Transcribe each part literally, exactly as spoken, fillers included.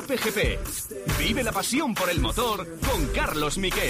Cope G P. Vive la pasión por el motor con Carlos Miquel.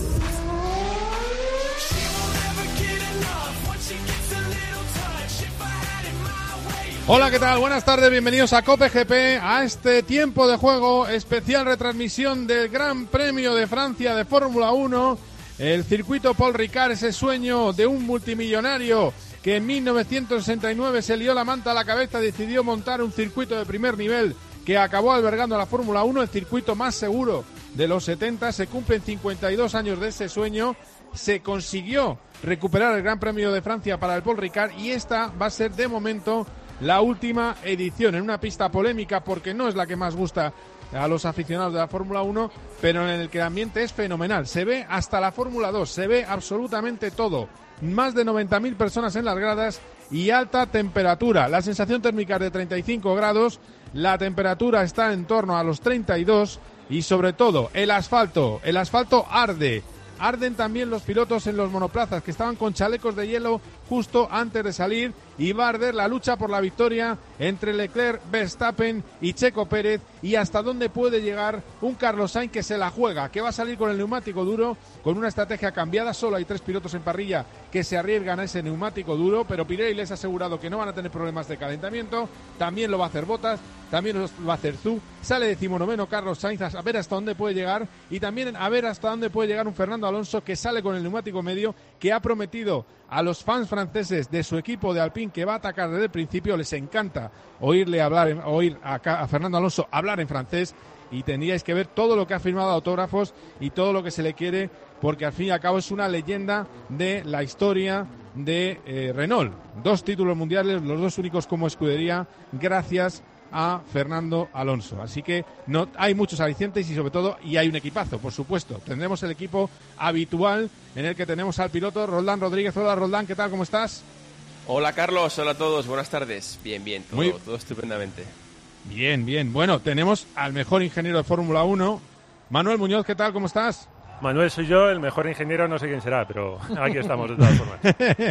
Hola, ¿qué tal? Buenas tardes, bienvenidos a Cope G P, a este tiempo de juego, especial retransmisión del Gran Premio de Francia de Fórmula uno, el circuito Paul Ricard, ese sueño de un multimillonario que en mil novecientos sesenta y nueve se lió la manta a la cabeza, decidió montar un circuito de primer nivel que acabó albergando a la Fórmula uno, el circuito más seguro de los setenta, se cumplen cincuenta y dos años de ese sueño, se consiguió recuperar el Gran Premio de Francia para el Paul Ricard y esta va a ser de momento la última edición en una pista polémica porque no es la que más gusta a los aficionados de la Fórmula uno, pero en el que el ambiente es fenomenal. Se ve hasta la Fórmula dos, se ve absolutamente todo. Más de noventa mil personas en las gradas y alta temperatura. La sensación térmica es de treinta y cinco grados, la temperatura está en torno a los treinta y dos y sobre todo el asfalto. El asfalto arde. Arden también los pilotos en los monoplazas que estaban con chalecos de hielo justo antes de salir y va a arder la lucha por la victoria entre Leclerc, Verstappen y Checo Pérez y hasta dónde puede llegar un Carlos Sainz que se la juega, que va a salir con el neumático duro, con una estrategia cambiada. Solo hay tres pilotos en parrilla que se arriesgan a ese neumático duro, pero Pirelli les ha asegurado que no van a tener problemas de calentamiento. También lo va a hacer Bottas, también lo va a hacer Zhou. Sale decimonoveno Carlos Sainz, a ver hasta dónde puede llegar y también a ver hasta dónde puede llegar un Fernando Alonso que sale con el neumático medio, que ha prometido a los fans franceses de su equipo de Alpine que va a atacar desde el principio. Les encanta oírle hablar, oír a, a Fernando Alonso hablar en francés y tendríais que ver todo lo que ha firmado, autógrafos y todo lo que se le quiere, porque al fin y al cabo es una leyenda de la historia de eh, Renault. Dos títulos mundiales, los dos únicos como escudería, gracias a Fernando Alonso. Así que no hay muchos alicientes y sobre todo, y hay un equipazo, por supuesto. Tendremos el equipo habitual en el que tenemos al piloto Roldán Rodríguez. Hola Roldán, ¿qué tal? ¿Cómo estás? Hola Carlos, hola a todos, buenas tardes. Bien, bien, todo, Muy... todo estupendamente. Bien, bien. Bueno, tenemos al mejor ingeniero de Fórmula uno, Manuel Muñoz, ¿qué tal? ¿Cómo estás? Manuel soy yo, el mejor ingeniero no sé quién será, pero aquí estamos de todas formas.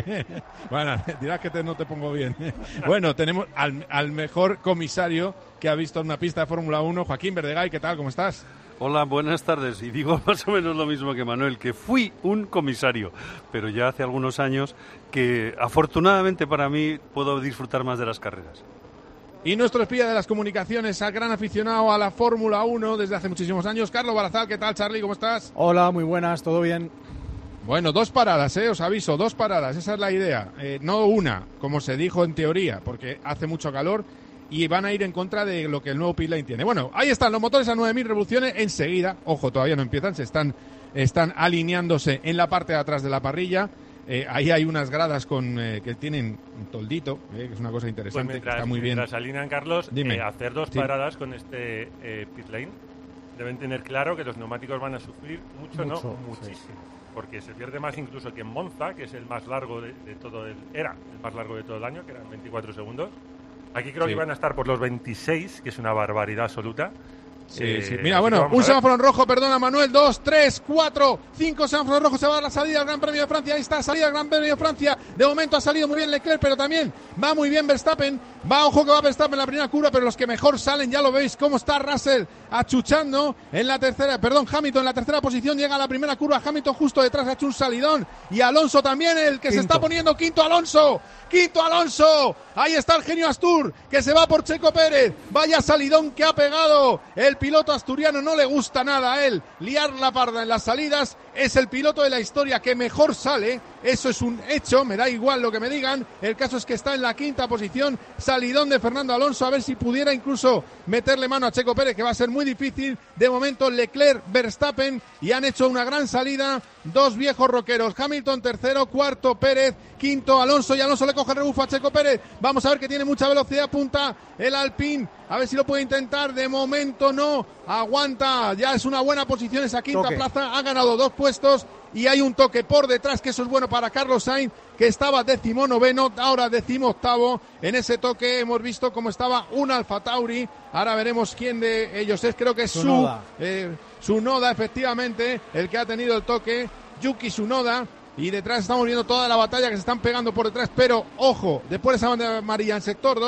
Bueno, dirás que te, no te pongo bien. Bueno, tenemos al, al mejor comisario que ha visto una pista de Fórmula uno, Joaquín Verdegay, ¿qué tal? ¿Cómo estás? Hola, buenas tardes. Y digo más o menos lo mismo que Manuel, que fui un comisario, pero ya hace algunos años que afortunadamente para mí puedo disfrutar más de las carreras. Y nuestro espía de las comunicaciones, al gran aficionado a la Fórmula uno desde hace muchísimos años, Carlos Barazal. ¿Qué tal, Charlie? ¿Cómo estás? Hola, muy buenas, ¿todo bien? Bueno, dos paradas, eh, os aviso, dos paradas, esa es la idea. Eh, no una, como se dijo en teoría, porque hace mucho calor y van a ir en contra de lo que el nuevo pit lane tiene. Bueno, ahí están los motores a nueve mil revoluciones enseguida. Ojo, todavía no empiezan, se están, están alineándose en la parte de atrás de la parrilla. Eh, ahí hay unas gradas con eh, que tienen un toldito, eh, que es una cosa interesante, pues mientras, está muy bien. Mientras alinean, Carlos, eh, hacer dos sí. paradas con este eh, pit lane, deben tener claro que los neumáticos van a sufrir mucho, mucho no, muchísimo. Sí. Porque se pierde más incluso que en Monza, que es el más largo de, de todo el... Era el más largo de todo el año, que eran veinticuatro segundos. Aquí creo sí. que van a estar por los veintiséis, que es una barbaridad absoluta. Sí, eh, sí. Mira, bueno, un semáforo en rojo, perdona Manuel, dos, tres, cuatro, cinco semáforos rojos, se va a dar la salida del Gran Premio de Francia, ahí está, salida del Gran Premio de Francia, de momento ha salido muy bien Leclerc, pero también va muy bien Verstappen, va, ojo que va Verstappen en la primera curva, pero los que mejor salen, ya lo veis, cómo está Russell achuchando en la tercera, perdón, Hamilton en la tercera posición, llega a la primera curva, Hamilton justo detrás ha hecho un salidón, y Alonso también, el que quinto. Se está poniendo quinto Alonso, quinto Alonso, ahí está el genio Astur, que se va por Checo Pérez, vaya salidón que ha pegado el piloto asturiano, no le gusta nada a él liar la parda en las salidas, es el piloto de la historia que mejor sale, eso es un hecho, me da igual lo que me digan, el caso es que está en la quinta posición, salidón de Fernando Alonso, a ver si pudiera incluso meterle mano a Checo Pérez, que va a ser muy difícil, de momento Leclerc, Verstappen, y han hecho una gran salida, dos viejos roqueros, Hamilton tercero, cuarto Pérez, quinto Alonso, y Alonso le coge el rebufo a Checo Pérez, vamos a ver que tiene mucha velocidad, punta el Alpine, a ver si lo puede intentar, de momento no, aguanta, ya es una buena posición esa quinta toque. Plaza, ha ganado dos puestos y hay un toque por detrás, que eso es bueno para Carlos Sainz, que estaba decimonoveno, ahora decimoctavo, en ese toque hemos visto cómo estaba un Alfa Tauri, ahora veremos quién de ellos es, creo que es Tsunoda. su, eh, Tsunoda, efectivamente, el que ha tenido el toque, Yuki Tsunoda, y detrás estamos viendo toda la batalla que se están pegando por detrás, pero ojo, después de esa banda amarilla en sector dos,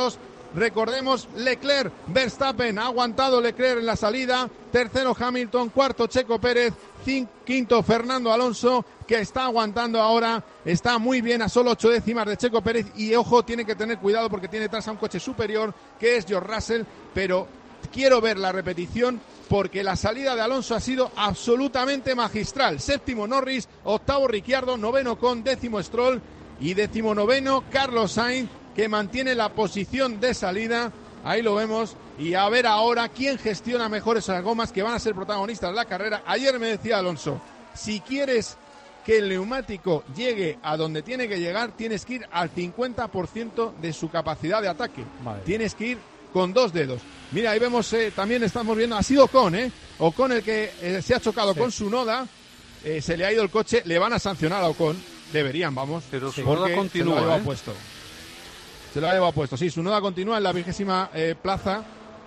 Recordemos, Leclerc, Verstappen, ha aguantado Leclerc en la salida, tercero Hamilton, cuarto Checo Pérez, quinto Fernando Alonso, que está aguantando ahora, está muy bien a solo ocho décimas de Checo Pérez y ojo, tiene que tener cuidado porque tiene detrás a un coche superior que es George Russell, pero quiero ver la repetición porque la salida de Alonso ha sido absolutamente magistral. Séptimo Norris, octavo Ricciardo, noveno Ocon, décimo Stroll y décimo noveno Carlos Sainz, que mantiene la posición de salida. Ahí lo vemos. Y a ver ahora quién gestiona mejor esas gomas que van a ser protagonistas de la carrera. Ayer me decía Alonso, si quieres que el neumático llegue a donde tiene que llegar, tienes que ir al cincuenta por ciento de su capacidad de ataque. Madre. Tienes que ir con dos dedos. Mira, ahí vemos, eh, también estamos viendo, ha sido Ocon, ¿eh? Ocon el que eh, se ha chocado sí. con Tsunoda, eh, se le ha ido el coche, le van a sancionar a Ocon, deberían, vamos, pero Tsunoda continúa, se lo ha ¿eh? puesto. Se lo ha llevado puesto, sí, Tsunoda continúa en la vigésima eh, plaza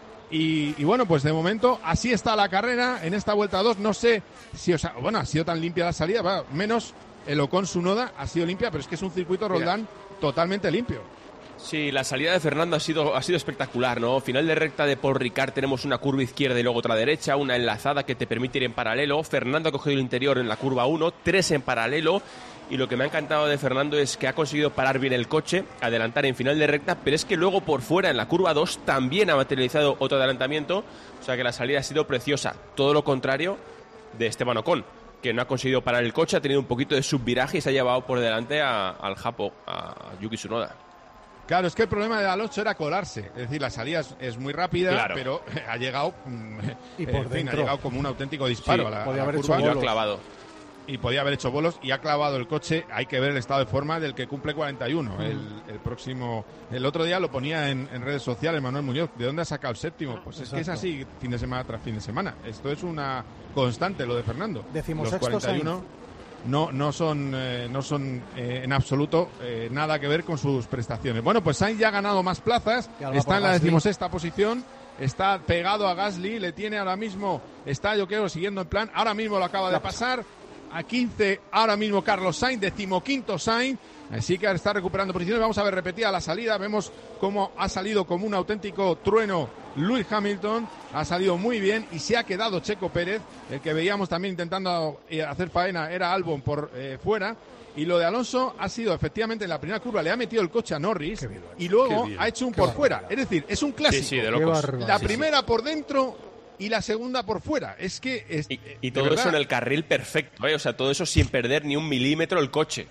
y, y bueno, pues de momento así está la carrera en esta vuelta dos, no sé si, o sea, bueno, ha sido tan limpia la salida, bueno, menos el Ocon Tsunoda ha sido limpia, pero es que es un circuito Roldán totalmente limpio. Sí, la salida de Fernando ha sido, ha sido espectacular, ¿no? Final de recta de Paul Ricard, tenemos una curva izquierda y luego otra derecha, una enlazada que te permite ir en paralelo. Fernando ha cogido el interior en la curva uno, tres en paralelo. Y lo que me ha encantado de Fernando es que ha conseguido parar bien el coche, adelantar en final de recta, pero es que luego por fuera, en la curva dos, también ha materializado otro adelantamiento. O sea que la salida ha sido preciosa. Todo lo contrario de Esteban Ocon, que no ha conseguido parar el coche, ha tenido un poquito de subviraje y se ha llevado por delante a, al Japo, a Yuki Tsunoda. Claro, es que el problema de Alonso era colarse, es decir, la salida es, es muy rápida, claro. pero ha llegado y por en fin, ha llegado como un auténtico disparo. Sí, a la, podía a la haber curva. hecho bolos. Y lo ha clavado. Y podía haber hecho bolos y ha clavado el coche. Hay que ver el estado de forma del que cumple cuarenta y uno. Mm. El, el próximo, el otro día lo ponía en, en redes sociales Manuel Muñoz. ¿De dónde ha sacado el séptimo? Pues Exacto. es que es así fin de semana tras fin de semana. Esto es una constante lo de Fernando. Decimos Los cuarenta y uno no, no son, eh, no son eh, en absoluto eh, nada que ver con sus prestaciones. Bueno, pues Sainz ya ha ganado más plazas. Está en la decimosexta posición. Está pegado a Gasly. Le tiene ahora mismo, está yo creo siguiendo en plan. Ahora mismo lo acaba de pasar. A quince ahora mismo Carlos Sainz, decimoquinto Sainz, así que está recuperando posiciones. Vamos a ver repetida la salida, vemos cómo ha salido como un auténtico trueno Lewis Hamilton, ha salido muy bien y se ha quedado Checo Pérez, el que veíamos también intentando hacer faena era Albon por eh, fuera. Y lo de Alonso ha sido efectivamente en la primera curva, le ha metido el coche a Norris y luego ha hecho un por fuera, es decir, es un clásico. Sí, sí, de locos. La primera sí, sí. por dentro y la segunda por fuera. Es que es, y, y todo eso en el carril perfecto, ¿eh? O sea, todo eso sin perder ni un milímetro el coche.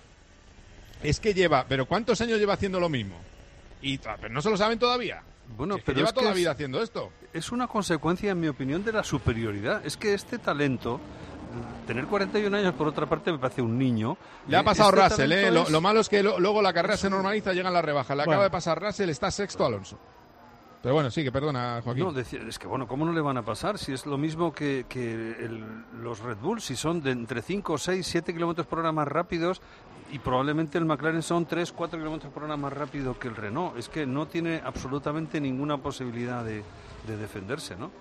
Es que lleva, pero ¿cuántos años lleva haciendo lo mismo? Y pero no se lo saben todavía. Bueno, es pero que lleva es toda que la vida es, haciendo esto. Es una consecuencia, en mi opinión, de la superioridad. Es que este talento, tener cuarenta y un años, por otra parte, me parece un niño. Le ha pasado este Russell, ¿eh? Lo, es... lo malo es que lo, luego la carrera se normaliza, llegan las rebajas. Le bueno. acaba de pasar Russell, está sexto Alonso. Pero bueno, sí, que perdona, Joaquín. No, decir, es que bueno, ¿cómo no le van a pasar? Si es lo mismo que, que el, los Red Bull, si son de entre cinco, seis, siete kilómetros por hora más rápidos, y probablemente el McLaren son tres, cuatro kilómetros por hora más rápido que el Renault. Es que no tiene absolutamente ninguna posibilidad de, de defenderse, ¿no?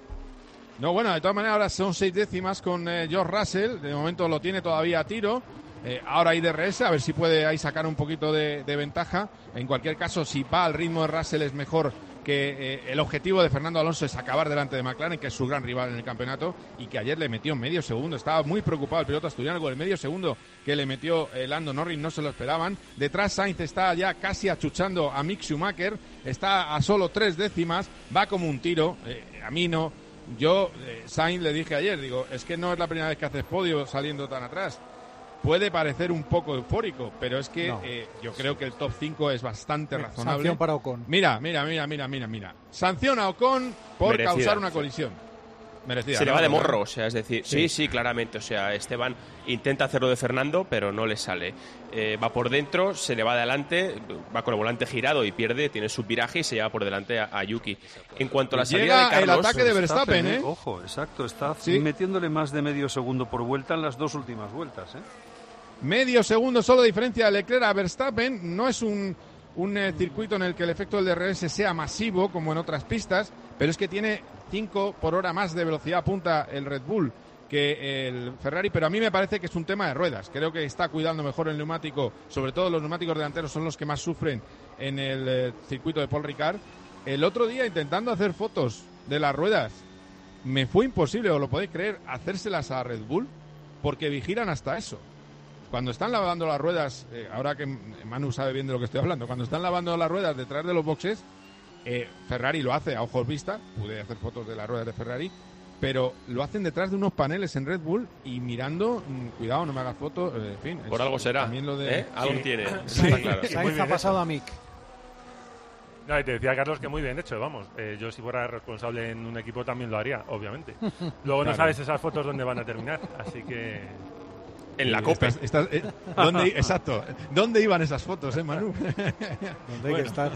No, bueno, de todas maneras ahora son seis décimas con eh, George Russell, de momento lo tiene todavía a tiro. Eh, ahora hay D R S, a ver si puede ahí sacar un poquito de, de ventaja. En cualquier caso, si va al ritmo de Russell es mejor que eh, el objetivo de Fernando Alonso es acabar delante de McLaren, que es su gran rival en el campeonato, y que ayer le metió medio segundo. Estaba muy preocupado el piloto asturiano con el medio segundo que le metió eh, Lando Norris, no se lo esperaban. Detrás Sainz está ya casi achuchando a Mick Schumacher, está a solo tres décimas, va como un tiro. Eh, a mí no, yo eh, Sainz le dije ayer, digo, es que no es la primera vez que haces podio saliendo tan atrás. Puede parecer un poco eufórico, pero es que no. eh, yo creo que el top cinco es bastante Mira, razonable. Sanción para Ocon. Mira, mira, mira, mira, mira, mira. Sanción a Ocon por Merecida. causar una colisión. Merecida. Se ¿no? le va de morro, o sea, es decir, Sí. sí, sí, claramente. O sea, Esteban intenta hacerlo de Fernando, pero no le sale. Eh, va por dentro, se le va de adelante, va con el volante girado y pierde, tiene su viraje y se lleva por delante a, a Yuki. En cuanto a la salida Llega de Carlos... el ataque de Verstappen, ¿eh? Ojo, exacto, está Sí. metiéndole más de medio segundo por vuelta en las dos últimas vueltas, ¿eh? Medio segundo solo de diferencia de Leclerc a Verstappen. No es un, un eh, circuito en el que el efecto del D R S sea masivo como en otras pistas, pero es que tiene cinco por hora más de velocidad punta el Red Bull que el Ferrari, pero a mí me parece que es un tema de ruedas. Creo que está cuidando mejor el neumático, sobre todo los neumáticos delanteros son los que más sufren en el eh, circuito de Paul Ricard, el otro día intentando hacer fotos de las ruedas, me fue imposible, os lo podéis creer, hacérselas a Red Bull, porque vigilan hasta eso. Cuando están lavando las ruedas, eh, ahora que Manu sabe bien de lo que estoy hablando, cuando están lavando las ruedas detrás de los boxes, eh, Ferrari lo hace a ojos vista, pude hacer fotos de las ruedas de Ferrari, pero lo hacen detrás de unos paneles en Red Bull y mirando, mmm, cuidado, no me hagas fotos, eh, en fin. Por algo será, también lo de... ¿eh? Algo sí. tiene, sí. Está claro. Sainz ha pasado a Mick. No, y te decía Carlos que muy bien hecho, vamos. Eh, yo si fuera responsable en un equipo también lo haría, obviamente. Luego no claro. sabes esas fotos dónde van a terminar, así que... En la Copa. Estás, estás, eh, ¿dónde, exacto. ¿Dónde iban esas fotos, eh, Manu? ¿Dónde hay bueno, que estar?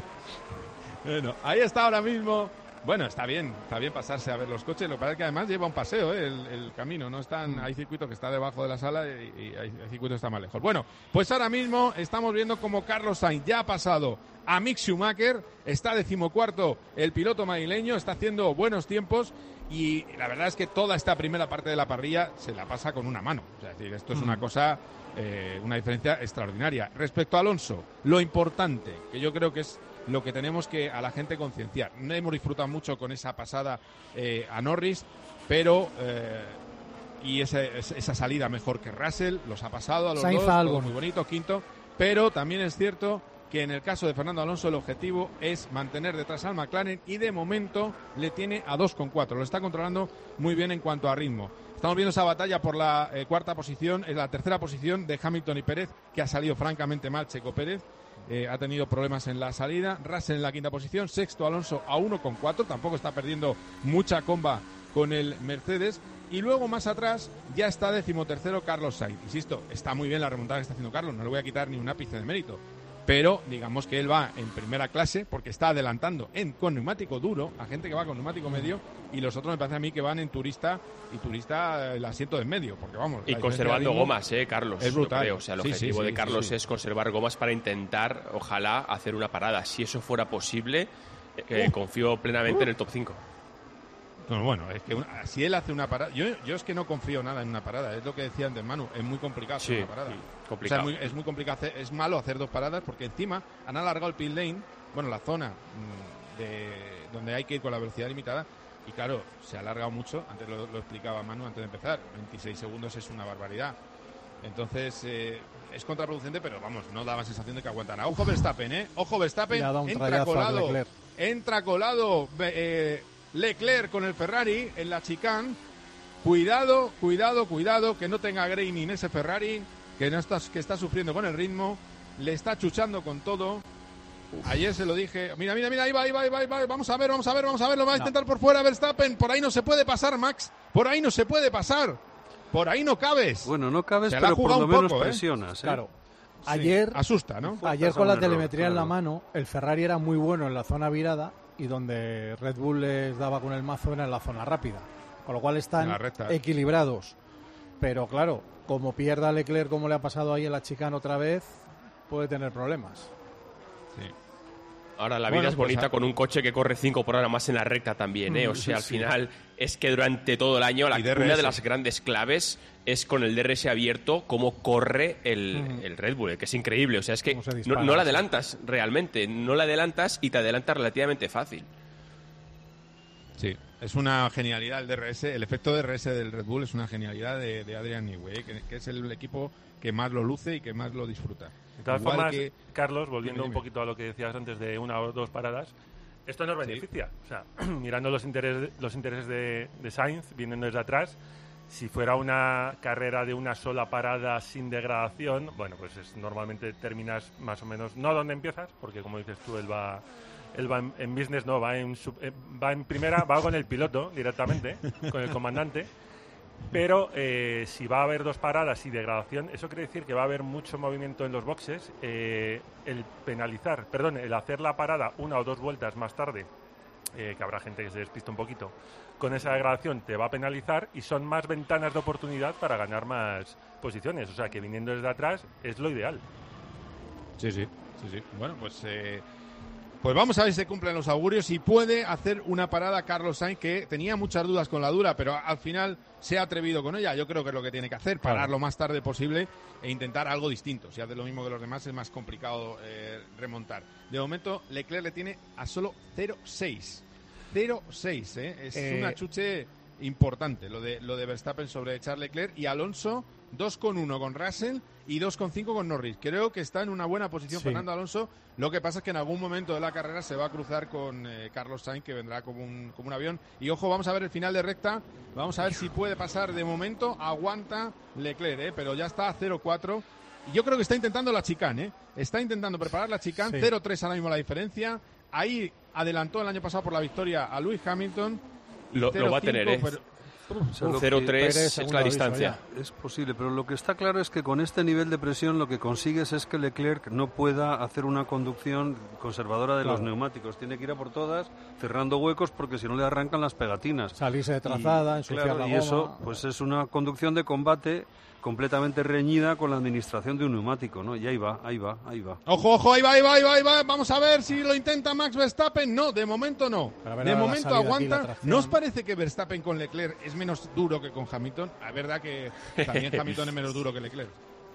Bueno, ahí está ahora mismo. Bueno, está bien, está bien pasarse a ver los coches. Lo que pasa es que además lleva un paseo, ¿eh? el, el camino. No están, hay circuito que está debajo de la sala y, y hay, hay circuito que está más lejos. Bueno, pues ahora mismo estamos viendo como Carlos Sainz ya ha pasado a Mick Schumacher. Está decimocuarto el piloto madrileño, está haciendo buenos tiempos. Y la verdad es que toda esta primera parte de la parrilla se la pasa con una mano. O sea, es decir, esto es una cosa, eh, una diferencia extraordinaria. Respecto a Alonso, lo importante, que yo creo que es lo que tenemos que a la gente concienciar. No hemos disfrutado mucho con esa pasada eh, a Norris, pero... Eh, y ese, esa salida mejor que Russell, los ha pasado a los Sainz dos, algo. Muy bonito, quinto. Pero también es cierto que en el caso de Fernando Alonso el objetivo es mantener detrás al McLaren y de momento le tiene a dos coma cuatro. Lo está controlando muy bien en cuanto a ritmo. Estamos viendo esa batalla por la eh, cuarta posición, en la tercera posición de Hamilton y Pérez, que ha salido francamente mal Checo Pérez. Eh, ha tenido problemas en la salida. Russell en la quinta posición, sexto Alonso a uno coma cuatro. Tampoco está perdiendo mucha comba con el Mercedes. Y luego más atrás ya está decimotercero Carlos Sainz. Insisto, está muy bien la remontada que está haciendo Carlos, no le voy a quitar ni un ápice de mérito. Pero digamos que él va en primera clase porque está adelantando en, con neumático duro a gente que va con neumático medio y los otros me parece a mí que van en turista y turista el asiento de en medio. Porque vamos, y conservando gomas, eh, Carlos. Es brutal. O sea, el sí, objetivo sí, sí, de Carlos sí, sí. es conservar gomas para intentar, ojalá, hacer una parada. Si eso fuera posible, eh, uh, confío plenamente uh. en el top cinco. No, bueno, es que una, si él hace una parada... Yo, yo es que no confío nada en una parada. Es lo que decía antes Manu. Es muy complicado hacer sí, una parada. Sí, complicado. O sea, es muy, es muy complicado. Hacer, es malo hacer dos paradas porque encima han alargado el pit lane, bueno, la zona mmm, de donde hay que ir con la velocidad limitada. Y claro, se ha alargado mucho. Antes lo, lo explicaba Manu antes de empezar. veintiséis segundos es una barbaridad. Entonces, eh, es contraproducente, pero vamos, no daba sensación de que aguantara. Ojo Verstappen, ¿eh? Ojo Verstappen. Entra colado. Entra colado. Eh, Leclerc con el Ferrari en la chicane. Cuidado, cuidado, cuidado, que no tenga graining ese Ferrari, que no está, que está sufriendo con el ritmo, le está chuchando con todo. Uf. Ayer se lo dije, mira, mira, mira, ahí va, ahí va, ahí va, ahí va, vamos a ver, vamos a ver, vamos a ver, lo va a intentar no. por fuera Verstappen, por ahí no se puede pasar, Max, por ahí no se puede pasar, por ahí no cabes. Bueno, no cabes, pero por lo menos poco, presionas, ¿eh? Claro. Ayer, sí, asusta, ¿no? Ayer con la telemetría error, claro. en la mano, el Ferrari era muy bueno en la zona virada y donde Red Bull les daba con el mazo era en la zona rápida, con lo cual están equilibrados. Pero claro, como pierda Leclerc como le ha pasado ahí en la chicane otra vez, puede tener problemas. Sí. Ahora la vida bueno, es bonita pues, con un coche que corre cinco por hora más en la recta también, ¿eh? O sea, al sí. final es que durante todo el año la, una de las grandes claves es con el D R S abierto cómo corre el, uh-huh. el Red Bull, que es increíble. O sea, es que dispara, no, no la adelantas realmente, no la adelantas y te adelantas relativamente fácil. Sí, es una genialidad el D R S, el efecto D R S del Red Bull es una genialidad de, de Adrian Newey, que, que es el equipo que más lo luce y que más lo disfruta. De todas Igual formas, que... Carlos, volviendo dime, dime. un poquito a lo que decías antes de una o dos paradas, esto nos beneficia. Sí. O sea, mirando los intereses, los intereses de, de Sainz, viniendo desde atrás, si fuera una carrera de una sola parada sin degradación, bueno, pues es, normalmente terminas más o menos, no donde empiezas, porque como dices tú, él va... Él va en, en business, no, va en, sub, eh, va en primera, va con el piloto directamente, con el comandante. Pero eh, si va a haber dos paradas y degradación, eso quiere decir que va a haber mucho movimiento en los boxes. Eh, el penalizar, perdón, el hacer la parada una o dos vueltas más tarde, eh, que habrá gente que se despista un poquito, con esa degradación te va a penalizar y son más ventanas de oportunidad para ganar más posiciones. O sea que viniendo desde atrás es lo ideal. Sí, sí, sí, sí. Bueno, pues... Eh... Pues vamos a ver si se cumplen los augurios y puede hacer una parada Carlos Sainz, que tenía muchas dudas con la dura, pero al final se ha atrevido con ella. Yo creo que es lo que tiene que hacer, parar lo más tarde posible e intentar algo distinto. Si hace lo mismo que los demás es más complicado eh, remontar. De momento Leclerc le tiene a solo cero seis. cero seis, ¿eh? Es eh... una chuche importante lo de, lo de Verstappen sobre Charles Leclerc, y Alonso dos coma uno con Russell y dos coma cinco con Norris. Creo que está en una buena posición sí. Fernando Alonso. Lo que pasa es que en algún momento de la carrera se va a cruzar con eh, Carlos Sainz, que vendrá como un, como un avión. Y ojo, vamos a ver el final de recta. Vamos a ver si puede pasar. De momento aguanta Leclerc, ¿eh? Pero ya está a cero cuatro. Y yo creo que está intentando la chicane, ¿eh? Está intentando preparar la chicane. Sí. cero tres ahora mismo la diferencia. Ahí adelantó el año pasado por la victoria a Lewis Hamilton. Lo, lo va a tener, ¿eh? Pero, O sea, cero tres es la distancia. Es posible, pero lo que está claro es que con este nivel de presión lo que consigues es que Leclerc no pueda hacer una conducción conservadora de claro. los neumáticos. Tiene que ir a por todas, cerrando huecos, porque si no le arrancan las pegatinas. Salirse de trazada, y, ensuciar claro, la goma. Y eso pues es una conducción de combate completamente reñida con la administración de un neumático, ¿no? Y ahí va, ahí va, ahí va. Ojo, ojo, ahí va, ahí va, ahí va, ahí va. Vamos a ver si lo intenta Max Verstappen. No, de momento no. De momento aguanta. ¿No os parece que Verstappen con Leclerc es menos duro que con Hamilton? La verdad que también Hamilton es menos duro que Leclerc.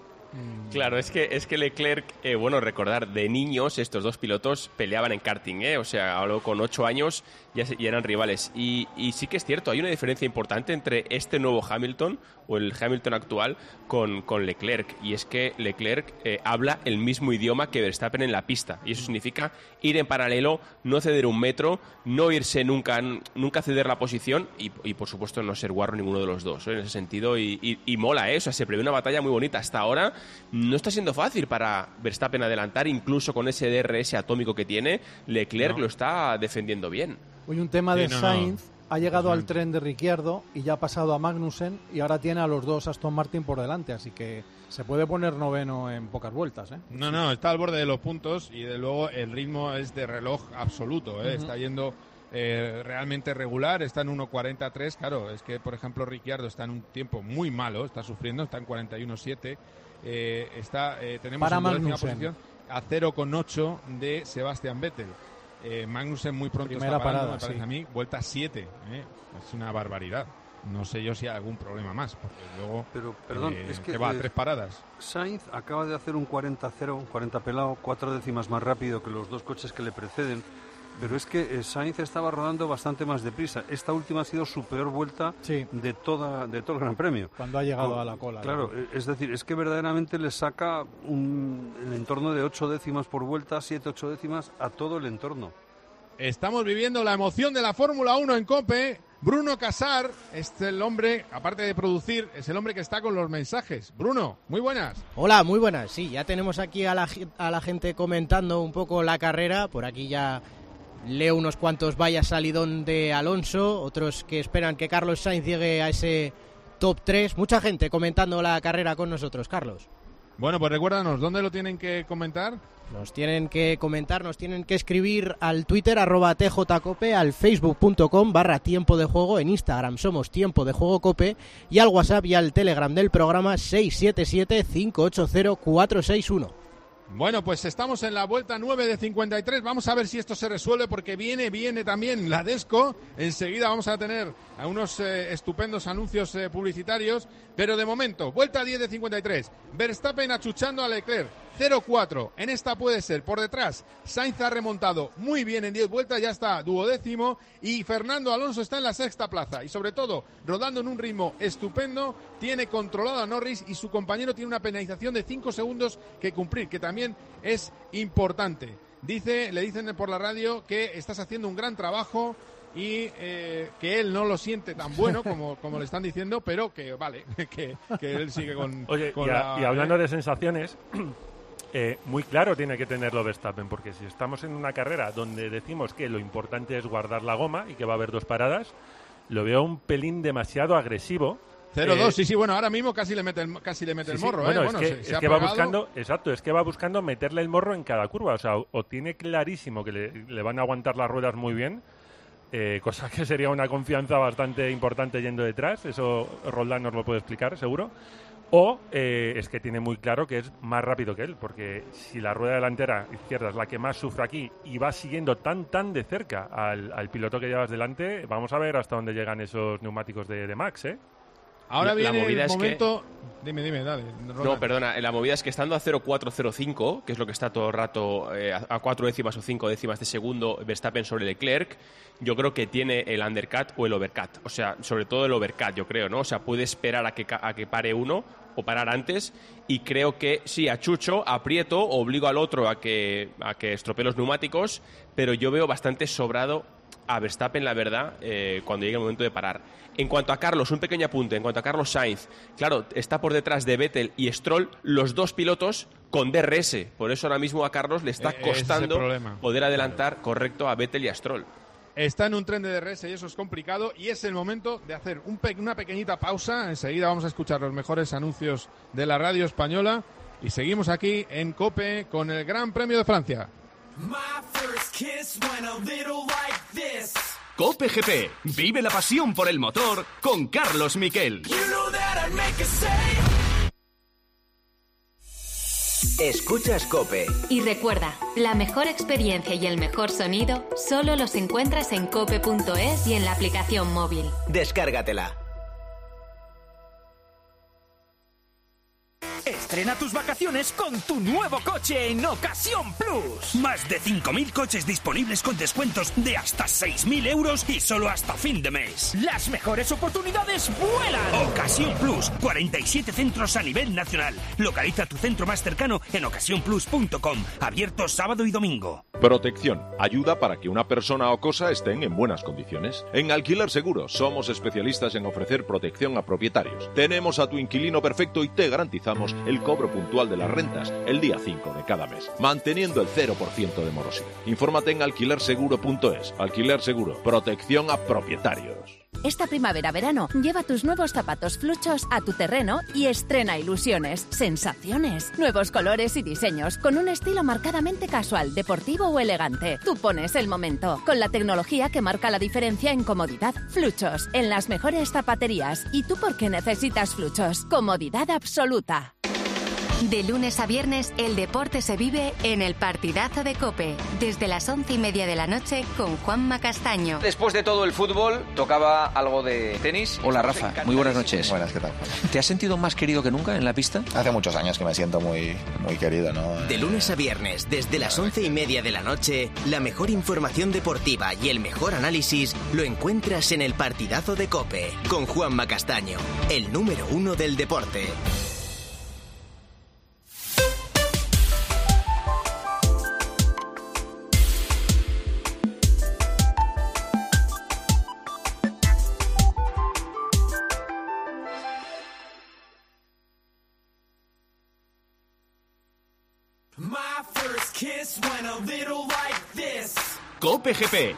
Claro, es que es que Leclerc, eh, bueno, recordar, de niños estos dos pilotos peleaban en karting, ¿eh? O sea, hablo con ocho años ya, se, ya eran rivales. Y, y sí que es cierto, hay una diferencia importante entre este nuevo Hamilton o el Hamilton actual con, con Leclerc. Y es que Leclerc eh, habla el mismo idioma que Verstappen en la pista. Y eso significa ir en paralelo, no ceder un metro, no irse nunca, nunca ceder la posición y, y por supuesto no ser guarro ninguno de los dos, ¿eh? En ese sentido. Y, y, y mola, ¿eh? O sea, se prevé una batalla muy bonita. Hasta ahora no está siendo fácil para Verstappen adelantar, incluso con ese D R S atómico que tiene. Leclerc no. lo está defendiendo bien. Hoy un tema sí, de no, Sainz no. ha llegado al tren de Ricciardo y ya ha pasado a Magnussen y ahora tiene a los dos Aston Martin por delante, así que se puede poner noveno en pocas vueltas, ¿eh? No, no, está al borde de los puntos y de luego el ritmo es de reloj absoluto, ¿eh? Uh-huh. Está yendo eh, realmente regular, está en uno cuarenta tres, claro, es que por ejemplo Ricciardo está en un tiempo muy malo, está sufriendo, está en cuarenta y uno siete. Eh, está, eh, tenemos en décima posición a cero coma ocho de Sebastian Vettel. Eh, Magnussen muy pronto Primera está parando, parada, me parece sí. a mí, vuelta siete, ¿eh? Es una barbaridad. No sé yo si hay algún problema más, porque luego Pero, perdón, eh, es que va a eh, tres paradas. Sainz acaba de hacer un cuarenta cero, un cuarenta pelado, cuatro décimas más rápido que los dos coches que le preceden. Pero es que eh, Sainz estaba rodando bastante más deprisa. Esta última ha sido su peor vuelta sí. de toda de todo el Gran Premio. Cuando ha llegado Con, a la cola. Claro, ¿no? Es decir, es que verdaderamente le saca un, el entorno de ocho décimas por vuelta, siete, ocho décimas a todo el entorno. Estamos viviendo la emoción de la Fórmula uno en COPE. Bruno Casar es el hombre, aparte de producir, es el hombre que está con los mensajes. Bruno, muy buenas. Hola, muy buenas. Sí, ya tenemos aquí a la, a la gente comentando un poco la carrera. Por aquí ya leo unos cuantos vaya salidón de Alonso, otros que esperan que Carlos Sainz llegue a ese top tres. Mucha gente comentando la carrera con nosotros, Carlos. Bueno, pues recuérdanos, ¿dónde lo tienen que comentar? Nos tienen que comentar, nos tienen que escribir al Twitter, arroba tjcope, al facebook.com barra tiempo de juego, en Instagram somos tiempo de juego cope, y al WhatsApp y al Telegram del programa seis siete siete, cinco ocho cero, cuatro seis uno. Bueno, pues estamos en la vuelta nueve de cincuenta y tres. Vamos a ver si esto se resuelve porque viene, viene también la Desco. Enseguida vamos a tener a unos eh, estupendos anuncios eh, publicitarios. Pero de momento, vuelta diez de cincuenta y tres. Verstappen achuchando a Leclerc. cero cuatro. En esta puede ser. Por detrás, Sainz ha remontado muy bien en diez vueltas. Ya está duodécimo. Y Fernando Alonso está en la sexta plaza. Y sobre todo, rodando en un ritmo estupendo. Tiene controlado a Norris y su compañero tiene una penalización de cinco segundos que cumplir, que también es importante. Dice, le dicen por la radio que estás haciendo un gran trabajo y eh, que él no lo siente tan bueno como, como le están diciendo, pero que vale, que, que él sigue con... Oye, con y, a, la, y hablando eh. de sensaciones, eh, muy claro tiene que tenerlo Verstappen, porque si estamos en una carrera donde decimos que lo importante es guardar la goma y que va a haber dos paradas, lo veo un pelín demasiado agresivo. cero dos, eh, sí, sí, bueno, ahora mismo casi le mete el, casi le mete sí, el morro, sí, bueno, ¿eh? Es bueno, que, se, es se que ha va pegado... buscando, exacto, es que va buscando meterle el morro en cada curva, o sea, o, o tiene clarísimo que le, le van a aguantar las ruedas muy bien, eh, cosa que sería una confianza bastante importante yendo detrás, eso Roldán nos lo puede explicar, seguro, o eh, es que tiene muy claro que es más rápido que él, porque si la rueda delantera izquierda es la que más sufre aquí y va siguiendo tan tan de cerca al, al piloto que llevas delante, vamos a ver hasta dónde llegan esos neumáticos de, de Max, ¿eh? Ahora la, viene la movida el es momento... Que... Dime, dime, dale. Roland. No, perdona, la movida es que estando a cero cuatro cero cinco, que es lo que está todo el rato eh, a cuatro décimas o cinco décimas de segundo Verstappen sobre Leclerc, yo creo que tiene el undercut o el overcut. O sea, sobre todo el overcut, yo creo, ¿no? O sea, puede esperar a que, a que pare uno o parar antes, y creo que sí, a Chucho aprieto, obligo al otro a que, a que estropee los neumáticos, pero yo veo bastante sobrado a Verstappen, la verdad, eh, cuando llegue el momento de parar. En cuanto a Carlos, un pequeño apunte, en cuanto a Carlos Sainz, claro, está por detrás de Vettel y Stroll, los dos pilotos con D R S, por eso ahora mismo a Carlos le está eh, costando poder adelantar, claro, correcto, a Vettel y a Stroll. Está en un tren de D R S y eso es complicado, y es el momento de hacer un pe- una pequeñita pausa. Enseguida vamos a escuchar los mejores anuncios de la radio española y seguimos aquí en COPE con el Gran Premio de Francia. COPE G P. Vive la pasión por el motor con Carlos Miquel. Escuchas COPE. Y recuerda, la mejor experiencia y el mejor sonido solo los encuentras en cope punto es y en la aplicación móvil. Descárgatela. Estrena tus vacaciones con tu nuevo coche en Ocasión Plus. Más de cinco mil coches disponibles con descuentos de hasta seis mil euros y solo hasta fin de mes. Las mejores oportunidades vuelan. Ocasión Plus, cuarenta y siete centros a nivel nacional. Localiza tu centro más cercano en ocasión plus punto com. Abierto sábado y domingo. Protección. Ayuda para que una persona o cosa estén en buenas condiciones. En Alquiler Seguro somos especialistas en ofrecer protección a propietarios. Tenemos a tu inquilino perfecto y te garantizamos el cobro puntual de las rentas el día cinco de cada mes, manteniendo el cero por ciento de morosidad. Infórmate en alquiler seguro punto es. Alquiler Seguro. Protección a propietarios. Esta primavera-verano, lleva tus nuevos zapatos fluchos a tu terreno y estrena ilusiones, sensaciones, nuevos colores y diseños, con un estilo marcadamente casual, deportivo o elegante. Tú pones el momento, con la tecnología que marca la diferencia en comodidad. Fluchos, en las mejores zapaterías. ¿Y tú por qué necesitas Fluchos? Comodidad absoluta. De lunes a viernes, el deporte se vive en el partidazo de COPE, desde las once y media de la noche con Juanma Castaño. Después de todo el fútbol, tocaba algo de tenis. Hola Rafa, muy buenas noches. Buenas, ¿qué tal? ¿Te has sentido más querido que nunca en la pista? Hace muchos años que me siento muy, muy querido, ¿no? De lunes a viernes, desde las once y media de la noche, la mejor información deportiva y el mejor análisis lo encuentras en el partidazo de COPE, con Juanma Castaño, el número uno del deporte. COPE G P.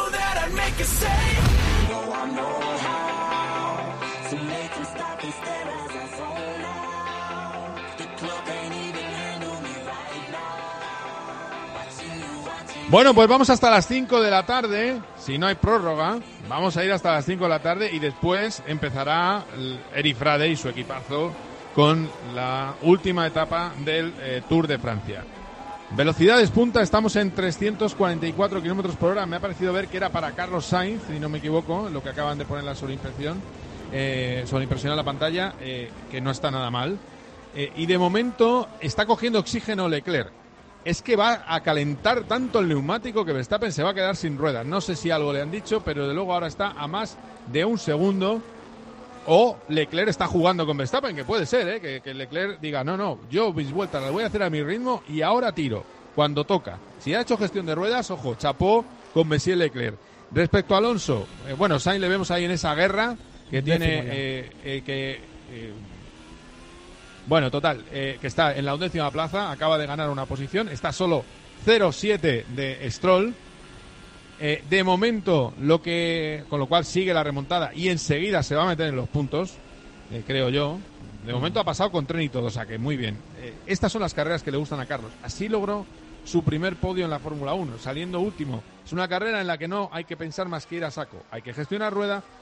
Bueno, pues vamos hasta las cinco de la tarde, si no hay prórroga, vamos a ir hasta las cinco de la tarde y después empezará Eric Frade y su equipazo con la última etapa del eh, Tour de Francia. Velocidades punta, estamos en trescientos cuarenta y cuatro kilómetros por hora. Me ha parecido ver que era para Carlos Sainz, si no me equivoco, lo que acaban de poner en la sobreimpresión, eh, sobreimpresión en la pantalla, eh, que no está nada mal. Eh, y de momento está cogiendo oxígeno Leclerc. Es que va a calentar tanto el neumático que Verstappen se va a quedar sin ruedas. No sé si algo le han dicho, pero de luego ahora está a más de un segundo. O Leclerc está jugando con Verstappen, que puede ser, ¿eh? que, que Leclerc diga, no, no, yo mis vueltas las voy a hacer a mi ritmo y ahora tiro, cuando toca. Si ha hecho gestión de ruedas, ojo, chapó con Monsieur Leclerc. Respecto a Alonso, eh, bueno, Sainz le vemos ahí en esa guerra que tiene, eh, eh, que... Eh, bueno, total, eh, que está en la undécima plaza, acaba de ganar una posición, está solo cero siete de Stroll. Eh, de momento, lo que con lo cual sigue la remontada y enseguida se va a meter en los puntos, eh, creo yo. De momento ha pasado con tren y todo, o sea que muy bien. Eh, estas son las carreras que le gustan a Carlos. Así logró su primer podio en la Fórmula uno, saliendo último. Es una carrera en la que no hay que pensar más que ir a saco. Hay que gestionar rueda,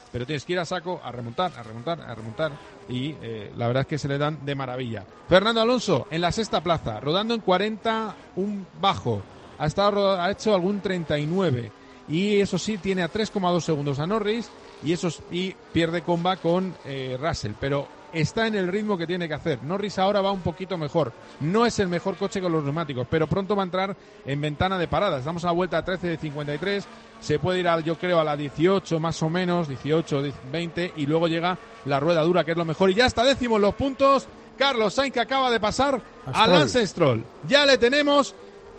pero tienes que ir a saco a remontar, a remontar, a remontar, y eh, la verdad es que se le dan de maravilla. Fernando Alonso en la sexta plaza, rodando en cuarenta, un bajo, ha, estado, ha hecho algún treinta y nueve, y eso sí, tiene a tres coma dos segundos a Norris, y, eso, y pierde comba con eh, Russell, pero está en el ritmo que tiene que hacer. Norris ahora va un poquito mejor, no es el mejor coche con los neumáticos, pero pronto va a entrar en ventana de paradas. Estamos a la vuelta a trece de cincuenta y tres, se puede ir a, yo creo, a la dieciocho más o menos, dieciocho, veinte, y luego llega la rueda dura, que es lo mejor, y ya está décimo en los puntos Carlos Sainz, que acaba de pasar a, a Lance Stroll. Ya le tenemos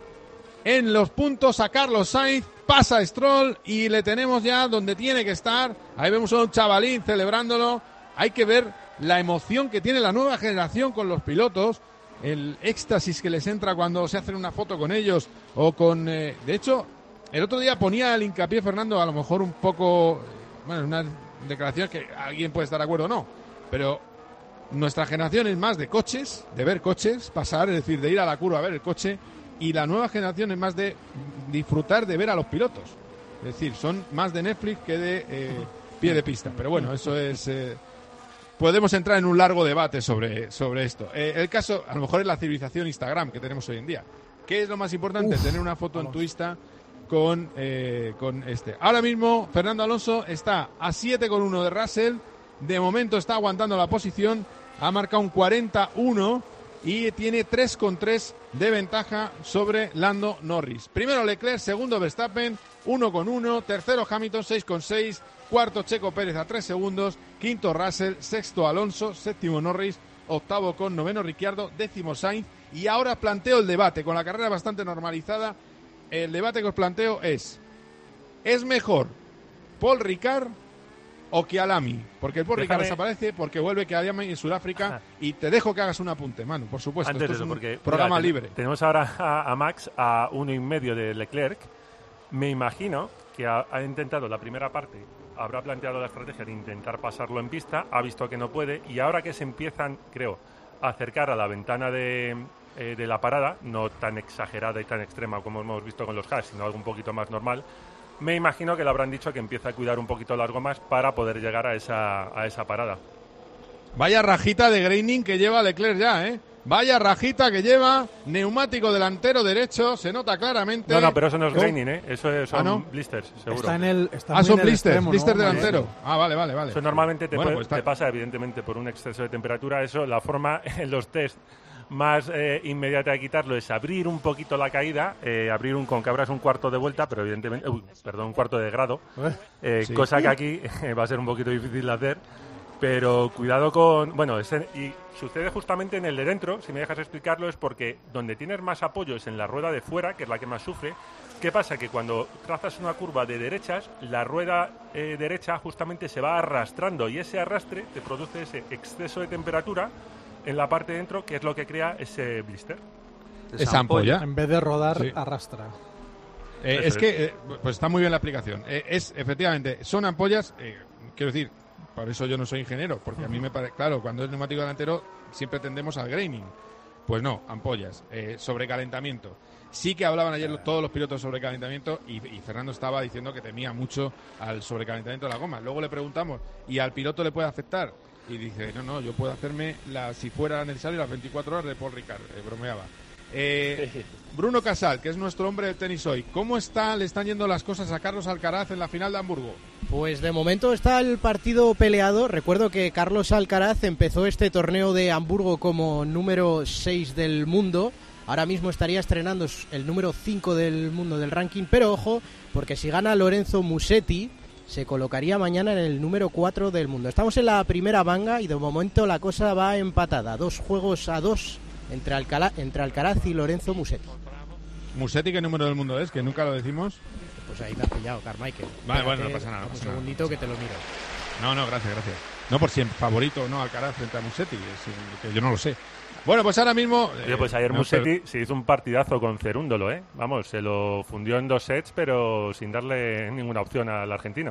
en los puntos a Carlos Sainz, pasa Stroll y le tenemos ya donde tiene que estar. Ahí vemos a un chavalín celebrándolo. Hay que ver la emoción que tiene la nueva generación con los pilotos, el éxtasis que les entra cuando se hacen una foto con ellos o con... Eh, de hecho, el otro día ponía el hincapié, Fernando, a lo mejor un poco... Bueno, una declaración que alguien puede estar de acuerdo o no, pero nuestra generación es más de coches, de ver coches pasar, es decir, de ir a la curva a ver el coche, y la nueva generación es más de disfrutar de ver a los pilotos. Es decir, son más de Netflix que de eh, pie de pista. Pero bueno, eso es... Eh, podemos entrar en un largo debate sobre, sobre esto. Eh, el caso, a lo mejor, es la civilización Instagram que tenemos hoy en día. ¿Qué es lo más importante? Uf, tener una foto vamos. en tu Insta con, eh, con este. Ahora mismo, Fernando Alonso está a siete coma uno de Russell. De momento está aguantando la posición. Ha marcado un cuarenta uno y tiene tres coma tres de ventaja sobre Lando Norris. Primero Leclerc, segundo Verstappen, uno coma uno. Tercero Hamilton, seis coma seis. Cuarto Checo Pérez a tres segundos, quinto Russell, sexto Alonso, séptimo Norris, octavo con noveno Ricciardo, décimo Sainz. Y ahora planteo el debate, con la carrera bastante normalizada, el debate que os planteo es, ¿es mejor Paul Ricard o Kyalami? Porque el Paul Ricard desaparece, porque vuelve Kyalami en Sudáfrica. Ajá. Y te dejo que hagas un apunte, Manu, por supuesto. Antes esto de eso, es un porque, programa mira, libre. Tenemos ahora a, a Max a uno y medio de Leclerc. Me imagino que ha, ha intentado la primera parte, habrá planteado la estrategia de intentar pasarlo en pista, ha visto que no puede, y ahora que se empiezan, creo, a acercar a la ventana de, eh, de la parada, no tan exagerada y tan extrema como hemos visto con los Haas, sino algo un poquito más normal, me imagino que le habrán dicho que empieza a cuidar un poquito largo más para poder llegar a esa, a esa parada. Vaya rajita de graining que lleva Leclerc ya, ¿eh? Vaya rajita que lleva, neumático delantero derecho, se nota claramente. No, no, pero eso no es graining, ¿eh? Eso es, son ¿Ah, no? blisters, seguro. Está en el, está ah, son blisters, extremo, blister ¿no? delantero. Ah, vale, vale, vale. Eso normalmente te, bueno, puede, pues está... te pasa, evidentemente, por un exceso de temperatura. Eso, la forma en los test más eh, inmediata de quitarlo es abrir un poquito la caída, eh, abrir un con que abras un cuarto de vuelta, pero evidentemente, uh, perdón, un cuarto de grado, eh, sí. cosa que aquí eh, va a ser un poquito difícil de hacer. Pero cuidado con... Bueno, ese, y sucede justamente en el de dentro, si me dejas explicarlo, es porque donde tienes más apoyo es en la rueda de fuera, que es la que más sufre. ¿Qué pasa? Que cuando trazas una curva de derechas, la rueda eh, derecha justamente se va arrastrando y ese arrastre te produce ese exceso de temperatura en la parte de dentro, que es lo que crea ese blister. Esa ampolla. En vez de rodar, sí. arrastra. Eh, es que, eh, pues está muy bien la explicación. Eh, es, efectivamente, son ampollas, eh, quiero decir... Por eso yo no soy ingeniero, porque a mí me parece, claro, cuando es neumático delantero siempre tendemos al graining. Pues no, ampollas, eh, sobrecalentamiento. Sí que hablaban ayer los, todos los pilotos sobre calentamiento y, y Fernando estaba diciendo que temía mucho al sobrecalentamiento de la goma. Luego le preguntamos, ¿y al piloto le puede afectar? Y dice, no, no, yo puedo hacerme, la, si fuera necesario, las veinticuatro horas de Paul Ricard, eh, bromeaba. Eh, Bruno Casal, que es nuestro hombre de tenis hoy, ¿cómo está, le están yendo las cosas a Carlos Alcaraz en la final de Hamburgo? Pues de momento está el partido peleado. Recuerdo que Carlos Alcaraz empezó este torneo de Hamburgo como número seis del mundo. Ahora mismo estaría estrenando el número cinco del mundo del ranking, pero ojo, porque si gana Lorenzo Musetti, se colocaría mañana en el número cuatro del mundo. Estamos en la primera manga y de momento la cosa va empatada. Dos juegos a dos entre, Alcalá, entre Alcaraz y Lorenzo Musetti. ¿Musetti qué número del mundo es? Que nunca lo decimos. Pues ahí me has pillado, Carmichael. Vale, bueno, no pasa nada. No un pasa segundito nada. que te lo miro. No, no, gracias, gracias. No por siempre, favorito o no Alcaraz frente a Musetti, es, que yo no lo sé. Bueno, pues ahora mismo... Oye, pues ayer no, Musetti pero... se hizo un partidazo con Cerúndolo, ¿eh? Vamos, se lo fundió en dos sets, pero sin darle ninguna opción al argentino.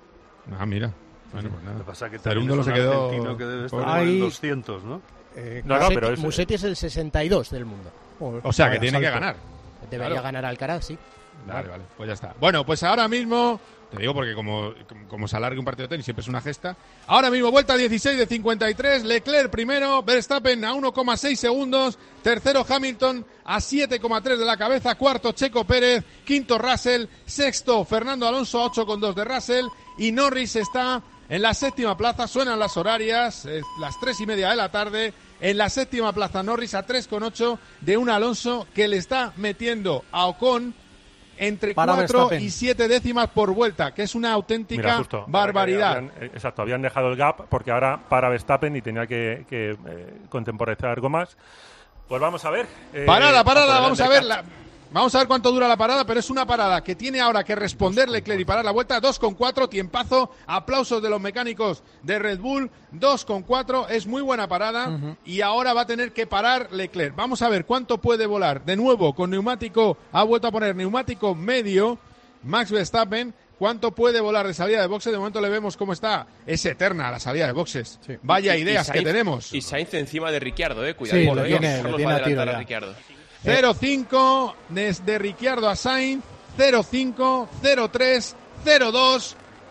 Ah, mira. Bueno, pues nada. Lo que pasa es que Cerúndolo se quedó... argentino que debe estar en Ahí... doscientos, ¿no? Eh, no, Musetti, no, pero es... Musetti es el sesenta y dos del mundo. O sea, que tiene que ganar. Debería claro. ganar Alcaraz, sí. Vale, vale, pues ya está. Bueno, pues ahora mismo Te digo porque como, como se alargue un partido de tenis siempre es una gesta. Ahora mismo vuelta dieciséis de cincuenta y tres. Leclerc primero, Verstappen a uno coma seis segundos. Tercero Hamilton a siete coma tres de la cabeza. Cuarto Checo Pérez. Quinto Russell. Sexto Fernando Alonso a ocho coma dos de Russell. Y Norris está en la séptima plaza. Suenan las horarias, eh, las tres y media de la tarde. En la séptima plaza Norris a tres coma ocho de un Alonso que le está metiendo a Ocon entre para cuatro Verstappen. y siete décimas por vuelta, que es una auténtica Mira, justo, barbaridad. Habían, exacto, habían dejado el gap porque ahora para Verstappen y tenía que, que eh, contemporizar algo más. Pues vamos a ver. Eh, Parada, parada, a vamos a ver. La, vamos a ver cuánto dura la parada, pero es una parada que tiene ahora que responder Leclerc y parar la vuelta. dos coma cuatro, tiempazo. Aplausos de los mecánicos de Red Bull. dos coma cuatro, es muy buena parada. Uh-huh. Y ahora va a tener que parar Leclerc. Vamos a ver cuánto puede volar. De nuevo, con neumático, ha vuelto a poner neumático medio Max Verstappen. ¿Cuánto puede volar de salida de boxes? De momento le vemos cómo está. Es eterna la salida de boxes. Sí. Vaya y, ideas y Sainz, que tenemos. Y Sainz encima de Ricciardo, eh. Cuidado. Sí, lo lo tiene, tiene, lo tiene a tiro ya. Ricciardo. cero cinco desde Ricciardo a Sainz. cero cinco, cero tres, cero dos.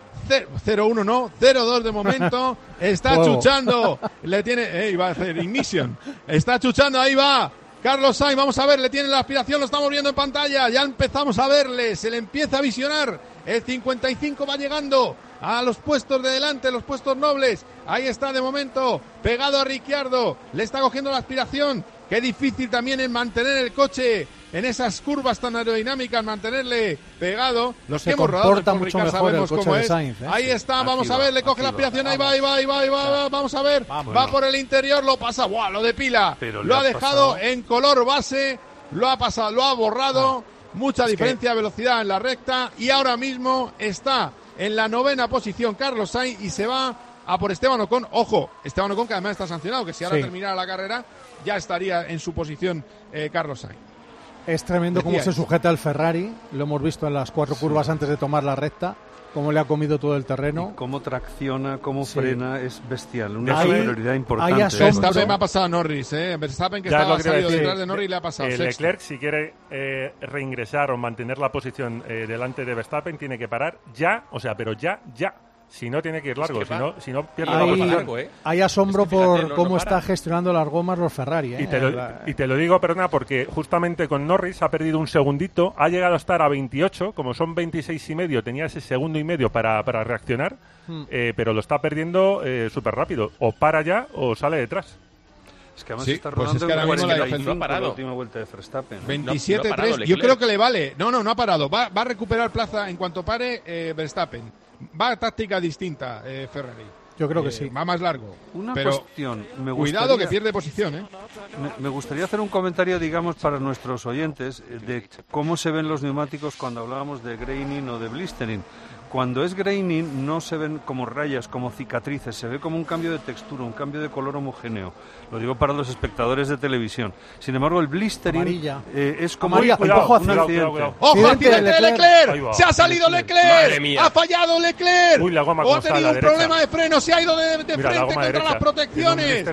cero uno no, cero dos de momento. Está wow. chuchando. Le tiene. Eh, iba a hacer ignition. Está chuchando, ahí va. Carlos Sainz, vamos a ver, le tiene la aspiración, lo estamos viendo en pantalla, ya empezamos a verle, se le empieza a visionar, el cincuenta y cinco va llegando a los puestos de delante, los puestos nobles, ahí está de momento, pegado a Ricciardo, le está cogiendo la aspiración, qué difícil también es mantener el coche en esas curvas tan aerodinámicas, mantenerle pegado, los se que hemos rodado por Ricard sabemos cómo es, Sainz, ¿eh? ahí está, sí, vamos a ver, le coge la aspiración, ahí va, ahí va, ahí va, ahí va, vamos a ver, vamos, va no. por el interior, lo pasa, ¡buah!, lo depila, Pero lo ha dejado pasado. en color base, lo ha pasado, lo ha borrado, ah, mucha diferencia que... de velocidad en la recta, y ahora mismo está en la novena posición Carlos Sainz y se va a por Esteban Ocon, ojo, Esteban Ocon que además está sancionado, que si ahora sí. terminara la carrera, ya estaría en su posición eh, Carlos Sainz. Es tremendo cómo se sujeta el Ferrari, lo hemos visto en las cuatro curvas antes de tomar la recta, cómo le ha comido todo el terreno. Y cómo tracciona, cómo sí. frena, es bestial, una hay, superioridad importante. Verstappen me ha pasado a Norris, ¿eh? Verstappen que ya estaba salido detrás de Norris le ha pasado. Eh, Leclerc, si quiere eh, reingresar o mantener la posición eh, delante de Verstappen, tiene que parar ya, o sea, pero ya, ya. Si no, tiene que ir largo, es que si, no, si no pierde hay, la posición. Largo, ¿eh? Hay asombro es que fíjate, por no, cómo no está gestionando las gomas los Ferrari. ¿eh? Y, te lo, y te lo digo, perdona, porque justamente con Norris ha perdido un segundito, ha llegado a estar a veintiocho, como son veintiséis y medio, tenía ese segundo y medio para, para reaccionar, hmm. eh, pero lo está perdiendo eh, súper rápido. O para ya o sale detrás. Es que además sí, está pues rodando es que ahora mismo la, no ha parado. La última vuelta de Verstappen. veintisiete tres, no, no yo creo que le vale. No, no, no ha parado. Va, va a recuperar plaza en cuanto pare eh, Verstappen. Va a táctica distinta eh, Ferrari. Yo creo que eh, sí. Va más largo. Una pero cuestión. Me cuidado gustaría, que pierde posición, ¿eh? Me, me gustaría hacer un comentario, digamos, para nuestros oyentes de cómo se ven los neumáticos cuando hablábamos de graining o de blistering. Cuando es graining no se ven como rayas, como cicatrices, se ve como un cambio de textura, un cambio de color homogéneo. Lo digo para los espectadores de televisión. Sin embargo, el blistering eh, es como Amarilla, cuidado, ojo, un accidente. ¡Ojo, accidente de Leclerc! ¡Se ha salido Leclerc! ¡Ha fallado Leclerc! Uy, la goma o ha tenido un derecha. problema de freno, se ha ido de, de Mira, frente contra derecha. las protecciones.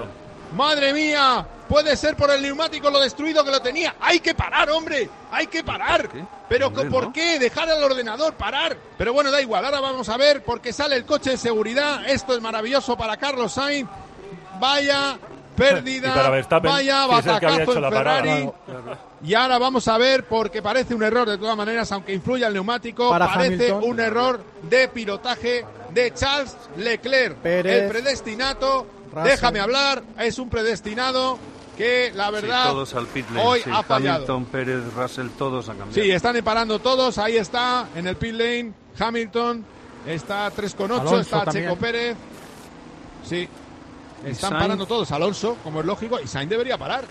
¡Madre mía! Puede ser por el neumático lo destruido que lo tenía. ¡Hay que parar, hombre! ¡Hay que parar! ¿Qué? ¿Pero hombre, por no? qué? Dejar al ordenador parar. Pero bueno, da igual. Ahora vamos a ver porque sale el coche de seguridad. Esto es maravilloso para Carlos Sainz. Vaya pérdida. Vaya batacazo en Ferrari. Y ahora vamos a ver porque parece un error de todas maneras, aunque influya el neumático. Para parece Hamilton. un error de pilotaje de Charles Leclerc. Pérez. El predestinato. Russell. Déjame hablar, es un predestinado que la verdad sí, todos al pit lane, hoy sí, ha fallado. Hamilton, Pérez, Russell, todos han cambiado. Sí, están parando todos, ahí está en el pit lane Hamilton, está tres coma ocho, está también. Checo Pérez. Sí, están Sainz? parando todos, Alonso, como es lógico, y Sainz debería parar.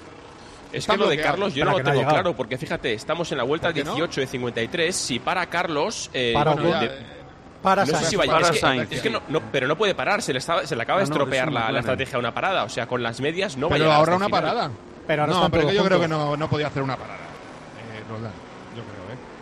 Es que lo de Carlos yo no lo tengo no claro, porque fíjate, estamos en la vuelta dieciocho de cincuenta y tres, si para Carlos... Eh, para bueno, ya, de, Para no Sainz. sé si vaya, para es que, Sainz, es que no, no, pero no puede parar, se le, está, se le acaba de no, estropear no, la, la estrategia a una parada, o sea, con las medias no va a Pero llegar ahorra hasta una final. parada. Pero no, pero yo juntos. creo que no, no podía hacer una parada. Eh, Roldán, yo creo, ¿eh?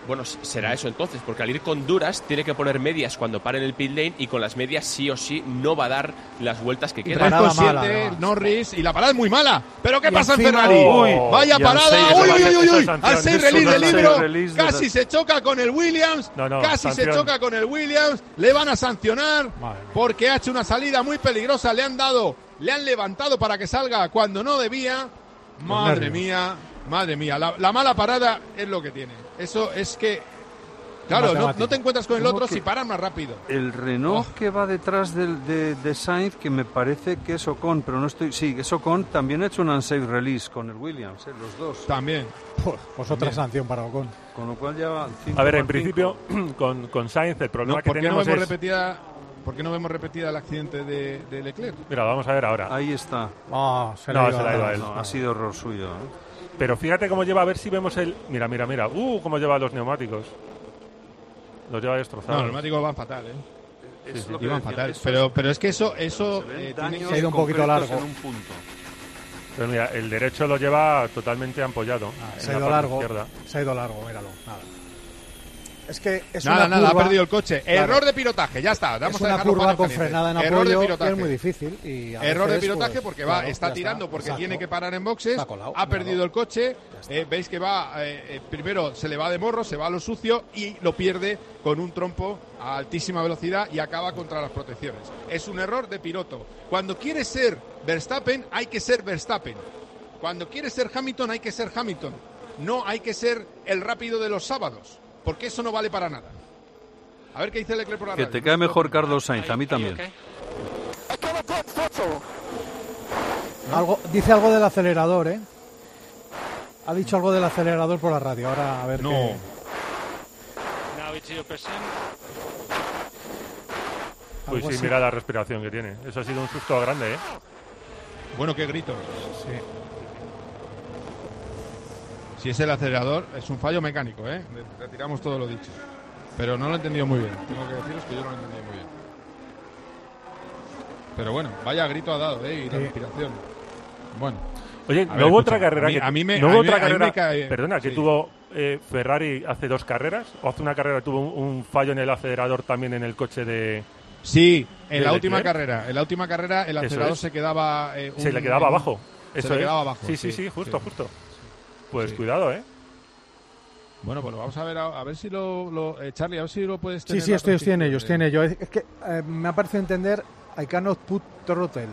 Bueno, será eso entonces, porque al ir con duras tiene que poner medias cuando pare en el pit lane y con las medias sí o sí no va a dar las vueltas que quedan. tres siete, Norris, y la parada es muy mala. ¿Pero qué pasa en Ferrari? Uy, vaya parada. Uy, uy, uy, uy. Al seis release del libro, casi se choca con el Williams. No, no, casi sanción. se choca con el Williams. Le van a sancionar porque ha hecho una salida muy peligrosa. Le han dado, le han levantado para que salga cuando no debía. Madre mía, madre mía. La, la mala parada es lo que tiene. Eso es que, claro, no, no te encuentras con el otro si paran más rápido. El Renault oh. que va detrás del, de, de Sainz, que me parece que es Ocon, pero no estoy... Sí, es Ocon, también ha hecho un unsafe release con el Williams, ¿eh? Los dos. También. Pues, pues otra sanción para Ocon. Con lo cual ya... A ver, en principio, con, con Sainz, el problema no, que ¿por qué tenemos no vemos es... repetida, ¿Por qué no vemos repetida el accidente de, de Leclerc? Mira, vamos a ver ahora. Ahí está. Oh, se no, le se le ha ido a él. No, ha sido error suyo, ¿eh? Pero fíjate cómo lleva, a ver si vemos el... Mira, mira, mira. Uh, cómo lleva los neumáticos. Los lleva destrozados. No, los neumáticos van fatal, ¿eh? Es sí, lo sí, que van decía, fatal. eso Pero, es, pero es que eso... eso se, eh, tiene, se ha ido un poquito largo. En un punto. Pero mira, el derecho lo lleva totalmente ampollado. Ah, se ha ido largo. Izquierda. Se ha ido largo, míralo. Nada. Es que es nada, una nada, curva, ha perdido el coche. Claro. Error de pilotaje, ya está. Vamos es una a curva con frenada en Error apoyo de pilotaje. es muy difícil. Y Error de pilotaje pues, porque va, claro, está tirando está, porque exacto. tiene que parar en boxes. Colado, ha perdido míralo. el coche. Eh, Veis que va, eh, eh, primero se le va de morro, se va a lo sucio y lo pierde con un trompo a altísima velocidad y acaba contra las protecciones. Es un error de piloto. Cuando quiere ser Verstappen, hay que ser Verstappen. Cuando quiere ser Hamilton, hay que ser Hamilton. No hay que ser el rápido de los sábados, porque eso no vale para nada. A ver qué dice Leclerc por la Que radio. te cae mejor Carlos Sainz, a mí también. Algo, dice algo del acelerador, ¿eh? Ha dicho algo del acelerador por la radio. Ahora a ver no. qué... Uy, sí, así. Mira la respiración que tiene. Eso ha sido un susto grande, ¿eh? Bueno, qué gritos. Sí. Si es el acelerador, es un fallo mecánico, ¿eh? Retiramos todo lo dicho. Pero no lo he entendido muy bien. Tengo que deciros que yo no lo he entendido muy bien. Pero bueno, vaya grito ha dado, ¿eh? Y la sí. respiración. Bueno. Oye, no ver, hubo otra carrera. A mí, que, a mí me, ¿no a hubo mí, otra a mí carrera, me cae, perdona, que sí. tuvo eh, Ferrari hace dos carreras? ¿O hace una carrera tuvo un, un fallo en el acelerador también en el coche de... Sí, en de la Leclerc? última carrera. En la última carrera el acelerador es. se quedaba... Eh, un, se le quedaba un, abajo. Eso se le es. quedaba abajo. Sí, sí, sí, sí justo, sí. justo. Pues sí. Cuidado, ¿eh? Bueno, pues vamos a ver a, a ver si lo, lo eh, Charlie, a ver si lo puedes tener. Sí, sí, estoy, estoy en ello, estoy en ello. Es que eh, me ha parecido entender I cannot put throttle.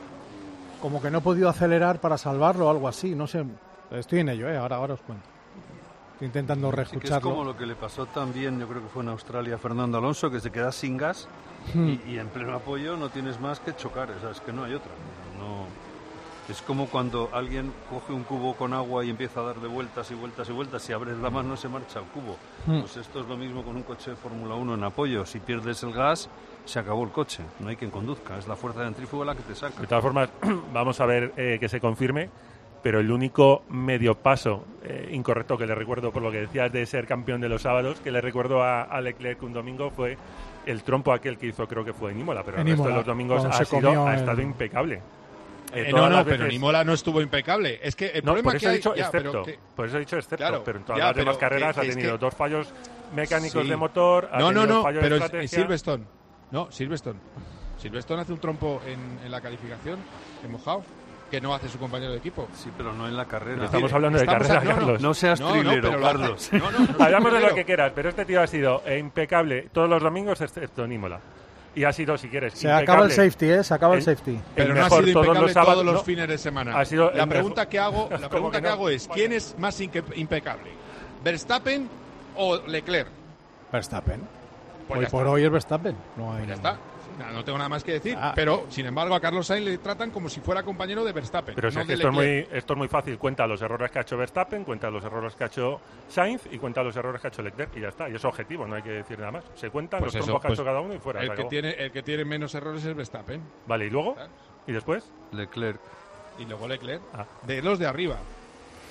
Como que no he podido acelerar para salvarlo o algo así, no sé. Estoy en ello, eh, ahora, ahora os cuento. Estoy intentando reescucharlo. Sí, que es como lo que le pasó también, yo creo que fue en Australia a Fernando Alonso, que se queda sin gas hmm. y, y en pleno apoyo no tienes más que chocar, o sea, es que no hay otra. No. Es como cuando alguien coge un cubo con agua y empieza a darle vueltas y vueltas y vueltas. Si abres la mano se marcha el cubo. Mm. Pues esto es lo mismo con un coche de Fórmula uno en apoyo. Si pierdes el gas, se acabó el coche. No hay quien conduzca. Es la fuerza centrífuga la que te saca. De todas formas, vamos a ver eh, que se confirme. Pero el único medio paso eh, incorrecto que le recuerdo, por lo que decías de ser campeón de los sábados, que le recuerdo a, a Leclerc un domingo fue el trompo aquel que hizo, creo que fue en Imola. Pero en el resto Imola, de los domingos ha, sido, ha estado el... impecable. Eh, no, no, pero en Imola no estuvo impecable. Es que el no, problema por eso que he hay, dicho ya, excepto, que, por eso he dicho excepto, claro, pero en todas ya, las demás pero carreras que, ha tenido que, dos fallos mecánicos sí. de motor, ha no, tenido no, no, fallos pero de estrategia. Silverstone, no, Silverstone, Silverstone hace un trompo en, en la calificación, en mojado, que no hace su compañero de equipo. Sí, pero no en la carrera. Estamos hablando Estamos de carrera, a, no, Carlos. No, no seas no, trilero, no, Carlos. No, no, no Hablamos de lo que quieras, pero este tío ha sido impecable todos los domingos, excepto en Imola. Y ha sido, si quieres, se impecable. acaba el safety, ¿eh? Se acaba el, el safety. Pero no ha sido impecable todos los, sábados, todos los no, fines de semana. Ha sido la pregunta que hago, la pregunta que, que no? hago es, ¿quién es más impecable? ¿Verstappen o Leclerc? Verstappen. Pues hoy por está. hoy es Verstappen. No hay pues ya está. No tengo nada más que decir, ah. pero sin embargo a Carlos Sainz le tratan como si fuera compañero de Verstappen. Pero no es que esto, es muy, esto es muy fácil. Cuenta los errores que ha hecho Verstappen, cuenta los errores que ha hecho Sainz y cuenta los errores que ha hecho Leclerc y ya está. Y es objetivo, no hay que decir nada más. Se cuentan pues los trompos que ha hecho cada uno y fuera. El que, tiene, el que tiene menos errores es Verstappen. Vale, ¿y luego? ¿Y después? Leclerc. Y luego Leclerc. Ah. De los de arriba.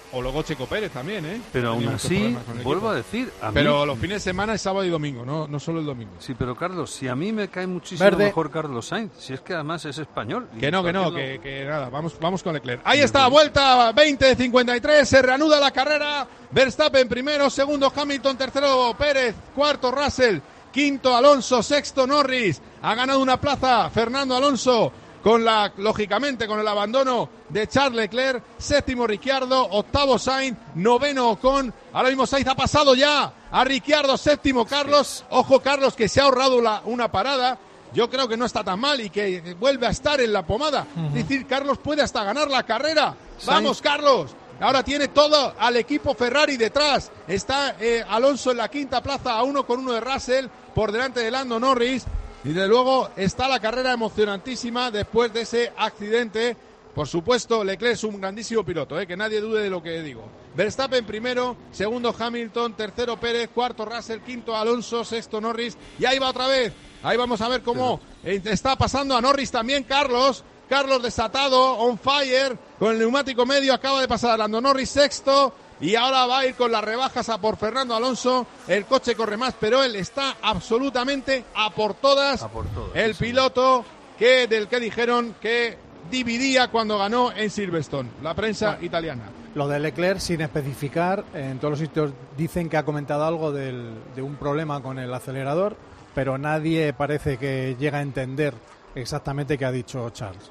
O luego Checo Pérez también, ¿eh? Pero aún así, vuelvo a decir... A pero mí... los fines de semana es sábado y domingo, no, no solo el domingo. Sí, pero Carlos, si a mí me cae muchísimo Verde. mejor Carlos Sainz, si es que además es español. Que no, que no, que, que nada, vamos, vamos con Leclerc. Ahí está, vuelta veinte de cincuenta y tres, se reanuda la carrera. Verstappen primero, segundo Hamilton, tercero Pérez, cuarto Russell, quinto Alonso, sexto Norris. Ha ganado una plaza Fernando Alonso, con la, lógicamente, con el abandono de Charles Leclerc, séptimo Ricciardo, octavo Sainz, noveno Ocon, ahora mismo Sainz ha pasado ya a Ricciardo, séptimo Carlos, ojo Carlos que se ha ahorrado la, una parada, yo creo que no está tan mal y que vuelve a estar en la pomada, uh-huh. Es decir, Carlos puede hasta ganar la carrera, Sainz. Vamos Carlos, ahora tiene todo al equipo Ferrari detrás, está eh, Alonso en la quinta plaza a uno con uno de Russell, por delante de Lando Norris. Y de luego está la carrera emocionantísima después de ese accidente. Por supuesto, Leclerc es un grandísimo piloto, ¿eh? Que nadie dude de lo que digo. Verstappen primero, segundo Hamilton, tercero Pérez, cuarto Russell, quinto Alonso, sexto Norris. Y ahí va otra vez. Ahí vamos a ver cómo Pero... está pasando a Norris también Carlos. Carlos desatado, on fire, con el neumático medio. Acaba de pasar a Lando Norris sexto. Y ahora va a ir con las rebajas a por Fernando Alonso. El coche corre más, pero él está absolutamente a por todas. A por todas el sí, piloto que del que dijeron que dividía cuando ganó en Silverstone, la prensa no. italiana. Lo de Leclerc, sin especificar, en todos los sitios dicen que ha comentado algo del, de un problema con el acelerador, pero nadie parece que llega a entender exactamente qué ha dicho Charles.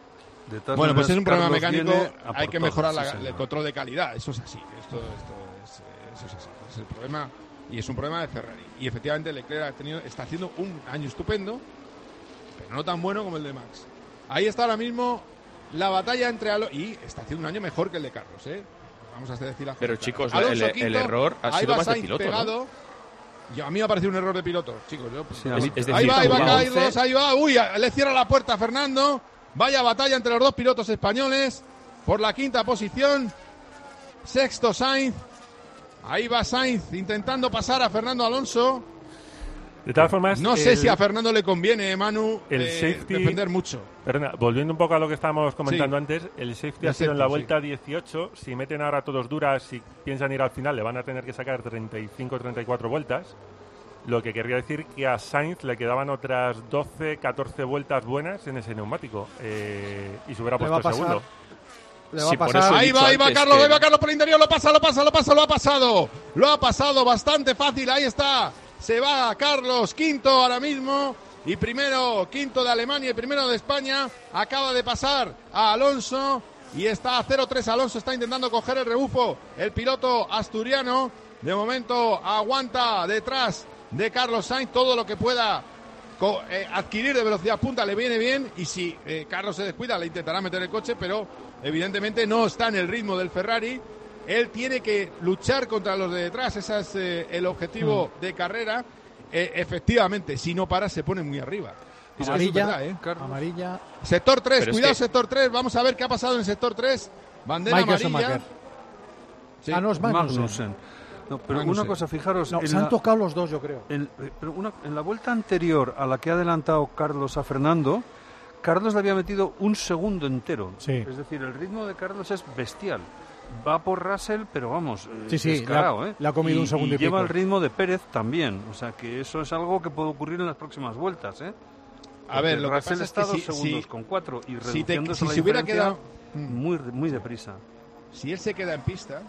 Bueno, pues es un problema mecánico, hay que mejorar la, el control de calidad, eso es así, esto, esto es, eso es así, es el problema y es un problema de Ferrari. Y efectivamente Leclerc ha tenido, está haciendo un año estupendo, pero no tan bueno como el de Max. Ahí está ahora mismo la batalla entre Alonso, y está haciendo un año mejor que el de Carlos, ¿eh? Vamos a decir las Pero chicos, Alonso, el, quinto, el error ha sido más de piloto, pegado, ¿no? Y a mí me ha parecido un error de piloto, chicos. Yo, sí, es, es decir, ahí va, ahí va Carlos, ahí va, uy, le cierra la puerta a Fernando. Vaya batalla entre los dos pilotos españoles por la quinta posición. Sexto Sainz. Ahí va Sainz intentando pasar a Fernando Alonso. De todas formas, no sé el, si a Fernando le conviene, Manu, el eh, safety, defender mucho. Perdona, volviendo un poco a lo que estábamos comentando sí. antes, el safety el ha sido safety, en la vuelta sí. dieciocho. Si meten ahora todos duras, si piensan ir al final, le van a tener que sacar treinta y cinco treinta y cuatro vueltas. Lo que querría decir que a Sainz le quedaban otras doce catorce vueltas buenas en ese neumático. Eh, y se hubiera puesto segundo. Le va sí, a pasar. Ahí va, ahí va Carlos, que... ahí va Carlos por el interior, lo pasa, lo pasa, lo pasa, lo ha pasado. Lo ha pasado bastante fácil, ahí está. Se va Carlos, quinto ahora mismo. Y primero, quinto de Alemania y primero de España. Acaba de pasar a Alonso. Y está a cero tres Alonso, está intentando coger el rebufo. El piloto asturiano, de momento, aguanta detrás de Carlos Sainz, todo lo que pueda co- eh, adquirir de velocidad punta le viene bien, y si eh, Carlos se descuida le intentará meter el coche, pero evidentemente no está en el ritmo del Ferrari. Él tiene que luchar contra los de detrás, ese es eh, el objetivo mm. de carrera. Eh, efectivamente, si no para se pone muy arriba. Eso amarilla, es verdad, ¿eh? Amarilla. Sector tres, pero cuidado es que... sector tres, vamos a ver qué ha pasado en sector tres. Bandera Michael amarilla. Sí. Ah, no, es Magnussen. Magnussen. No, pero una cosa, fijaros... No, se han la, tocado los dos, yo creo. En, pero una, en la vuelta anterior a la que ha adelantado Carlos a Fernando, Carlos le había metido un segundo entero. Sí. Es decir, el ritmo de Carlos es bestial. Va por Russell, pero vamos, sí, sí, descarado, le ha, ¿eh? le ha comido y, un segundo y, y pico. lleva el ritmo de Pérez también. O sea, que eso es algo que puede ocurrir en las próximas vueltas, ¿eh? A ver, lo Russell que pasa está es que dos si, segundos si, con cuatro y si, te, reduciéndose si la se hubiera diferencia quedado muy, muy deprisa. Si él se queda en pista...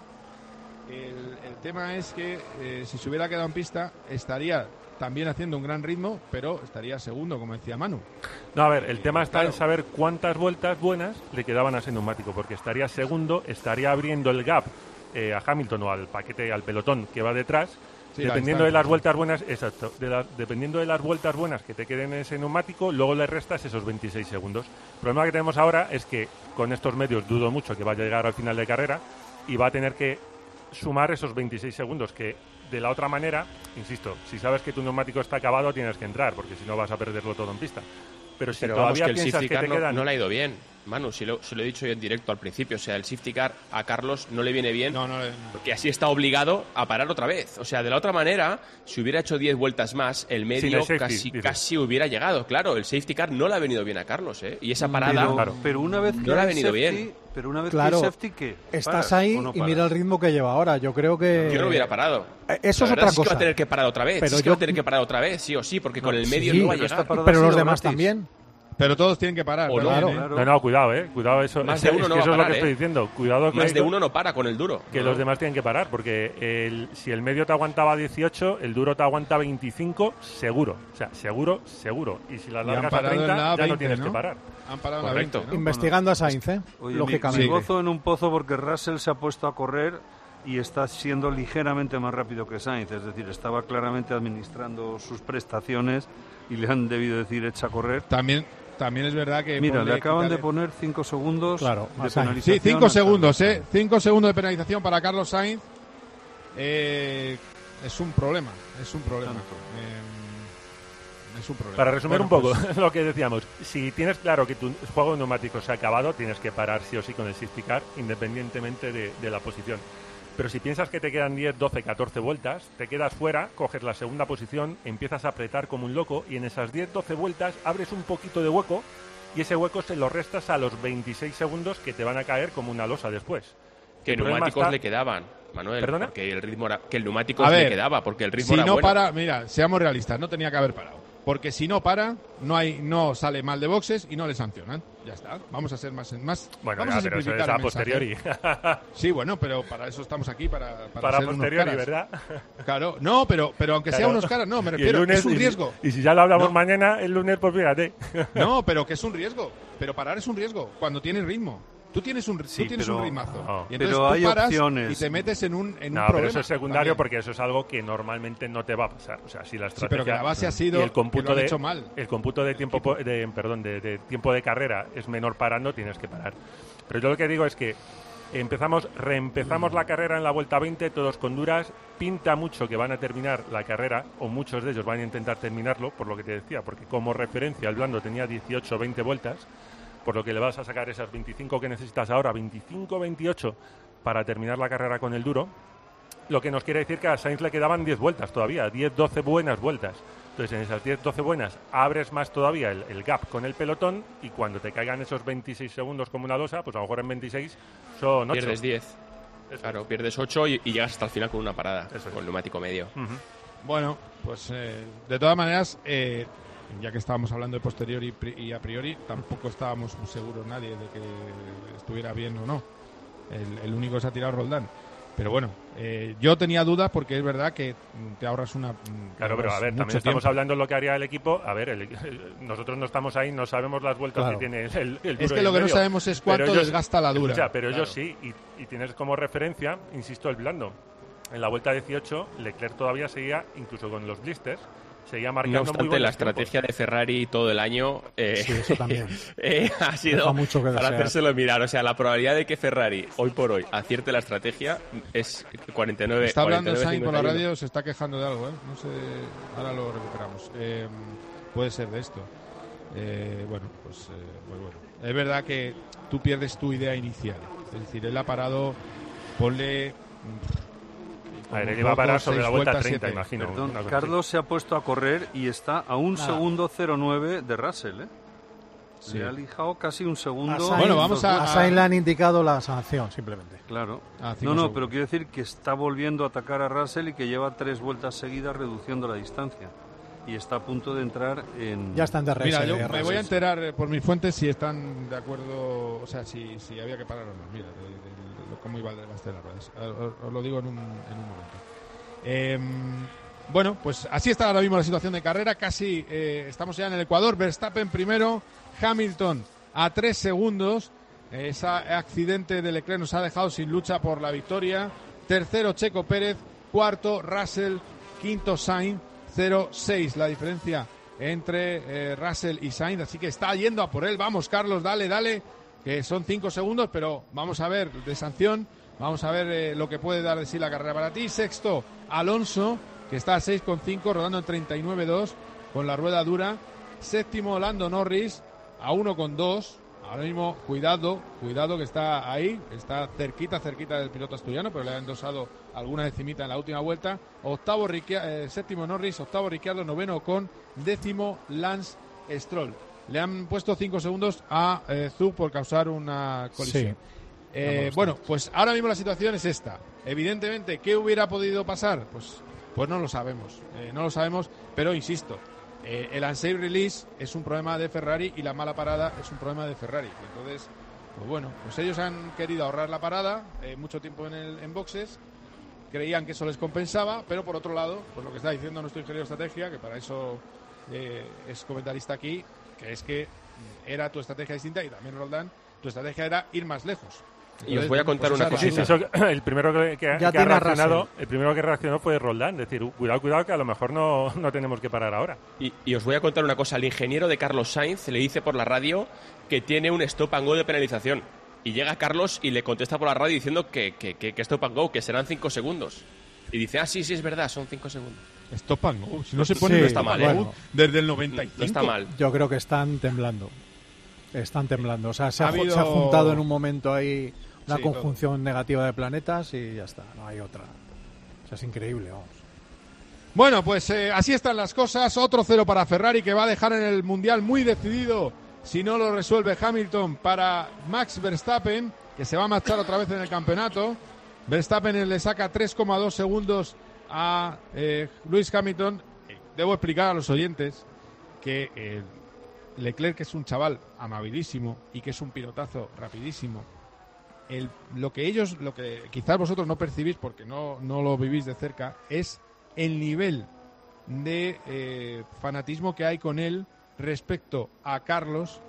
El, el tema es que eh, si se hubiera quedado en pista estaría también haciendo un gran ritmo, pero estaría segundo, como decía Manu. No, a ver, el eh, tema está claro. en saber cuántas vueltas buenas le quedaban a ese neumático, porque estaría segundo, estaría abriendo el gap eh, a Hamilton o al paquete, al pelotón que va detrás, sí, dependiendo de las vueltas buenas, exacto, de la, dependiendo de las vueltas buenas que te queden en ese neumático, luego le restas esos veintiséis segundos. El problema que tenemos ahora es que con estos medios dudo mucho que vaya a llegar al final de carrera y va a tener que sumar esos veintiséis segundos, que de la otra manera, insisto, si sabes que tu neumático está acabado tienes que entrar, porque si no vas a perderlo todo en pista. Pero si Pero todavía vamos, que el piensas que te no, quedan... no le ha ido bien. Manu, si lo, si lo he dicho yo en directo al principio, o sea, el safety car a Carlos no le viene bien, no, no, no. porque así está obligado a parar otra vez. O sea, de la otra manera, si hubiera hecho diez vueltas más, el medio el safety, casi, dice. casi hubiera llegado. Claro, el safety car no le ha venido bien a Carlos, ¿eh? Y esa parada pero, claro, pero una vez que no le ha hay venido safety, bien. Pero una vez claro, que hay safety, ¿qué? Estás ahí no y mira el ritmo que lleva ahora. Yo creo que... Yo no hubiera parado. Eso la es otra es que cosa. va a tener que parar otra vez. Pero es que yo... va a tener que parar otra vez, sí o sí, porque no, con el medio sí, no va a llegar. Pero los demás gratis. También. Pero todos tienen que parar. O no, claro. claro. No, no, cuidado, eh. Cuidado, eso, Más es, de uno es no que va eso a es lo parar, que estoy ¿eh? diciendo. Cuidado Más que de uno no para con el duro. Que no. los demás tienen que parar, porque el, si el medio te aguantaba dieciocho, el duro te aguanta veinticinco, seguro. O sea, seguro, seguro. Y si las largas a treinta, ya veinte, no tienes ¿no? que parar. Han parado Correcto. la veinte, ¿no? Investigando a Sainz, ¿eh? Oye, lógicamente. Me gozo en un pozo porque Russell se ha puesto a correr y está siendo ligeramente más rápido que Sainz. Es decir, estaba claramente administrando sus prestaciones y le han debido decir echa a correr. También... También es verdad que... Mira, le acaban quitarle... de poner cinco segundos claro, de penalización. Sí, cinco segundos, ¿eh? cinco segundos de penalización para Carlos Sainz. Eh, es un problema, es un problema. Eh, es un problema. Para resumir bueno, un poco pues... lo que decíamos, si tienes claro que tu juego de neumáticos se ha acabado, tienes que parar sí o sí con el safety car, independientemente de, de la posición. Pero si piensas que te quedan diez, doce, catorce vueltas, te quedas fuera, coges la segunda posición, empiezas a apretar como un loco y en esas diez, doce vueltas abres un poquito de hueco y ese hueco se lo restas a los veintiséis segundos que te van a caer como una losa después. Que neumáticos está... le quedaban, Manuel. ¿Perdona? Porque el ritmo era... Que el neumático ver, le quedaba, porque el ritmo si era no bueno. para, mira, seamos realistas, no tenía que haber parado. Porque si no para, no hay, no sale mal de boxes y no le sancionan. Ya está. Vamos a ser más, más bueno, vamos ya, a pero eso es el a posteriori. Sí, sí, bueno, pero para eso estamos aquí, para para, para ser posteriori, unos ¿verdad? Claro, no, pero pero aunque claro. sea unos caras, no, me refiero, lunes, es un riesgo. Y, y si ya lo hablamos no. mañana, el lunes, pues fíjate. No, pero que es un riesgo. Pero parar es un riesgo cuando tienes ritmo. Tú tienes un, sí, tú tienes pero, un ritmazo. No, y entonces pero tú hay paras opciones. Y te metes en un, en no, un problema. pero eso es secundario también. Porque eso es algo que normalmente no te va a pasar. O sea, si la estrategia... Sí, pero que la base ha sido y el cómputo que lo han de, hecho mal. El cómputo de tiempo, de, perdón, de, de tiempo de carrera es menor parando, tienes que parar. Pero yo lo que digo es que empezamos, reempezamos mm. la carrera en la vuelta veinte, todos con duras. Pinta mucho que van a terminar la carrera, o muchos de ellos van a intentar terminarlo, por lo que te decía, porque como referencia el blando tenía dieciocho o veinte vueltas, por lo que le vas a sacar esas veinticinco que necesitas ahora, veinticinco veintiocho, para terminar la carrera con el duro, lo que nos quiere decir que a Sainz le quedaban diez vueltas todavía, diez doce buenas vueltas. Entonces, en esas diez doce buenas, abres más todavía el, el gap con el pelotón y cuando te caigan esos veintiséis segundos como una losa, pues a lo mejor en veintiséis son ocho. Pierdes diez. Eso. Claro, pierdes ocho y, y llegas hasta el final con una parada, Eso con es. el neumático medio. Uh-huh. Bueno, pues eh, de todas maneras... Eh, ya que estábamos hablando de posteriori y a priori, tampoco estábamos seguros nadie de que estuviera bien o no. El, el único que se ha tirado Roldán. Pero bueno, eh, yo tenía dudas porque es verdad que te ahorras una... Claro, pero a ver, también estamos tiempo. hablando de lo que haría el equipo. A ver, el, el, nosotros no estamos ahí, no sabemos las vueltas claro. que tiene el, el, el duro. Es que lo que medio. no sabemos es cuánto ellos, desgasta la dura. Escucha, pero claro. ellos sí, y, y tienes como referencia, insisto, el blando. En la vuelta dieciocho, Leclerc todavía seguía, incluso con los blisters, seguía marcando no obstante, muy buenos la estrategia tiempos. de Ferrari todo el año eh, sí, eso también. eh, ha sido mucho que para desear. hacérselo mirar. O sea, la probabilidad de que Ferrari hoy por hoy acierte la estrategia es cuarenta y nueve. Está hablando Sainz por la cincuenta y uno. radio, se está quejando de algo, ¿eh? No sé, ahora lo recuperamos. Eh, puede ser de esto. Eh, bueno, pues, eh, pues bueno. Es verdad que tú pierdes tu idea inicial. Es decir, él ha parado, ponle... A ver, él iba a parar sobre la vuelta vueltas, treinta, siete. imagino. Perdón, Carlos se ha puesto a correr y está a un Nada. segundo cero nueve de Russell, ¿eh? Sí. Le ha lijado casi un segundo. A Sainz, Bueno, vamos a- a Sainz le han indicado la sanción, simplemente. Claro. Ah, cinco no, no, segundos. pero quiero decir que está volviendo a atacar a Russell y que lleva tres vueltas seguidas reduciendo la distancia. Y está a punto de entrar en... Ya está en D R S. Mira, yo de me Russell. voy a enterar eh, por mis fuentes si están de acuerdo, o sea, si, si había que parar o no. Mira, de, de- de cómo iba el desgaste de las ruedas. Os, os lo digo en un, en un momento. Eh, bueno, pues así está ahora mismo la situación de carrera. Casi eh, estamos ya en el Ecuador. Verstappen primero, Hamilton a tres segundos. Ese accidente de Leclerc nos ha dejado sin lucha por la victoria. Tercero, Checo Pérez. Cuarto, Russell. Quinto, Sainz. cero seis la diferencia entre eh, Russell y Sainz. Así que está yendo a por él. Vamos, Carlos, dale, dale. Que son cinco segundos, pero vamos a ver de sanción. Vamos a ver eh, lo que puede dar de sí la carrera para ti. Sexto, Alonso, que está a seis coma cinco, rodando en treinta y nueve coma dos con la rueda dura. Séptimo, Lando Norris, a uno coma dos. ahora mismo, cuidado, cuidado que está ahí, está cerquita, cerquita del piloto asturiano, pero le ha endosado alguna decimita en la última vuelta. Octavo, eh, séptimo Norris, octavo Ricciardo, noveno Ocon, décimo Lance Stroll. Le han puesto cinco segundos a eh, Zug por causar una colisión. Sí. Eh, bueno, pues ahora mismo la situación es esta. Evidentemente, ¿qué hubiera podido pasar? Pues, pues no lo sabemos, eh, no lo sabemos, pero insisto, eh, el unsafe release es un problema de Ferrari y la mala parada es un problema de Ferrari. Entonces, pues bueno, pues ellos han querido ahorrar la parada, eh, mucho tiempo en, el, en boxes, creían que eso les compensaba, pero por otro lado, pues lo que está diciendo nuestro ingeniero de estrategia, que para eso eh, es comentarista aquí, que es que era tu estrategia distinta, y también Roldán, tu estrategia era ir más lejos. Y os voy a contar pues una cosa. Sí, sí, eso, el primero que, que, que ha reaccionado, el primero que reaccionó fue Roldán, es decir, cuidado, cuidado, que a lo mejor no, no tenemos que parar ahora. Y, y os voy a contar una cosa. El ingeniero de Carlos Sainz le dice por la radio que tiene un stop and go de penalización. Y llega Carlos y le contesta por la radio diciendo que, que, que, que stop and go, que serán cinco segundos. Y dice, ah, sí, sí, es verdad, son cinco segundos. Stop and go. Si no se pone, sí, no está mal, ¿eh? Desde el noventa y cinco. No está mal. Yo creo que están temblando. Están temblando. O sea, se ha, ha, habido... se ha juntado en un momento ahí una sí, conjunción todo. negativa de planetas y ya está. No hay otra. O sea, es increíble, vamos. Bueno, pues eh, así están las cosas. Otro cero para Ferrari, que va a dejar en el Mundial muy decidido, si no lo resuelve Hamilton, para Max Verstappen, que se va a marchar otra vez en el campeonato. Verstappen le saca tres coma dos segundos a eh, Lewis Hamilton. Debo explicar a los oyentes que eh, Leclerc es un chaval amabilísimo y que es un pilotazo rapidísimo. El, lo que ellos, lo que quizás vosotros no percibís porque no, no lo vivís de cerca, es el nivel de eh, fanatismo que hay con él respecto a Carlos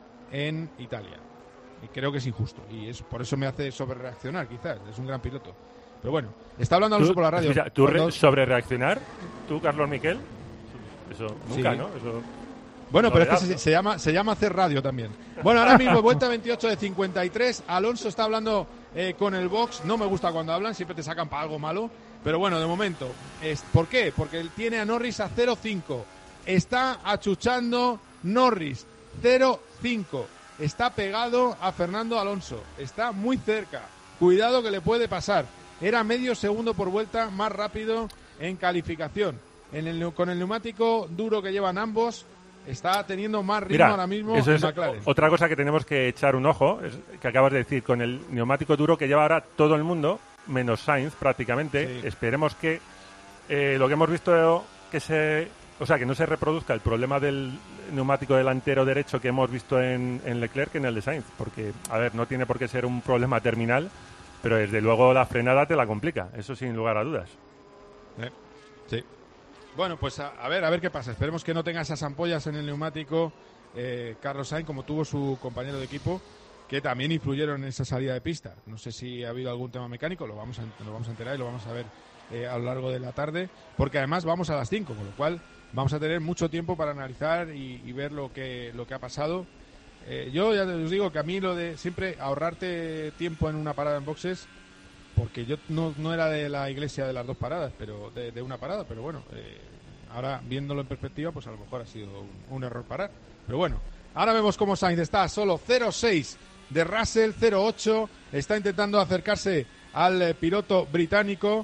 en Italia. Y creo que es injusto. Y es por eso me hace sobrereaccionar, quizás. Es un gran piloto. Pero bueno, está hablando Alonso por la radio. Escucha, ¿tú cuando... sobrereaccionar? ¿Tú, Carlos Miquel? Eso nunca, sí. ¿no? Eso... Bueno, pero es que se, se llama se llama hacer radio también. Bueno, ahora mismo vuelta veintiocho de cincuenta y tres. Alonso está hablando eh, con el box. No me gusta cuando hablan, siempre te sacan para algo malo. Pero bueno, de momento. Es, ¿Por qué? Porque él tiene a Norris a cero cinco. Está achuchando Norris. cero cinco. Está pegado a Fernando Alonso. Está muy cerca. Cuidado que le puede pasar. Era medio segundo por vuelta más rápido en calificación. En el, con el neumático duro que llevan ambos, está teniendo más ritmo. Mira, ahora mismo eso es McLaren. Otra cosa que tenemos que echar un ojo, es que acabas de decir, con el neumático duro que lleva ahora todo el mundo, menos Sainz prácticamente. Sí. Esperemos que eh, lo que hemos visto que se... O sea, que no se reproduzca el problema del neumático delantero derecho que hemos visto en, en Leclerc en el de Sainz. Porque, a ver, no tiene por qué ser un problema terminal, pero desde luego la frenada te la complica. Eso sin lugar a dudas. Eh, sí. Bueno, pues a, a ver, a ver qué pasa. Esperemos que no tenga esas ampollas en el neumático eh, Carlos Sainz, como tuvo su compañero de equipo, que también influyeron en esa salida de pista. No sé si ha habido algún tema mecánico, lo vamos a, lo vamos a enterar y lo vamos a ver eh, a lo largo de la tarde, porque además vamos a las cinco, con lo cual vamos a tener mucho tiempo para analizar y, y ver lo que lo que ha pasado. Eh, yo ya os digo que a mí lo de siempre ahorrarte tiempo en una parada en boxes, porque yo no, no era de la iglesia de las dos paradas, pero de, de una parada, pero bueno, eh, ahora viéndolo en perspectiva, pues a lo mejor ha sido un, un error parar. Pero bueno, ahora vemos cómo Sainz está solo cero seis de Russell, cero ocho, está intentando acercarse al eh, piloto británico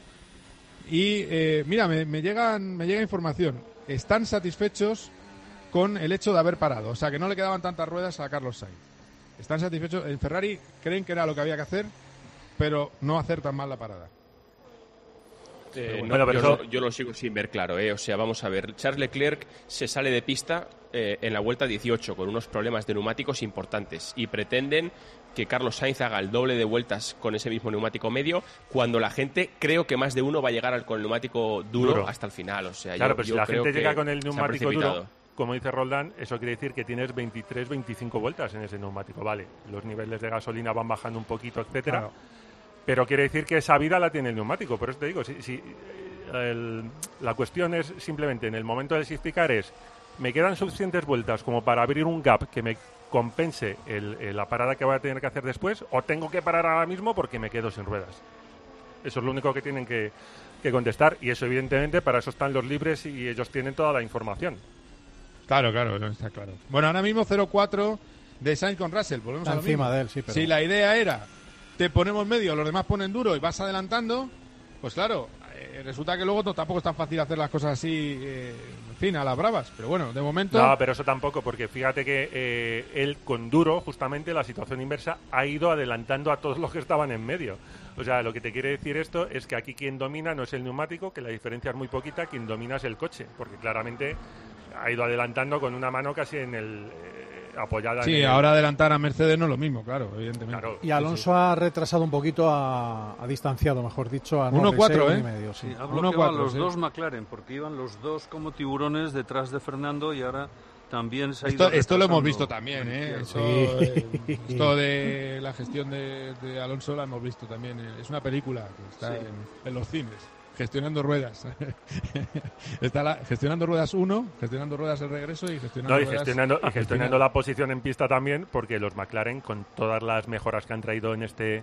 y eh, mira, me, me, llegan, me llega información. Están satisfechos con el hecho de haber parado. O sea, que no le quedaban tantas ruedas a Carlos Sainz. Están satisfechos. En Ferrari creen que era lo que había que hacer, pero no hacer tan mal la parada. Eh, no, bueno, pero yo, eso... yo lo sigo sin ver claro. ¿eh? O sea, vamos a ver. Charles Leclerc se sale de pista eh, en la vuelta dieciocho con unos problemas de neumáticos importantes y pretenden que Carlos Sainz haga el doble de vueltas con ese mismo neumático medio, cuando la gente, creo que más de uno va a llegar al, con el neumático duro, duro hasta el final. O sea, claro, yo, pero yo si la creo gente que llega con el neumático duro, como dice Roldán, eso quiere decir que tienes veintitrés, veinticinco vueltas en ese neumático. Vale, los niveles de gasolina van bajando un poquito, etcétera. Claro. Pero quiere decir que esa vida la tiene el neumático. Por eso te digo, si, si el, la cuestión es simplemente en el momento del safety car es, me quedan suficientes vueltas como para abrir un gap que me compense el, el, la parada que voy a tener que hacer después, o tengo que parar ahora mismo porque me quedo sin ruedas. Eso es lo único que tienen que, que contestar, y eso evidentemente para eso están los libres y ellos tienen toda la información. Claro, claro, está claro. Bueno, ahora mismo cero cuatro de Sainz con Russell. Volvemos a lo encima mismo. de él, sí, pero... Si la idea era, te ponemos medio, los demás ponen duro y vas adelantando, pues claro, eh, resulta que luego no, tampoco es tan fácil hacer las cosas así, eh, en fin, a las bravas. Pero bueno, de momento... No, pero eso tampoco, porque fíjate que eh, él con duro, justamente la situación inversa, ha ido adelantando a todos los que estaban en medio. O sea, lo que te quiere decir esto es que aquí quien domina no es el neumático, que la diferencia es muy poquita, quien domina es el coche, porque claramente ha ido adelantando con una mano casi en el... Eh, apoyada sí, en el... ahora adelantar a Mercedes no es lo mismo, claro, evidentemente. Claro, y Alonso sí, sí. ha retrasado un poquito, ha, ha distanciado, mejor dicho, a uno cuatro, ¿eh? Y medio, sí. Sí, ha bloqueado a los sí. dos McLaren, porque iban los dos como tiburones detrás de Fernando y ahora... También se ha ido esto, esto lo hemos visto también, ¿eh? Esto, sí. eh, esto de la gestión de, de Alonso la hemos visto también. Es una película que está sí. en, en los cines, gestionando ruedas. Está la, gestionando ruedas uno, gestionando ruedas el regreso y gestionando no, y ruedas gestionando, y gestionando la posición en pista también, porque los McLaren, con todas las mejoras que han traído en este...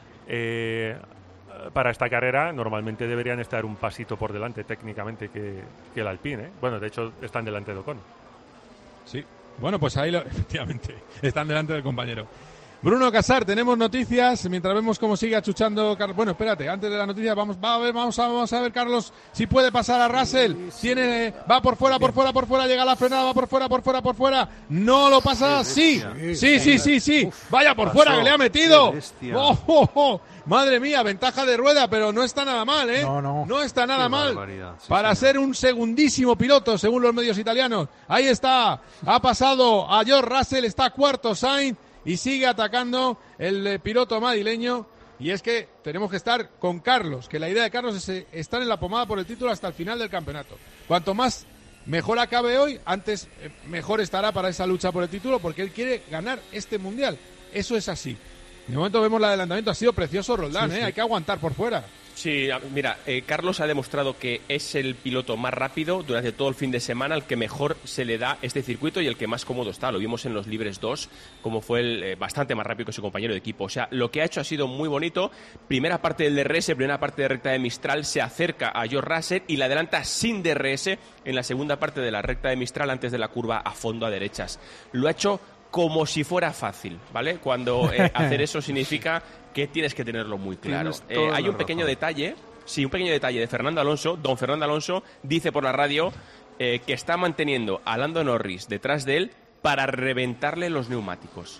Eh, para esta carrera normalmente deberían estar un pasito por delante técnicamente que, que el Alpine, ¿eh? Bueno, de hecho están delante de Ocon. Sí, bueno, pues ahí lo, efectivamente están delante del compañero. Bruno Casar, tenemos noticias mientras vemos cómo sigue achuchando Carlos. Bueno, espérate, antes de la noticia vamos, va a ver, vamos a, vamos a ver, Carlos, si puede pasar a Russell. Tiene, va por fuera, por fuera, por fuera, llega la frenada, va por fuera, por fuera, por fuera. No lo pasa, sí, sí, sí, sí, sí. Vaya por fuera que le ha metido. Oh, oh, oh. Madre mía, ventaja de rueda, pero no está nada mal, ¿eh? No, no. No está nada Qué mal sí, para señor. ser un segundísimo piloto, según los medios italianos. Ahí está, ha pasado a George Russell, está cuarto Sainz y sigue atacando el eh, piloto madrileño. Y es que tenemos que estar con Carlos, que la idea de Carlos es eh, estar en la pomada por el título hasta el final del campeonato. Cuanto más mejor acabe hoy, antes eh, mejor estará para esa lucha por el título, porque él quiere ganar este mundial. Eso es así. De momento vemos el adelantamiento, ha sido precioso Roldán, sí, ¿eh? Sí. Hay que aguantar por fuera. Sí, mira, eh, Carlos ha demostrado que es el piloto más rápido durante todo el fin de semana, el que mejor se le da este circuito y el que más cómodo está. Lo vimos en los Libres dos, como fue el, eh, bastante más rápido que su compañero de equipo. O sea, lo que ha hecho ha sido muy bonito. Primera parte del D R S, primera parte de recta de Mistral, se acerca a George Russell y la adelanta sin D R S en la segunda parte de la recta de Mistral antes de la curva a fondo a derechas. Lo ha hecho como si fuera fácil, ¿vale? Cuando eh, hacer eso significa que tienes que tenerlo muy claro. Eh, hay un pequeño razón. detalle, sí, un pequeño detalle de Fernando Alonso. Don Fernando Alonso dice por la radio eh, que está manteniendo a Lando Norris detrás de él para reventarle los neumáticos.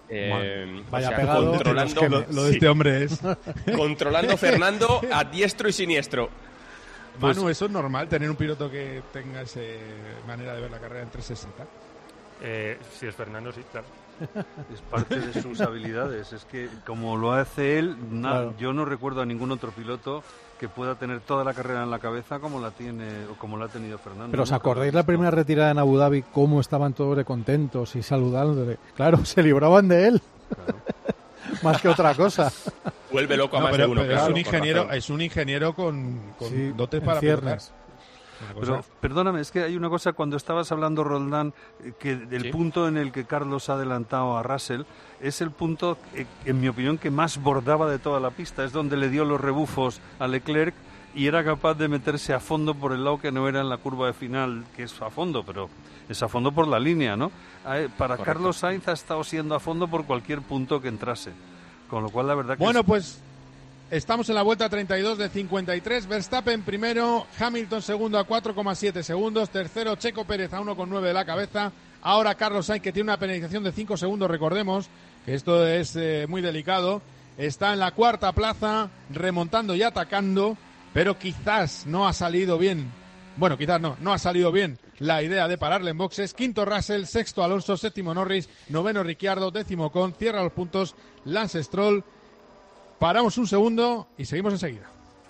Eh, Vaya o sea, pegado, controlando lo, lo de este hombre es controlando Fernando a diestro y siniestro. Pues, Manu, ¿eso es normal tener un piloto que tenga esa manera de ver la carrera en trescientos sesenta? Eh, si es Fernando, sí, claro. Es parte de sus habilidades. Es que como lo hace él, na, claro. yo no recuerdo a ningún otro piloto que pueda tener toda la carrera en la cabeza como la tiene o como la ha tenido Fernando. Pero ¿os acordáis la primera retirada en Abu Dhabi cómo estaban todos de contentos y saludándole? Claro, se libraban de él. Claro. Más que otra cosa. Vuelve loco a no, más pero, de uno. Pero claro, es un ingeniero, es un ingeniero con, con sí, dotes para ciernes. Pero, perdóname, es que hay una cosa, cuando estabas hablando, Roldán, que el ¿Sí? punto en el que Carlos ha adelantado a Russell es el punto, eh, en mi opinión, que más bordaba de toda la pista. Es donde le dio los rebufos a Leclerc y era capaz de meterse a fondo por el lado que no era en la curva de final, que es a fondo, pero es a fondo por la línea, ¿no? Para Correcto. Carlos Sainz ha estado siendo a fondo por cualquier punto que entrase. Con lo cual, la verdad que... Bueno, es... pues... Estamos en la vuelta treinta y dos de cincuenta y tres. Verstappen primero, Hamilton segundo a cuatro coma siete segundos. Tercero, Checo Pérez a uno coma nueve de la cabeza. Ahora Carlos Sainz, que tiene una penalización de cinco segundos, recordemos que esto es eh, muy delicado. Está en la cuarta plaza, remontando y atacando, pero quizás no ha salido bien. Bueno, quizás no, no ha salido bien la idea de pararle en boxes. Quinto Russell, sexto Alonso, séptimo Norris, noveno Ricciardo, décimo Ocon, cierra los puntos Lance Stroll. Paramos un segundo y seguimos enseguida.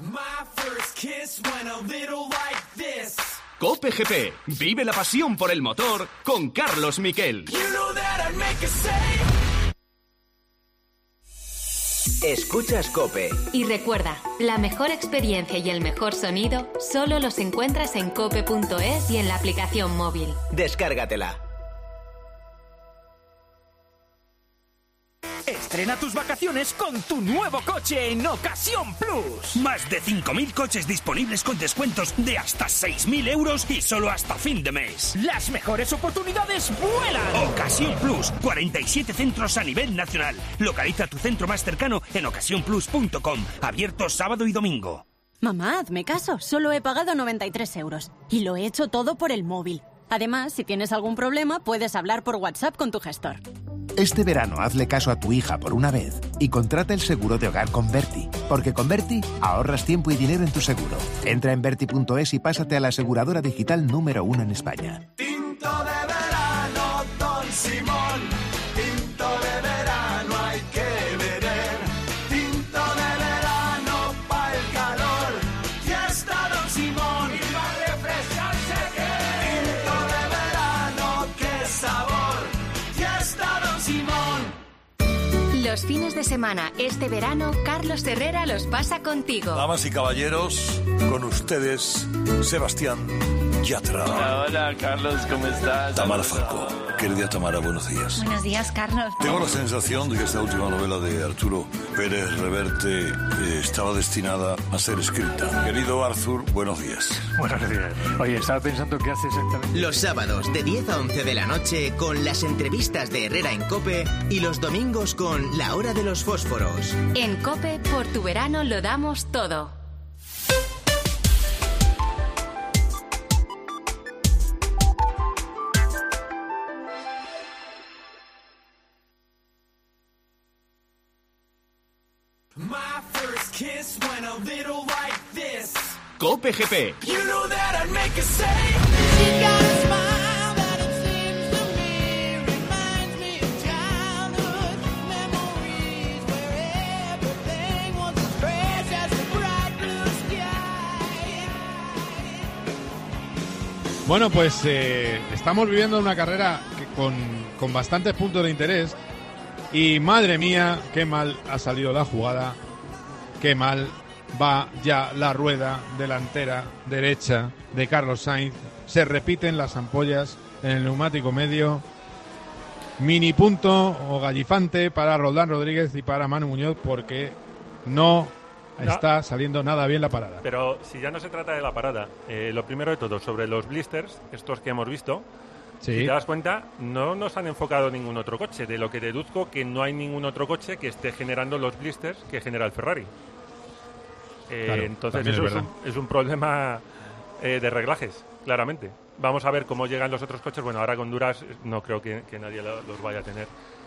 COPE G P. Vive la pasión por el motor con Carlos Miquel. Escuchas COPE. Y recuerda, la mejor experiencia y el mejor sonido solo los encuentras en cope punto es y en la aplicación móvil. Descárgatela. Estrena tus vacaciones con tu nuevo coche en Ocasión Plus. Más de cinco mil coches disponibles con descuentos de hasta seis mil euros y solo hasta fin de mes. Las mejores oportunidades vuelan. Ocasión Plus, cuarenta y siete centros a nivel nacional. Localiza tu centro más cercano en ocasión plus punto com. Abierto sábado y domingo. Mamá, hazme caso. Solo he pagado noventa y tres euros. Y lo he hecho todo por el móvil. Además, si tienes algún problema, puedes hablar por WhatsApp con tu gestor. Este verano hazle caso a tu hija por una vez y contrata el seguro de hogar con Berti. Porque con Berti ahorras tiempo y dinero en tu seguro. Entra en berti punto es y pásate a la aseguradora digital número uno en España. Tinto de verano, Don Simón. Tinto de verano hay que beber. Tinto de verano pa' el calor. Ya está Don Simón. Y va a refrescarse que. Tinto de verano, qué sabor. Ya está Don Simón. Los fines de semana, este verano, Carlos Herrera los pasa contigo. Damas y caballeros, con ustedes, Sebastián Yatra. Hola, hola, Carlos, ¿cómo estás? Tamara Falcó. Querida Tamara, buenos días. Buenos días, Carlos. Tengo la sensación de que esta última novela de Arturo Pérez Reverte eh, estaba destinada a ser escrita. Querido Arthur, buenos días. Buenos días. Oye, estaba pensando qué hace exactamente. Los sábados de diez a once de la noche con las entrevistas de Herrera en COPE y los domingos con La Hora de los Fósforos. En COPE, por tu verano lo damos todo. My first kiss went a little like this. COPE G P. You know that I'd make a save. She got a smile that it seems to me reminds me of childhood memories where everything was as fresh as the bright blue sky. Bueno, pues eh, estamos viviendo una carrera que con, con bastantes puntos de interés. Y madre mía, qué mal ha salido la jugada, qué mal va ya la rueda delantera derecha de Carlos Sainz. Se repiten las ampollas en el neumático medio. Mini punto o gallifante para Roldán Rodríguez y para Manu Muñoz porque no, no está saliendo nada bien la parada. Pero si ya no se trata de la parada, eh, lo primero de todo, sobre los blisters, estos que hemos visto... Sí. Si te das cuenta, no nos han enfocado ningún otro coche, de lo que deduzco que no hay ningún otro coche que esté generando los blisters que genera el Ferrari. Eh, claro, entonces eso es, es, un, es un problema eh, de reglajes, claramente. Vamos a ver cómo llegan los otros coches. Bueno, ahora con Honduras no creo que, que nadie lo, los vaya a tener.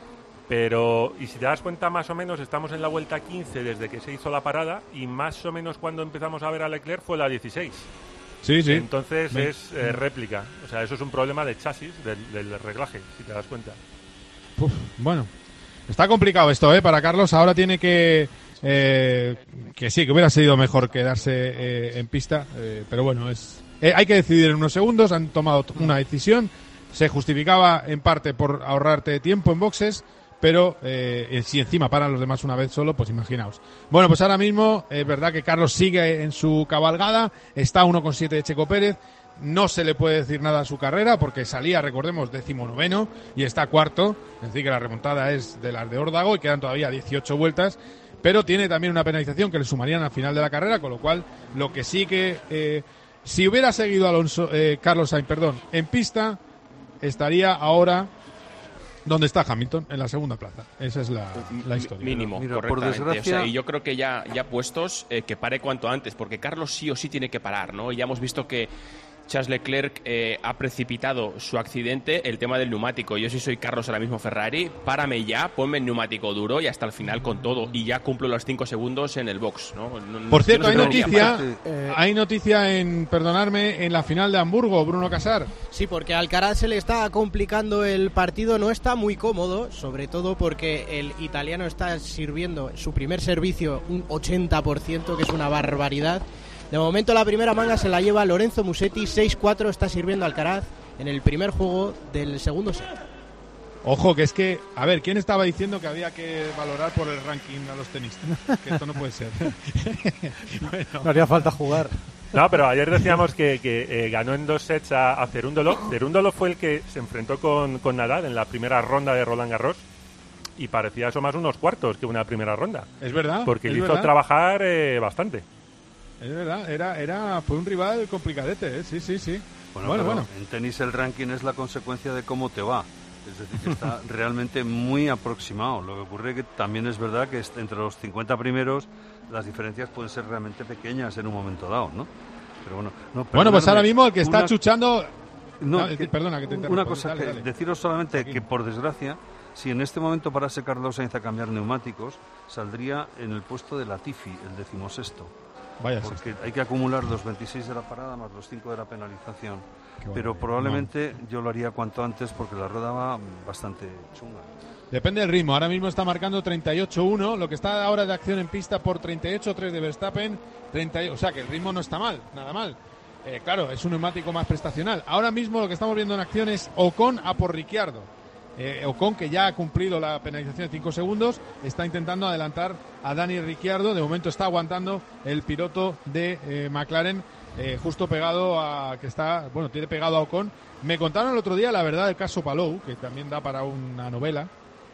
Pero, y si te das cuenta, más o menos estamos en la vuelta quince desde que se hizo la parada y más o menos cuando empezamos a ver a Leclerc fue la dieciséis. Sí, sí. Entonces Me... es eh, réplica. O sea, eso es un problema de chasis, del, del reglaje, si te das cuenta. Uf, bueno, está complicado esto, ¿eh? Para Carlos ahora tiene que... Eh, que sí, que hubiera sido mejor quedarse eh, en pista. Eh, pero bueno, es eh, hay que decidir en unos segundos. Han tomado una decisión. Se justificaba en parte por ahorrarte tiempo en boxes. Pero eh, si encima paran los demás una vez solo, pues imaginaos. Bueno, pues ahora mismo es verdad que Carlos sigue en su cabalgada, está a uno coma siete de Checo Pérez, no se le puede decir nada a su carrera porque salía, recordemos, decimonoveno y está cuarto, es decir que la remontada es de las de Órdago y quedan todavía dieciocho vueltas, pero tiene también una penalización que le sumarían al final de la carrera, con lo cual lo que sí que... Eh, si hubiera seguido Alonso, eh, Carlos Sainz, perdón, en pista, estaría ahora... ¿Dónde está Hamilton? En la segunda plaza. Esa es la, la historia. Mínimo, Mira, correctamente. Por desgracia... o sea, y yo creo que ya, ya puestos, eh, que pare cuanto antes, porque Carlos sí o sí tiene que parar, ¿no? Y ya hemos visto que Charles Leclerc eh, ha precipitado su accidente, el tema del neumático. Yo sí soy Carlos ahora mismo Ferrari, párame ya, ponme el neumático duro y hasta el final con todo. Y ya cumplo los cinco segundos en el box, ¿no? no Por cierto, no hay noticia, eh, hay noticia en, perdonadme, en la final de Hamburgo, Bruno Casar. Sí, porque a Alcaraz se le está complicando el partido, no está muy cómodo, sobre todo porque el italiano está sirviendo su primer servicio un ochenta por ciento, que es una barbaridad. De momento la primera manga se la lleva Lorenzo Musetti, seis cuatro está sirviendo Alcaraz en el primer juego del segundo set. Ojo, que es que, a ver, ¿quién estaba diciendo que había que valorar por el ranking a los tenistas? Que esto no puede ser. Bueno. No haría falta jugar. No, pero ayer decíamos que, que eh, ganó en dos sets a, a Cerúndolo. Cerúndolo fue el que se enfrentó con, con Nadal en la primera ronda de Roland Garros. y parecía eso más unos cuartos que una primera ronda. Es verdad. Porque es le hizo verdad. trabajar eh, bastante. Es verdad, era, era, fue un rival complicadete, ¿eh? Sí, sí, sí. Bueno, bueno, bueno, bueno. En tenis el ranking es la consecuencia de cómo te va. Es decir, que está realmente muy aproximado. Lo que ocurre que también es verdad que entre los cincuenta primeros las diferencias pueden ser realmente pequeñas en un momento dado, ¿no? Pero bueno, no, bueno, pues ahora mismo el que está una... chuchando... No, no, que, perdona, que te interrumpo. Una cosa, dale, que dale. deciros solamente Aquí. que por desgracia, si en este momento parase Carlos Sainz a cambiar neumáticos, saldría en el puesto de Latifi, el decimosexto. Vaya, porque sí. hay que acumular los veintiséis de la parada más los cinco de la penalización. Pero probablemente no. yo lo haría cuanto antes porque la rueda va bastante chunga. Depende del ritmo. Ahora mismo está marcando treinta y ocho uno, lo que está ahora de acción en pista por treinta y ocho tres de Verstappen. treinta, o sea que el ritmo no está mal, nada mal. Eh, claro, es un neumático más prestacional. Ahora mismo lo que estamos viendo en acción es Ocon a por Ricciardo. Eh, Ocon, que ya ha cumplido la penalización de cinco segundos, está intentando adelantar a Dani Ricciardo. De momento está aguantando el piloto de eh, McLaren, eh, justo pegado a, que está, bueno, tiene pegado a Ocon. Me contaron el otro día la verdad del caso Palou, que también da para una novela.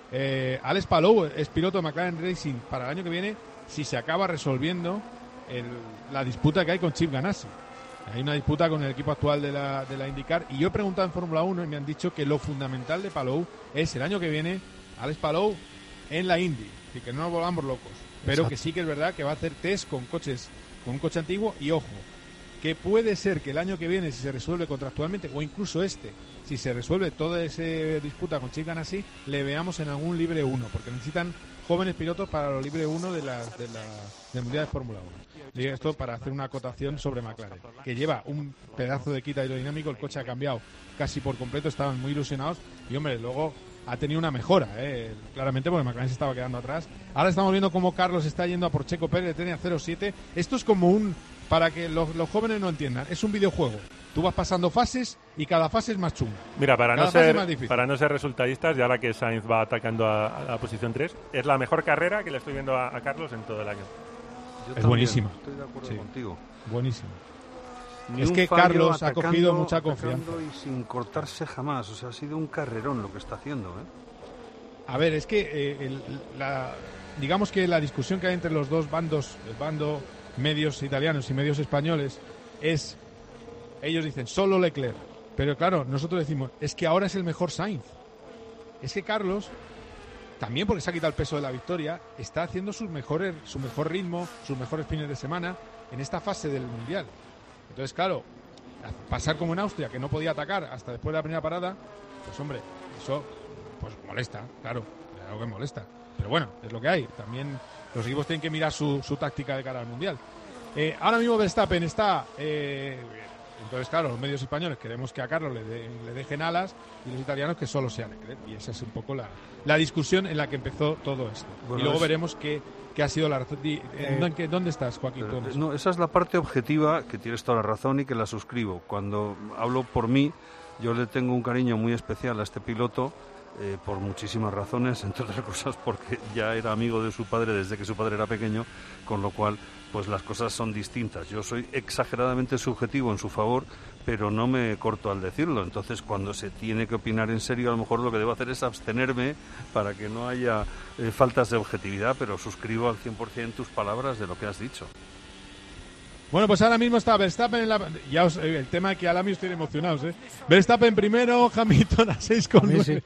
Eh, Alex Palou es piloto de McLaren Racing para el año que viene si se acaba resolviendo el, la disputa que hay con Chip Ganassi. Hay una disputa con el equipo actual de la, de la IndyCar y yo he preguntado en Fórmula uno y me han dicho que lo fundamental de Palou es el año que viene Alex Palou en la Indy, y que no nos volvamos locos, pero Exacto. que sí que es verdad que va a hacer test con coches, con un coche antiguo y ojo, que puede ser que el año que viene, si se resuelve contractualmente o incluso este, si se resuelve toda esa disputa con Chip Ganassi, le veamos en algún Libre uno, porque necesitan jóvenes pilotos para los Libre uno de la, de la, del Mundial de Fórmula uno. Digo esto para hacer una acotación sobre McLaren, que lleva un pedazo de kit aerodinámico, el coche ha cambiado casi por completo, estaban muy ilusionados y hombre, luego ha tenido una mejora, ¿eh? Claramente, porque McLaren se estaba quedando atrás. Ahora estamos viendo cómo Carlos está yendo a por Checo Pérez, tiene a cero siete. Esto es como un, para que los, los jóvenes no entiendan, es un videojuego. Tú vas pasando fases y cada fase es más chunga. Mira, para cada no ser para no ser resultadistas, y ahora que Sainz va atacando a, a la posición tres, es la mejor carrera que le estoy viendo a, a Carlos en todo el año. Yo es también, buenísima. Estoy de acuerdo sí. contigo. Buenísima. Ni es que Carlos ha cogido mucha confianza. Y sin cortarse jamás. O sea, ha sido un carrerón lo que está haciendo, ¿eh? A ver, es que eh, el, la, digamos que la discusión que hay entre los dos bandos, el bando medios italianos y medios españoles, es, ellos dicen solo Leclerc, pero claro, nosotros decimos, es que ahora es el mejor Sainz. Es que Carlos, también porque se ha quitado el peso de la victoria, está haciendo sus mejores, su mejor ritmo, sus mejores fines de semana en esta fase del Mundial. Entonces, claro, pasar como en Austria, que no podía atacar hasta después de la primera parada, pues hombre, eso pues molesta, claro, algo que molesta. Pero bueno, es lo que hay. También los equipos tienen que mirar su, su táctica de cara al Mundial. Eh, ahora mismo Verstappen está... Eh, entonces, claro, los medios españoles queremos que a Carlos le, de, le dejen alas y los italianos que solo sea Leclerc. Y esa es un poco la, la discusión en la que empezó todo esto. Bueno, y luego es... veremos qué, qué ha sido la razón. Eh, ¿Dónde estás, Joaquín? Pero, no, esa es la parte objetiva, que tienes toda la razón y que la suscribo. Cuando hablo por mí, yo le tengo un cariño muy especial a este piloto, eh, por muchísimas razones, entre otras cosas porque ya era amigo de su padre desde que su padre era pequeño, con lo cual pues las cosas son distintas. Yo soy exageradamente subjetivo en su favor, pero no me corto al decirlo. Entonces, cuando se tiene que opinar en serio, a lo mejor lo que debo hacer es abstenerme para que no haya eh, faltas de objetividad, pero suscribo al cien por ciento tus palabras de lo que has dicho. Bueno, pues ahora mismo está Verstappen en la... Ya os, el tema es que ahora mismo estoy emocionados, ¿eh? Verstappen primero, Hamilton a seis con nueve.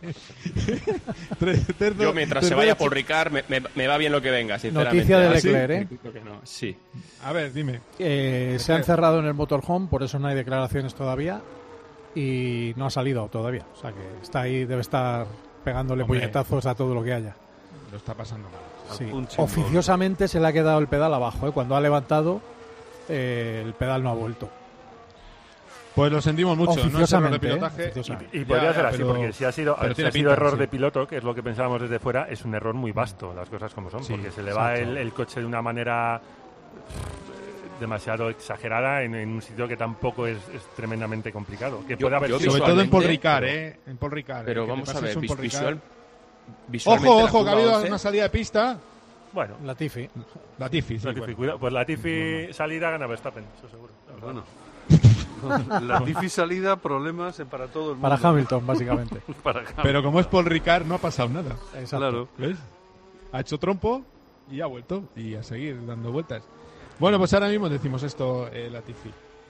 Yo mientras se vaya por Ricard me, me, me va bien lo que venga, sinceramente. Noticia de Leclerc, ¿eh? No. Sí. A ver, dime. Eh, se ha encerrado en el motorhome, por eso no hay declaraciones todavía y no ha salido todavía. O sea que está ahí, debe estar pegándole Hombre, puñetazos a todo lo que haya. Lo está pasando mal. Sí. Oficiosamente se le ha quedado el pedal abajo, ¿eh? Cuando ha levantado... Eh, el pedal no ha vuelto. Pues lo sentimos mucho, no es error de pilotaje. ¿eh? Y, y podría ya, ser así, pero, porque si ha sido, si ha sido pinta, error sí. de piloto, que es lo que pensábamos desde fuera, es un error muy vasto, las cosas como son, sí, porque se le va el, el coche de una manera demasiado exagerada en, en un sitio que tampoco es, es tremendamente complicado. Que yo, puede haber yo sobre todo en Paul Ricard, ¿eh? En Paul Ricard. Pero vamos a ver, vis, visual, ojo, ojo, que ha habido una salida de pista. Bueno, Latifi. Latifi, sí, Latifi bueno. cuidado. Pues Latifi bueno. salida gana Verstappen, eso seguro. Bueno. La difícil salida, problemas para todo el mundo. Para Hamilton, básicamente. Para Hamilton. Pero como es Paul Ricard, no ha pasado nada. Exacto. Claro. ¿Ves? Ha hecho trompo y ha vuelto. Y a seguir dando vueltas. Bueno, pues ahora mismo decimos esto, eh, Latifi.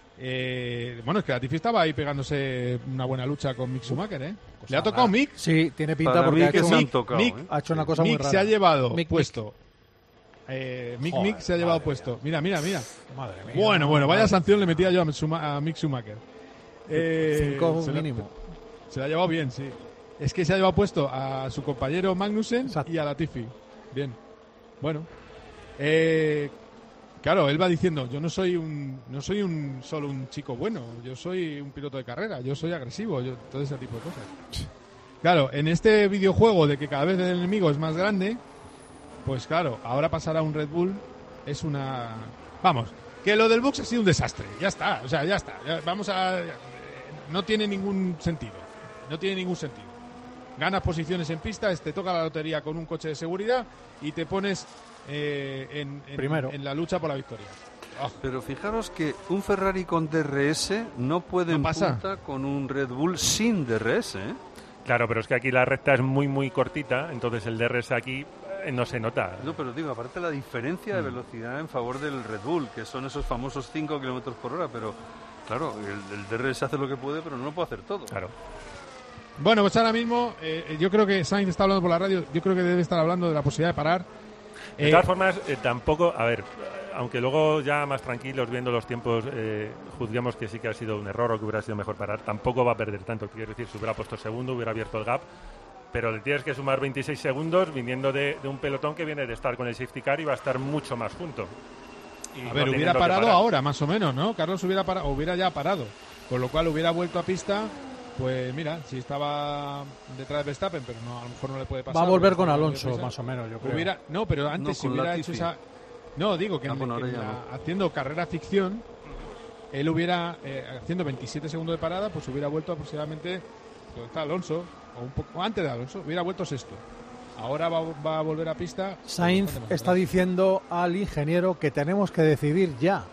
Eh, bueno, es que Latifi estaba ahí pegándose una buena lucha con Mick Schumacher, ¿eh? Pues ¿le ha tocado Mick? Sí, tiene pinta Para porque mí ha que hecho, se han Mick, tocado, Mick ¿eh? ha hecho una cosa Mick muy rara. se ha llevado Mick, puesto. Eh, Mick, Joder, Mick se ha llevado madre puesto. Mira, mira, mira. Madre mía. Bueno, bueno, vaya sanción le metía yo a, Schuma- a Mick Schumacher. Eh, Cinco se la- mínimo. Se la ha llevado bien, sí. Es que se ha llevado puesto a su compañero Magnussen Exacto. y a Latifi. Bien. Bueno. Eh, claro, él va diciendo, yo no soy un no soy un solo un chico bueno, yo soy un piloto de carrera, yo soy agresivo, yo, todo ese tipo de cosas. Claro, en este videojuego de que cada vez el enemigo es más grande, pues claro, ahora pasar a un Red Bull es una... Vamos, que lo del box ha sido un desastre, ya está, o sea, ya está. Ya, vamos a... No tiene ningún sentido, no tiene ningún sentido. Ganas posiciones en pista, te toca la lotería con un coche de seguridad y te pones eh, en, en, Primero. en la lucha por la victoria. Oh. Pero fijaros que un Ferrari con D R S no puede No en pasa. punta con un Red Bull sin D R S, ¿eh? Claro, pero es que aquí la recta es muy, muy cortita, entonces el D R S aquí eh, no se nota. No, pero digo, aparte la diferencia de Mm. velocidad en favor del Red Bull, que son esos famosos cinco kilómetros por hora, pero claro, el, el D R S hace lo que puede, pero no lo puede hacer todo. Claro. Bueno, pues ahora mismo eh, yo creo que Sainz está hablando por la radio, yo creo que debe estar hablando de la posibilidad de parar. De Eh, todas formas, eh, tampoco, a ver, aunque luego ya más tranquilos viendo los tiempos eh, juzguemos que sí que ha sido un error o que hubiera sido mejor parar, tampoco va a perder tanto. Quiero decir, si hubiera puesto segundo, hubiera abierto el gap, pero le tienes que sumar veintiséis segundos viniendo de, de un pelotón que viene de estar con el safety car y va a estar mucho más junto. Y a no ver, teniendo hubiera que parado parar. ahora, más o menos, ¿no? Carlos hubiera parado, hubiera ya parado, con lo cual hubiera vuelto a pista. Pues mira, si estaba detrás de Verstappen, pero no, a lo mejor no le puede pasar. Va a volver con porque está Alonso, muy deprisa. más o menos, yo creo. Hubiera, no, pero antes No, si con hubiera Latifi. hecho esa... No, digo que, Ah, en- bueno, que ahora en ya la- no. haciendo carrera ficción, él hubiera, eh, haciendo veintisiete segundos de parada, pues hubiera vuelto aproximadamente, donde está Alonso, o un poco antes de Alonso, hubiera vuelto sexto. Ahora va, va a volver a pista. Sainz bastante más está atrás. diciendo al ingeniero que tenemos que decidir ya.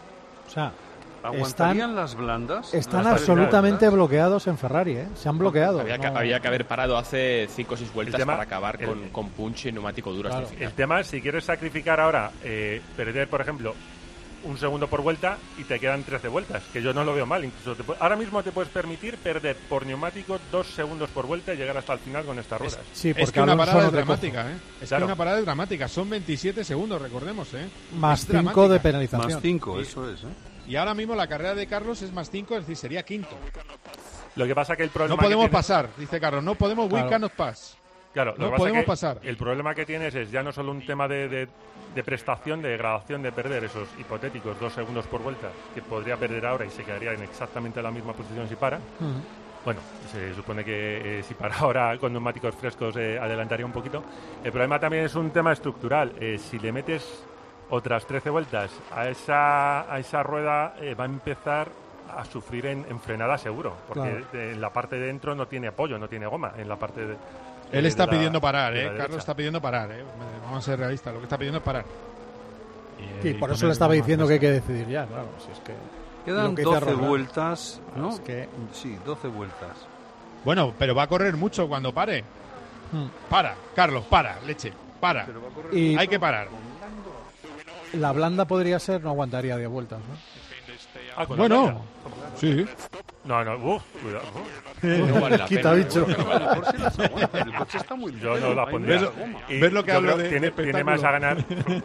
O sea, ¿Aguantarían están, las blandas? están Las absolutamente blandas? bloqueados en Ferrari, ¿eh? Se han bloqueado. Había, que, No- había que haber parado hace cinco o seis vueltas tema- para acabar el- con, con punch y neumático duro hasta Claro. el final. El tema es, si quieres sacrificar ahora, eh, perder, por ejemplo, un segundo por vuelta y te quedan trece vueltas, que yo no lo veo mal. Incluso te pu- ahora mismo te puedes permitir perder por neumático dos segundos por vuelta y llegar hasta el final con estas ruedas. Sí, Es porque que una Alonso parada no es te dramática, ¿eh? Es Claro. que una parada es dramática. Son veintisiete segundos, recordemos, ¿eh? Más Es cinco dramática. de penalización. Más cinco, Sí. eso es, ¿eh? Y ahora mismo la carrera de Carlos es más cinco, es decir, sería quinto. Lo que pasa que el problema No podemos que tienes- pasar, dice Carlos. No podemos, Claro. we cannot pass. Claro, lo No que pasa podemos que pasar. El problema que tienes es ya no solo un tema de, de, de prestación, de degradación, de perder esos hipotéticos dos segundos por vuelta, que podría perder ahora y se quedaría en exactamente la misma posición si para. Ujú. Bueno, se supone que eh, si para ahora con neumáticos frescos eh, adelantaría un poquito. El problema también es un tema estructural. Eh, si le metes otras trece vueltas a esa, a esa rueda, eh, va a empezar a sufrir en, en frenada seguro, porque Claro. de- en la parte de dentro no tiene apoyo, no tiene goma, en la parte de... Él de está la- pidiendo parar, de la ¿eh? derecha. Carlos está pidiendo parar, ¿eh? Vamos a ser realistas. Lo que está pidiendo es parar. Y, Sí, y por eso poner le estaba goma diciendo que hay fresca. que decidir ya, claro. Si es que Quedan lo que dice doce Roland. vueltas, ¿no? Es que- Sí, doce vueltas. Bueno, pero va a correr mucho cuando pare. Hmm. Para, Carlos, para, leche, para. Pero va a correr Y Hay que parar. la blanda podría ser, no aguantaría diez vueltas, ¿no? Ah, con la Bueno, blanda. sí. No, no, uf, cuidado. uf. No vale la Quita, pena, bicho. seguro que no vale la A lo mejor sí las aguanta, el coche está muy Yo ligero, no la hay pondría. mucha ¿Ves- goma. Y ves lo que yo hablo creo de- que tiene, de tiene más a ganar.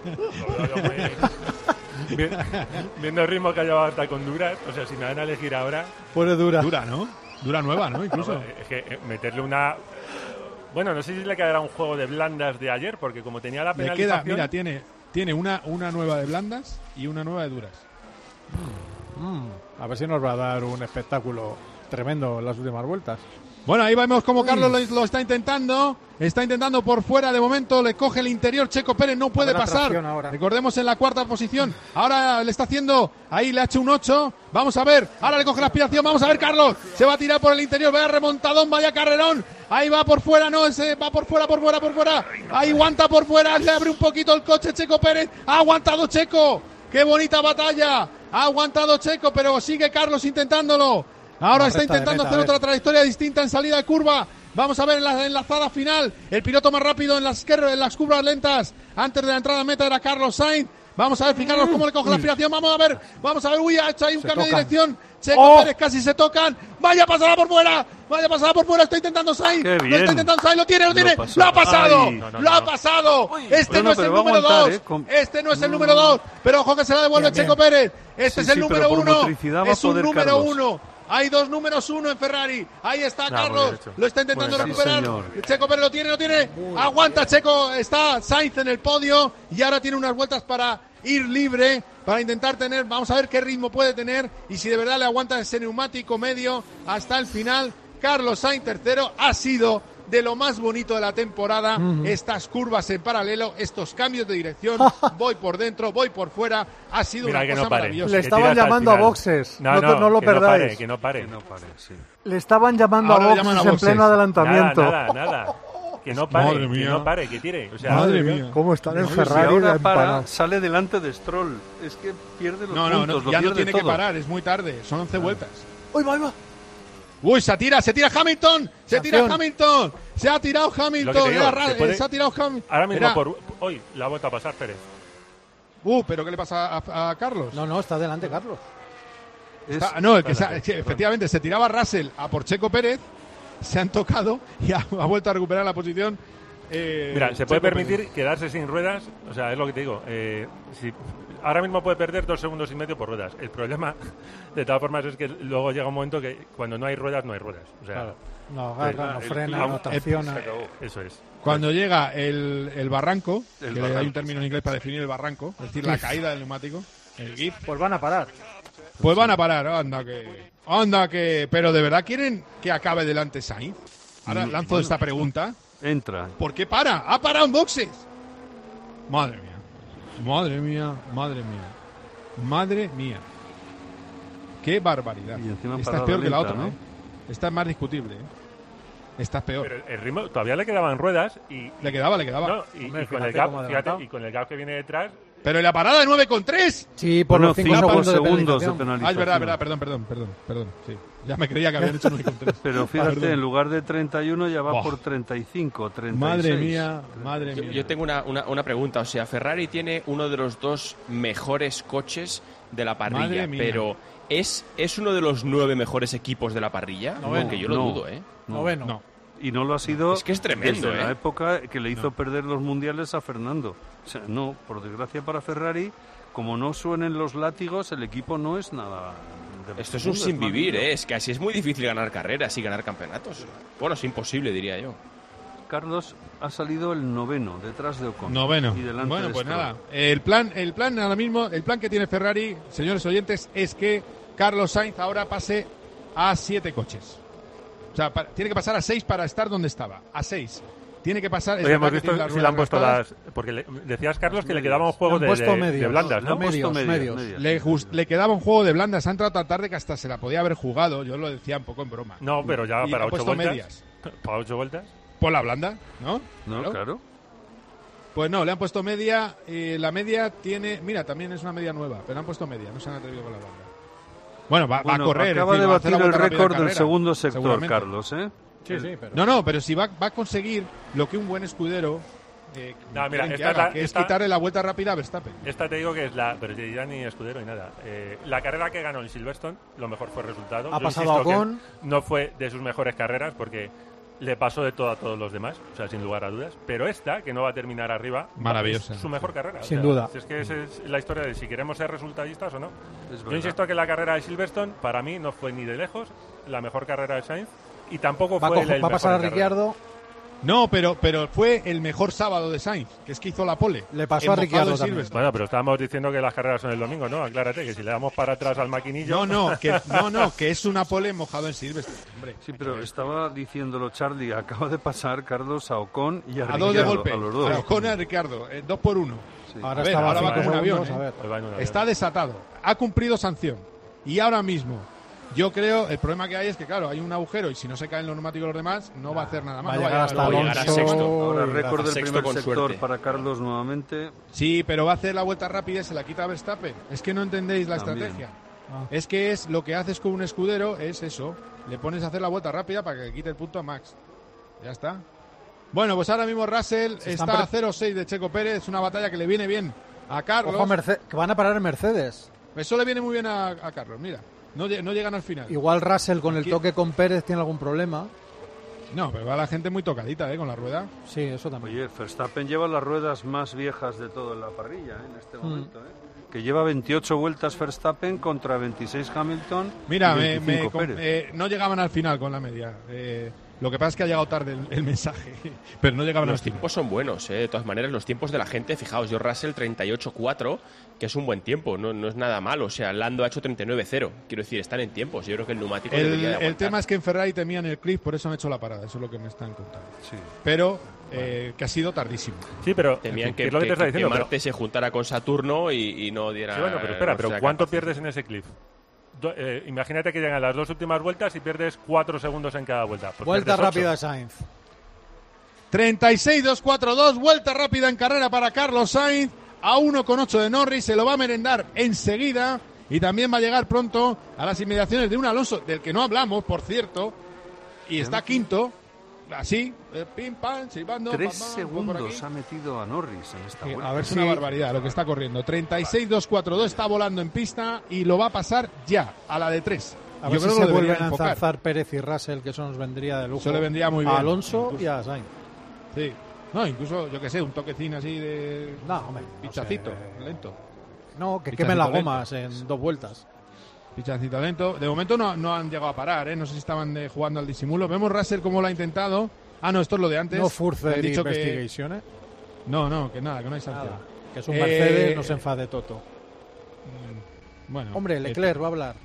Vi- Viendo el ritmo que ha llevado hasta con Duras, o sea, si me van a elegir ahora, Pone dura. Dura, ¿no? Dura nueva, ¿no? Incluso. no, es que eh, meterle una. Bueno, no sé si le quedará un juego de blandas de ayer, porque como tenía la Le queda, penalización. mira, tiene, tiene una, una nueva de blandas y una nueva de duras. Mm, a ver si nos va a dar un espectáculo tremendo en las últimas vueltas. Bueno, ahí vemos como Carlos lo, lo está intentando. Está intentando por fuera de momento. Le coge el interior. Checo Pérez no puede Habrá pasar. tracción ahora. Recordemos en la cuarta posición. Ahora le está haciendo. Ahí le ha hecho un ocho. Vamos a ver. Ahora le coge la aspiración. Vamos a ver, Carlos. Se va a tirar por el interior. Vaya remontadón. Vaya carrerón. Ahí va por fuera. No, ese va por fuera, por fuera, por fuera. Ahí aguanta por fuera. Le abre un poquito el coche Checo Pérez. Ha aguantado Checo. ¡Qué bonita batalla! Ha aguantado Checo, pero sigue Carlos intentándolo. Ahora No, está recta de intentando meta, hacer a ver. otra trayectoria distinta en salida de curva. Vamos a ver en la enlazada final. El piloto más rápido en las, en las curvas lentas. Antes de la entrada a meta era Carlos Sainz. Vamos a ver, fijaros cómo le coge la aspiración. Vamos a ver, vamos a ver. Uy, ha hecho ahí un Se cambio tocan. de dirección. Checo ¡Oh! Pérez casi se tocan. Vaya pasada por fuera. Vaya pasada por fuera. Está intentando Sainz. Qué Lo bien. está intentando Sainz. Lo tiene, lo Lo tiene. pasó. Lo ha pasado. Ay. No, no, lo ha no. pasado. Este Bueno, no es pero el va a número aguantar, dos. ¿eh? Con- Este no es el número dos. Pero ojo que se la devuelve Bien, Checo bien. Pérez. Este Sí, es el sí, número pero por uno. motricidad va a Es un poder número Carlos. uno. Hay dos números uno en Ferrari. Ahí está No, muy Carlos. bien hecho. Lo está intentando Muy bien, recuperar. sí, señor. Checo Pérez lo tiene, lo tiene. Aguanta Checo. Está Sainz en el podio. Y ahora tiene unas vueltas para ir libre. Para intentar tener. Vamos a ver qué ritmo puede tener. Y si de verdad le aguanta ese neumático medio hasta el final. Carlos Sainz tercero. Ha sido de lo más bonito de la temporada. Ujú. Estas curvas en paralelo. Estos cambios de dirección. Voy por dentro, voy por fuera. Ha sido Mira, una que cosa no pare. maravillosa. Le Que estaban tira hasta el llamando a final. boxes. No, No, no, te- no lo que no perdáis. pare, que no pare. Que no pare, sí. Le estaban llamando Ahora a le llaman boxes a en boxes. pleno adelantamiento. Nada, nada, nada. Que no pare, Madre que mía. no pare, que tire. O sea, Madre mía. ¿Cómo están en Si Ferrari de ahora para, empanados? sale delante de Stroll. Es que pierde los No, no, puntos, no, lo ya no pierde tiene que todo. parar, es muy tarde, son once vueltas. ¡Uy, va, va! Uy, se tira, se tira Hamilton, se tira Sanción. Hamilton, se ha tirado Lo que Hamilton, te digo, era ra- se puede- se ha tirado Hamilton. ahora mismo Era- por hoy la ha vuelto a pasar Pérez. Uh, pero ¿qué le pasa a, a Carlos? No, no, está delante, Carlos. Es- Está- no, el que se ha- espérate, que efectivamente se tiraba Russell a por Checo Pérez, se han tocado y ha, ha vuelto a recuperar la posición. eh, Mira, se puede Checo permitir Pérez. quedarse sin ruedas, o sea, es lo que te digo. Eh, si, ahora mismo puede perder dos segundos y medio por ruedas. El problema, de todas formas, es que luego llega un momento que cuando no hay ruedas, no hay ruedas. O sea, Claro. No agarra, no el- frena, el- no tracciona. se acabó. Eso es. Cuando llega el, el barranco, El que barranco, hay un término en inglés para definir el barranco, es decir, la caída del neumático, el GIF, Pues van a parar. pues van a parar, anda que, anda que, pero de verdad quieren que acabe delante Sainz. Ahora Mm, lanzo bueno. esta pregunta, Entra. ¿por qué para? Ha parado en boxes. Madre mía, madre mía, madre mía, madre mía, qué barbaridad. Y encima Esta es parada peor que la lenta, otra, ¿no? ¿eh? Esta es más discutible, ¿eh? Esta es peor. Pero el ritmo todavía le quedaban ruedas y, Le quedaba, le quedaba. no, y, Hombre, y con fíjate el gap, cómo ha fíjate, adelantado. y con el gap que viene detrás, Pero en la parada de nueve con tres. Sí, por Bueno, los cinco cinco segundos, de segundos de penalización. penalización. Ah, es verdad, verdad, perdón, perdón, perdón, perdón. Sí. Ya me creía que habían hecho nueve con tres. Pero fíjate, Perdón. en lugar de treinta y uno ya va Buah. por treinta y cinco, treinta y seis. Madre mía, madre Yo, mía. yo tengo una, una, una pregunta. O sea, Ferrari tiene uno de los dos mejores coches de la parrilla, Madre mía. pero ¿es, ¿es uno de los nueve mejores equipos de la parrilla? Noveno. Porque yo lo No. dudo, ¿eh? Noveno. No. Y no lo ha sido Es que es tremendo, desde la ¿eh? época que le hizo perder los mundiales a Fernando. O sea, no, por desgracia para Ferrari, como no suenen los látigos, el equipo no es nada. de Esto es un mundo, sin más vivir, lindo. ¿eh? Es que así es muy difícil ganar carreras y ganar campeonatos. Bueno, es imposible, diría yo. Carlos ha salido el noveno, detrás de Ocon. Noveno. Y delante Bueno, de pues Stroll. nada. El plan, el plan ahora mismo, el plan que tiene Ferrari, señores oyentes, es que Carlos Sainz ahora pase a siete coches. O sea, pa- tiene que pasar a seis para estar donde estaba. A seis. Tiene que pasar. es oye, verdad hemos que tiene visto las si le han ruedas puesto gastadas. las. Porque le- decías, Carlos, que le medios. quedaba un juego Le han de, puesto de- medios. de blandas, Le ¿no? han puesto medios, medios. medios. Le, just- le quedaba un juego de blandas. Ha entrado tan tarde que hasta se la podía haber jugado. Yo lo decía un poco en broma. No, pero ya Y para ha ocho puesto vueltas. medias. Para ocho vueltas. Por la blanda, ¿no? No, claro. Pues no, le han puesto media. eh, la media tiene. Mira, también es una media nueva, pero le han puesto media. No se han atrevido con la blanda. Bueno, va, va Bueno, a correr. acaba es decir, de va a hacer batir la el vuelta rápida en récord del carrera, segundo sector, seguramente. Carlos, ¿eh? Sí, sí, pero. No, no, pero si va, va a conseguir lo que un buen escudero eh, No, mira, quieren que esta es haga, la- que es esta- quitarle la vuelta rápida a Verstappen. Esta te digo que es la. Pero ya ni escudero ni nada. Eh, la carrera que ganó en Silverstone, lo mejor fue el resultado. Ha Yo pasado insisto a que Ocon. No fue de sus mejores carreras porque le pasó de todo a todos los demás, o sea, sin lugar a dudas. Pero esta, que no va a terminar arriba, Maravillosa. es su mejor carrera. o Sin sea, duda. Es que esa es la historia de si queremos ser resultadistas o no. Es Yo verdad. insisto que la carrera de Silverstone, para mí, no fue ni de lejos la mejor carrera de Sainz y tampoco Va a, fue coger- el va a mejor pasar a en carrera. Ricciardo. No, pero, pero fue el mejor sábado de Sainz, que es que hizo la pole. Le pasó En a mojado Ricciardo en también. Silverstone. Bueno, pero estábamos diciendo que las carreras son el domingo, ¿no? Aclárate, que si le damos para atrás al maquinillo... No, no, que, no, no, que es una pole mojado en Silverstone. Hombre, Sí, pero estaba diciéndolo Charlie, acaba de pasar Carlos a Ocon y a, a dos de Ricciardo, golpe. a los dos. A Ocon y a Ricardo, eh, dos por uno. Sí. Ahora A ver, estaba ahora a va cinco con un avión, segundos, ¿eh? a ver. Pues va en un avión. Está desatado. Ha cumplido sanción. Y ahora mismo Yo creo, el problema que hay es que, claro, hay un agujero y si no se caen los neumáticos los demás, no va a hacer nada más. Va a no llegar hasta a Alonso. sexto. Ahora récord del Sexto primer con sector suerte. para Carlos nuevamente. Sí, pero va a hacer la vuelta rápida y se la quita a Verstappen. Es que no entendéis la También. estrategia. Ah. Es que es lo que haces con un escudero, es eso. Le pones a hacer la vuelta rápida para que le quite el punto a Max. Ya está. Bueno, pues ahora mismo Russell Se está están a cero seis de Checo Pérez. Es una batalla que le viene bien a Carlos. Ojo, Merce- que van a parar en Mercedes. Eso le viene muy bien a, a Carlos, mira. No, lle- no llegan al final. Igual Russell con Aquí- el toque con Pérez tiene algún problema. No, pero va la gente muy tocadita, ¿eh? Con la rueda. Sí, eso también. Oye, Verstappen lleva las ruedas más viejas de todo en la parrilla, ¿eh? En este Mm. momento, ¿eh? Que lleva veintiocho vueltas Verstappen contra veintiséis Hamilton. Mira, y me, veinticinco me com- Pérez. eh, no llegaban al final con la media. Eh, lo que pasa es que ha llegado tarde el, el mensaje, pero no llegaban Los al final. tiempos son buenos, ¿eh? De todas maneras, los tiempos de la gente, fijaos, yo Russell treinta y ocho cuatro, que es un buen tiempo, no, no es nada malo. O sea, Lando ha hecho treinta y nueve cero. Quiero decir, están en tiempos. Yo creo que el neumático El, debería de el aguantar. tema es que en Ferrari temían el clip, por eso han hecho la parada. Eso es lo que me están contando. Sí. Pero eh, que ha sido tardísimo. Sí, pero Temían en fin, que, es lo que que- te está que diciendo. pero- Marte se juntara con Saturno y, y no diera... Sí, bueno, pero espera, no pero sea ¿cuánto capaz. pierdes en ese cliff? Do- eh, imagínate que llegan las dos últimas vueltas y pierdes cuatro segundos en cada vuelta. Pues Vuelta pierdes ocho. rápida de Sainz. treinta y seis dos cuarenta y dos, vuelta rápida en carrera para Carlos Sainz. A uno con ocho de Norris, se lo va a merendar enseguida. Y también va a llegar pronto a las inmediaciones de un Alonso, del que no hablamos, por cierto. Y está quinto. Así, eh, pim, pam, silbando. Tres pam, pam, por segundos aquí. ha metido a Norris en esta Sí, vuelta. a ver, es una barbaridad lo que está corriendo. treinta y seis dos cuarenta y dos está volando en pista y lo va a pasar ya, a la de tres. A Yo ver si creo se que lo deberían vuelven a enfocar. enzarzar Pérez y Russell, que eso nos vendría de lujo. Eso le vendría muy bien. A Alonso Incluso. y a Sainz. Sí. No, incluso, yo que sé, un toquecín así de... No, hombre, no Pichacito, sé. lento. No, que Pichacito quemen las lento. gomas en dos vueltas. Pichacito lento. De momento no, no han llegado a parar, ¿eh? No sé si estaban eh, jugando al disimulo. Vemos Russell cómo lo ha intentado. Ah, no, esto es lo de antes. No Han Further dicho que- Investigation, ¿eh? No, no, que nada, que no hay sanción. Nada, que es un Eh, Mercedes, no se enfade Toto. Bueno. Hombre, Leclerc va a hablar.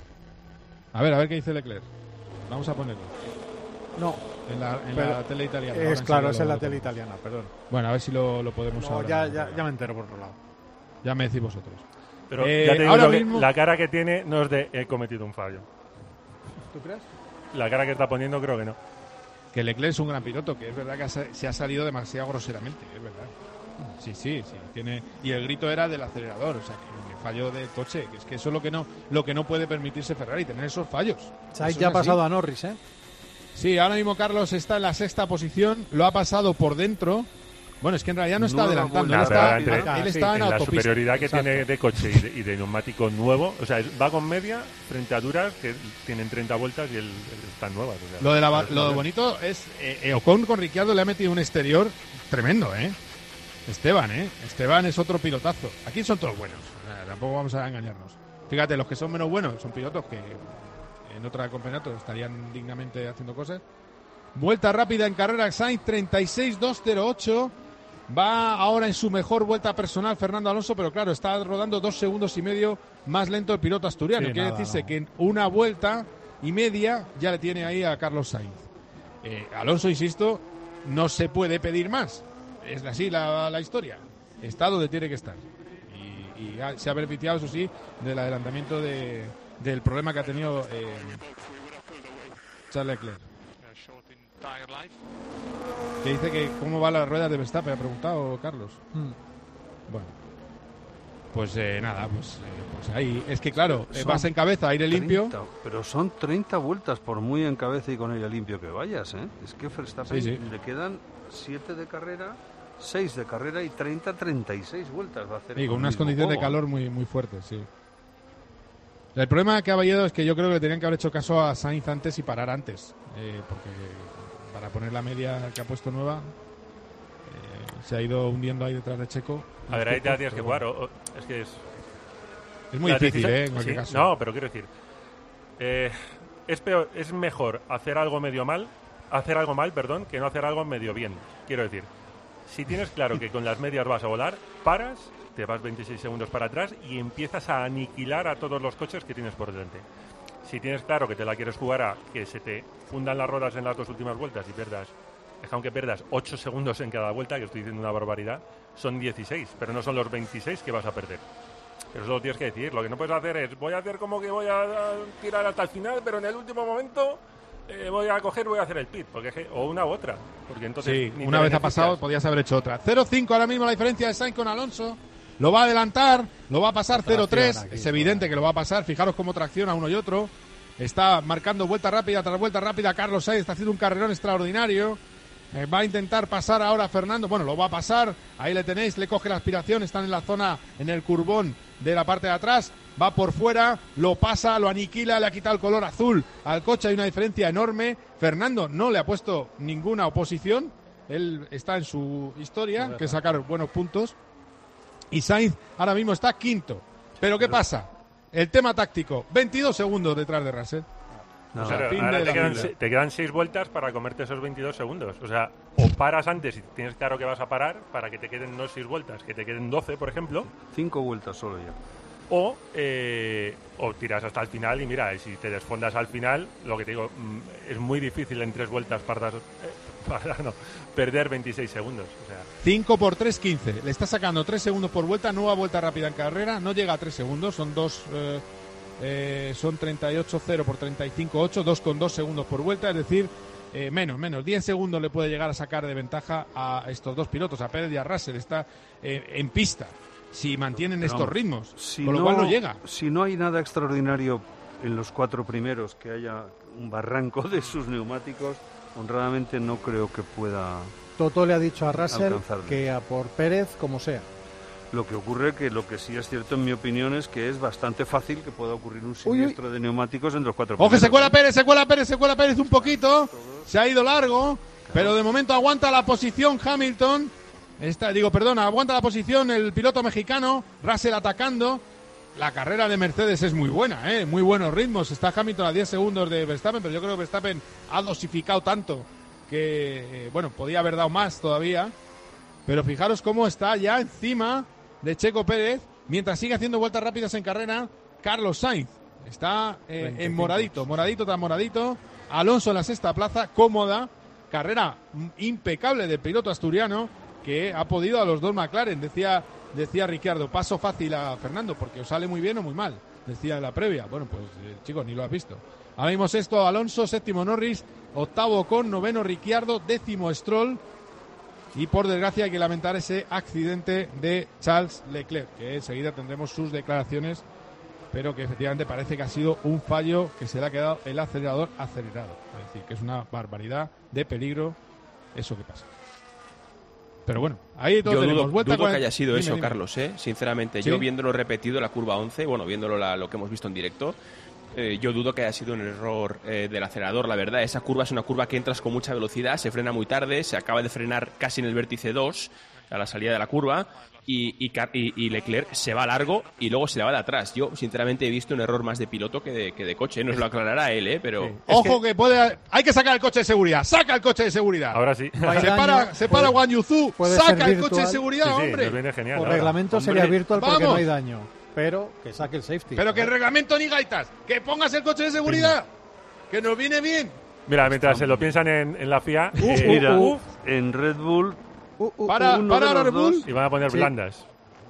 A ver, a ver qué dice Leclerc. Vamos a ponerlo. No. En la, en Pero la tele italiana. Es Ahora claro, enseguida es en lo- la lo tele ponemos. italiana, perdón. Bueno, a ver si lo, lo podemos No, ahora. ya, ya, ya me entero por otro lado. Ya me decís vosotros. Pero Eh, ya te digo ahora yo que mismo- la cara que tiene no es de he cometido un fallo. ¿Tú crees? La cara que está poniendo creo que no. Que Leclerc es un gran piloto, que es verdad que ha sa- se ha salido demasiado groseramente, es verdad. Sí, sí, sí. Tiene... Y el grito era del acelerador, o sea, que el fallo de coche, que es que eso es lo que no, lo que no puede permitirse Ferrari, tener esos fallos. Sainz Eso ya ha es así. pasado a Norris, ¿eh? Sí, ahora mismo Carlos está en la sexta posición, lo ha pasado por dentro. Bueno, es que en realidad no está Nueva adelantando, él Nah, pero está, entre- él sí, está en en la autopista. superioridad que Exacto. tiene de coche y de, y de neumático nuevo, o sea, es- va con media frente a duras que tienen treinta vueltas y él, él están nuevas. o sea, Lo de la, no es lo problema. bonito es eh, eh, Ocon con Ricciardo le ha metido un exterior tremendo, ¿eh? Esteban, ¿eh? Esteban es otro pilotazo. Aquí son todos buenos, o sea, tampoco vamos a engañarnos. Fíjate, los que son menos buenos son pilotos que en otro campeonato estarían dignamente haciendo cosas. Vuelta rápida en carrera Sainz, treinta y seis dos cero ocho. Va ahora en su mejor vuelta personal Fernando Alonso, pero claro, está rodando dos segundos y medio más lento el piloto asturiano. Sí, Quiere nada, decirse no. que en una vuelta y media ya le tiene ahí a Carlos Sainz. Eh, Alonso, insisto, no se puede pedir más. Es así la, la historia. Está donde tiene que estar. Y, y ha- se ha beneficiado, eso sí, del adelantamiento de, del problema que ha tenido eh, Charles Leclerc. Que dice que cómo va la rueda de Verstappen, ha preguntado Carlos. Mm. Bueno, pues eh, nada, pues, eh, pues ahí. Es que claro, eh, Son vas en cabeza, aire limpio. treinta, pero son treinta vueltas por muy en cabeza y con aire limpio que vayas, ¿eh? Es que Verstappen Sí, sí. le quedan siete de carrera, seis de carrera y treinta, treinta y seis vueltas va a hacer. Sí, con el unas mismo condiciones de juego. calor muy, muy fuertes, sí. El problema que ha habido es que yo creo que tenían que haber hecho caso a Sainz antes y parar antes. eh, porque para poner la media que ha puesto nueva, eh, se ha ido hundiendo ahí detrás de Checo. A ver, ahí te la tienes que Pero jugar. bueno. o- o- es que es. Es muy la difícil, decisión- ¿eh? En cualquier sí, caso. No, pero quiero decir. eh, es, peor, es mejor hacer algo medio mal, hacer algo mal, perdón, que no hacer algo medio bien. Quiero decir, si tienes claro que con las medias vas a volar, paras, te vas veintiséis segundos para atrás y empiezas a aniquilar a todos los coches que tienes por delante. Si tienes claro que te la quieres jugar a que se te fundan las ruedas en las dos últimas vueltas y pierdas, aunque pierdas ocho segundos en cada vuelta, que estoy diciendo una barbaridad, son dieciséis, pero no son los veintiséis que vas a perder. Pero eso lo tienes que decir. Lo que no puedes hacer es, voy a hacer como que voy a tirar hasta el final, pero en el último momento eh, voy a coger, voy a hacer el pit. Porque, o una u otra. Porque entonces sí, ni una vez ha pasado, podías haber hecho otra. cero cinco ahora mismo la diferencia de Sainz con Alonso. Lo va a adelantar, lo va a pasar cero tres. Es evidente que lo va a pasar. Fijaros cómo tracciona uno y otro. Está marcando vuelta rápida tras vuelta rápida. Carlos Sainz está haciendo un carrerón extraordinario. Eh, va a intentar pasar ahora a Fernando. Bueno, lo va a pasar. Ahí le tenéis, le coge la aspiración. Están en la zona, en el curbón de la parte de atrás. Va por fuera, lo pasa, lo aniquila, le ha quitado el color azul al coche. Hay una diferencia enorme. Fernando no le ha puesto ninguna oposición. Él está en su historia, que es sacar buenos puntos. Y Sainz ahora mismo está quinto. ¿Pero qué pasa? El tema táctico. veintidós segundos detrás de Russell. No, o sea, ahora te, quedan, te quedan seis vueltas para comerte esos veintidós segundos. O sea, o paras antes y tienes claro que vas a parar para que te queden no seis vueltas, que te queden doce, por ejemplo. Cinco vueltas solo ya. O, eh, o tiras hasta el final y mira, si te desfondas al final, lo que te digo, es muy difícil en tres vueltas para, eh, para no, perder veintiséis segundos. O sea. cinco por tres, quince. Le está sacando tres segundos por vuelta, nueva vuelta rápida en carrera, no llega a tres segundos, son dos... Eh, Eh, son treinta y ocho cero por treinta y cinco ocho, dos con dos segundos por vuelta, es decir, eh, menos, menos, diez segundos le puede llegar a sacar de ventaja a estos dos pilotos, a Pérez y a Russell. Está eh, en pista, si mantienen Pero, estos ritmos, si con lo no, cual no llega. Si no hay nada extraordinario en los cuatro primeros, que haya un barranco de sus neumáticos, honradamente no creo que pueda. Toto le ha dicho a Russell que a por Pérez como sea. Lo que ocurre que lo que sí es cierto en mi opinión es que es bastante fácil que pueda ocurrir un siniestro uy, uy. de neumáticos entre los cuatro primeros. ¡Ojo, se cuela Pérez, se cuela Pérez, se cuela Pérez un poquito! Se ha ido largo, claro. Pero de momento aguanta la posición Hamilton. Está, digo, perdona, aguanta la posición el piloto mexicano, Russell atacando. La carrera de Mercedes es muy buena, ¿eh? Muy buenos ritmos. Está Hamilton a diez segundos de Verstappen, pero yo creo que Verstappen ha dosificado tanto que, eh, bueno, podía haber dado más todavía. Pero fijaros cómo está ya encima de Checo Pérez, mientras sigue haciendo vueltas rápidas en carrera, Carlos Sainz está eh, en moradito, moradito tras moradito. Alonso en la sexta plaza, cómoda, carrera impecable del piloto asturiano que ha podido a los dos McLaren. Decía, decía Ricciardo, paso fácil a Fernando porque os sale muy bien o muy mal, decía en la previa. Bueno, pues eh, chicos, ni lo has visto. Ahora mismo sexto Alonso, séptimo Norris, octavo Ocon, noveno Ricciardo, décimo Stroll. Y por desgracia hay que lamentar ese accidente de Charles Leclerc, que enseguida tendremos sus declaraciones, pero que efectivamente parece que ha sido un fallo que se le ha quedado el acelerador acelerado. Es decir, que es una barbaridad de peligro eso que pasa. Pero bueno, ahí todo yo tenemos. dudo, Vuelta dudo con... que haya sido dime, eso, dime. Carlos, ¿eh? Sinceramente. ¿Sí? Yo viéndolo repetido, la curva once, bueno, viéndolo la, lo que hemos visto en directo, eh, yo dudo que haya sido un error eh, del acelerador, la verdad. Esa curva es una curva que entras con mucha velocidad, se frena muy tarde, se acaba de frenar casi en el vértice dos, a la salida de la curva, y, y, y Leclerc se va largo y luego se le va de atrás. Yo, sinceramente, he visto un error más de piloto que de, que de coche. Nos lo aclarará él, ¿eh? Pero... Sí. Ojo que... que puede... Hay que sacar el coche de seguridad. ¡Saca el coche de seguridad! Ahora sí. Se para, se para Wang Yuzu. ¡Saca el coche de seguridad, sí, sí, hombre! Nos viene genial. Por ahora. reglamento hombre, sería virtual porque vamos. no hay daño. Pero que saque el safety. Pero que el reglamento ni gaitas. ¡Que pongas el coche de seguridad! ¡Que nos viene bien! Mira, mientras se lo piensan en, en la F I A... Uh, eh, mira, uh, en Red Bull... Uh, uh, para, uno para de los Red Bull. Y van a poner Sí. blandas.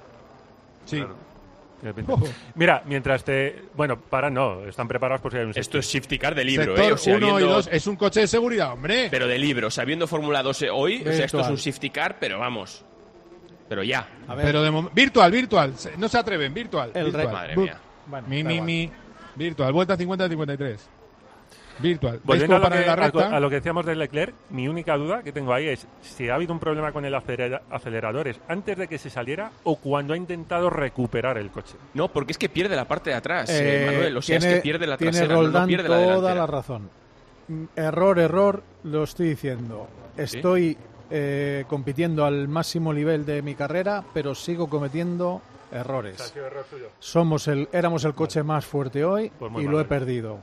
Sí. Claro. Mira, mientras te... Bueno, para no, están preparados por si hay un... Esto es safety car de libro, Sector ¿eh? O sea, uno viendo... y dos es un coche de seguridad, hombre. Pero de libro, o sea, viendo Fórmula dos hoy, o sea, esto es Virtual. un safety car, pero vamos... Pero ya. A ver, Pero de mom- virtual, virtual. Se- No se atreven, virtual. El virtual. re- Madre Bu- mía. bueno, Mi, da mi, igual. mi. Virtual. Vuelta cincuenta a cincuenta y tres. Virtual. ¿Veis Volviendo a cómo lo, para que, la a, recta? a lo que decíamos de Leclerc, mi única duda que tengo ahí es si ha habido un problema con el acelera- aceleradores antes de que se saliera o cuando ha intentado recuperar el coche. No, porque es que pierde la parte de atrás, Eh, eh, Manuel. O sea, tiene, es que pierde la tiene trasera, no, no Roldán pierde la toda delantera. la razón. Mm, Error, error, lo estoy diciendo. Estoy eh, compitiendo al máximo nivel de mi carrera, pero sigo cometiendo errores. O sea, ha sido error suyo. Somos el, éramos el coche más fuerte hoy Pues muy y mal, lo he ¿eh? perdido.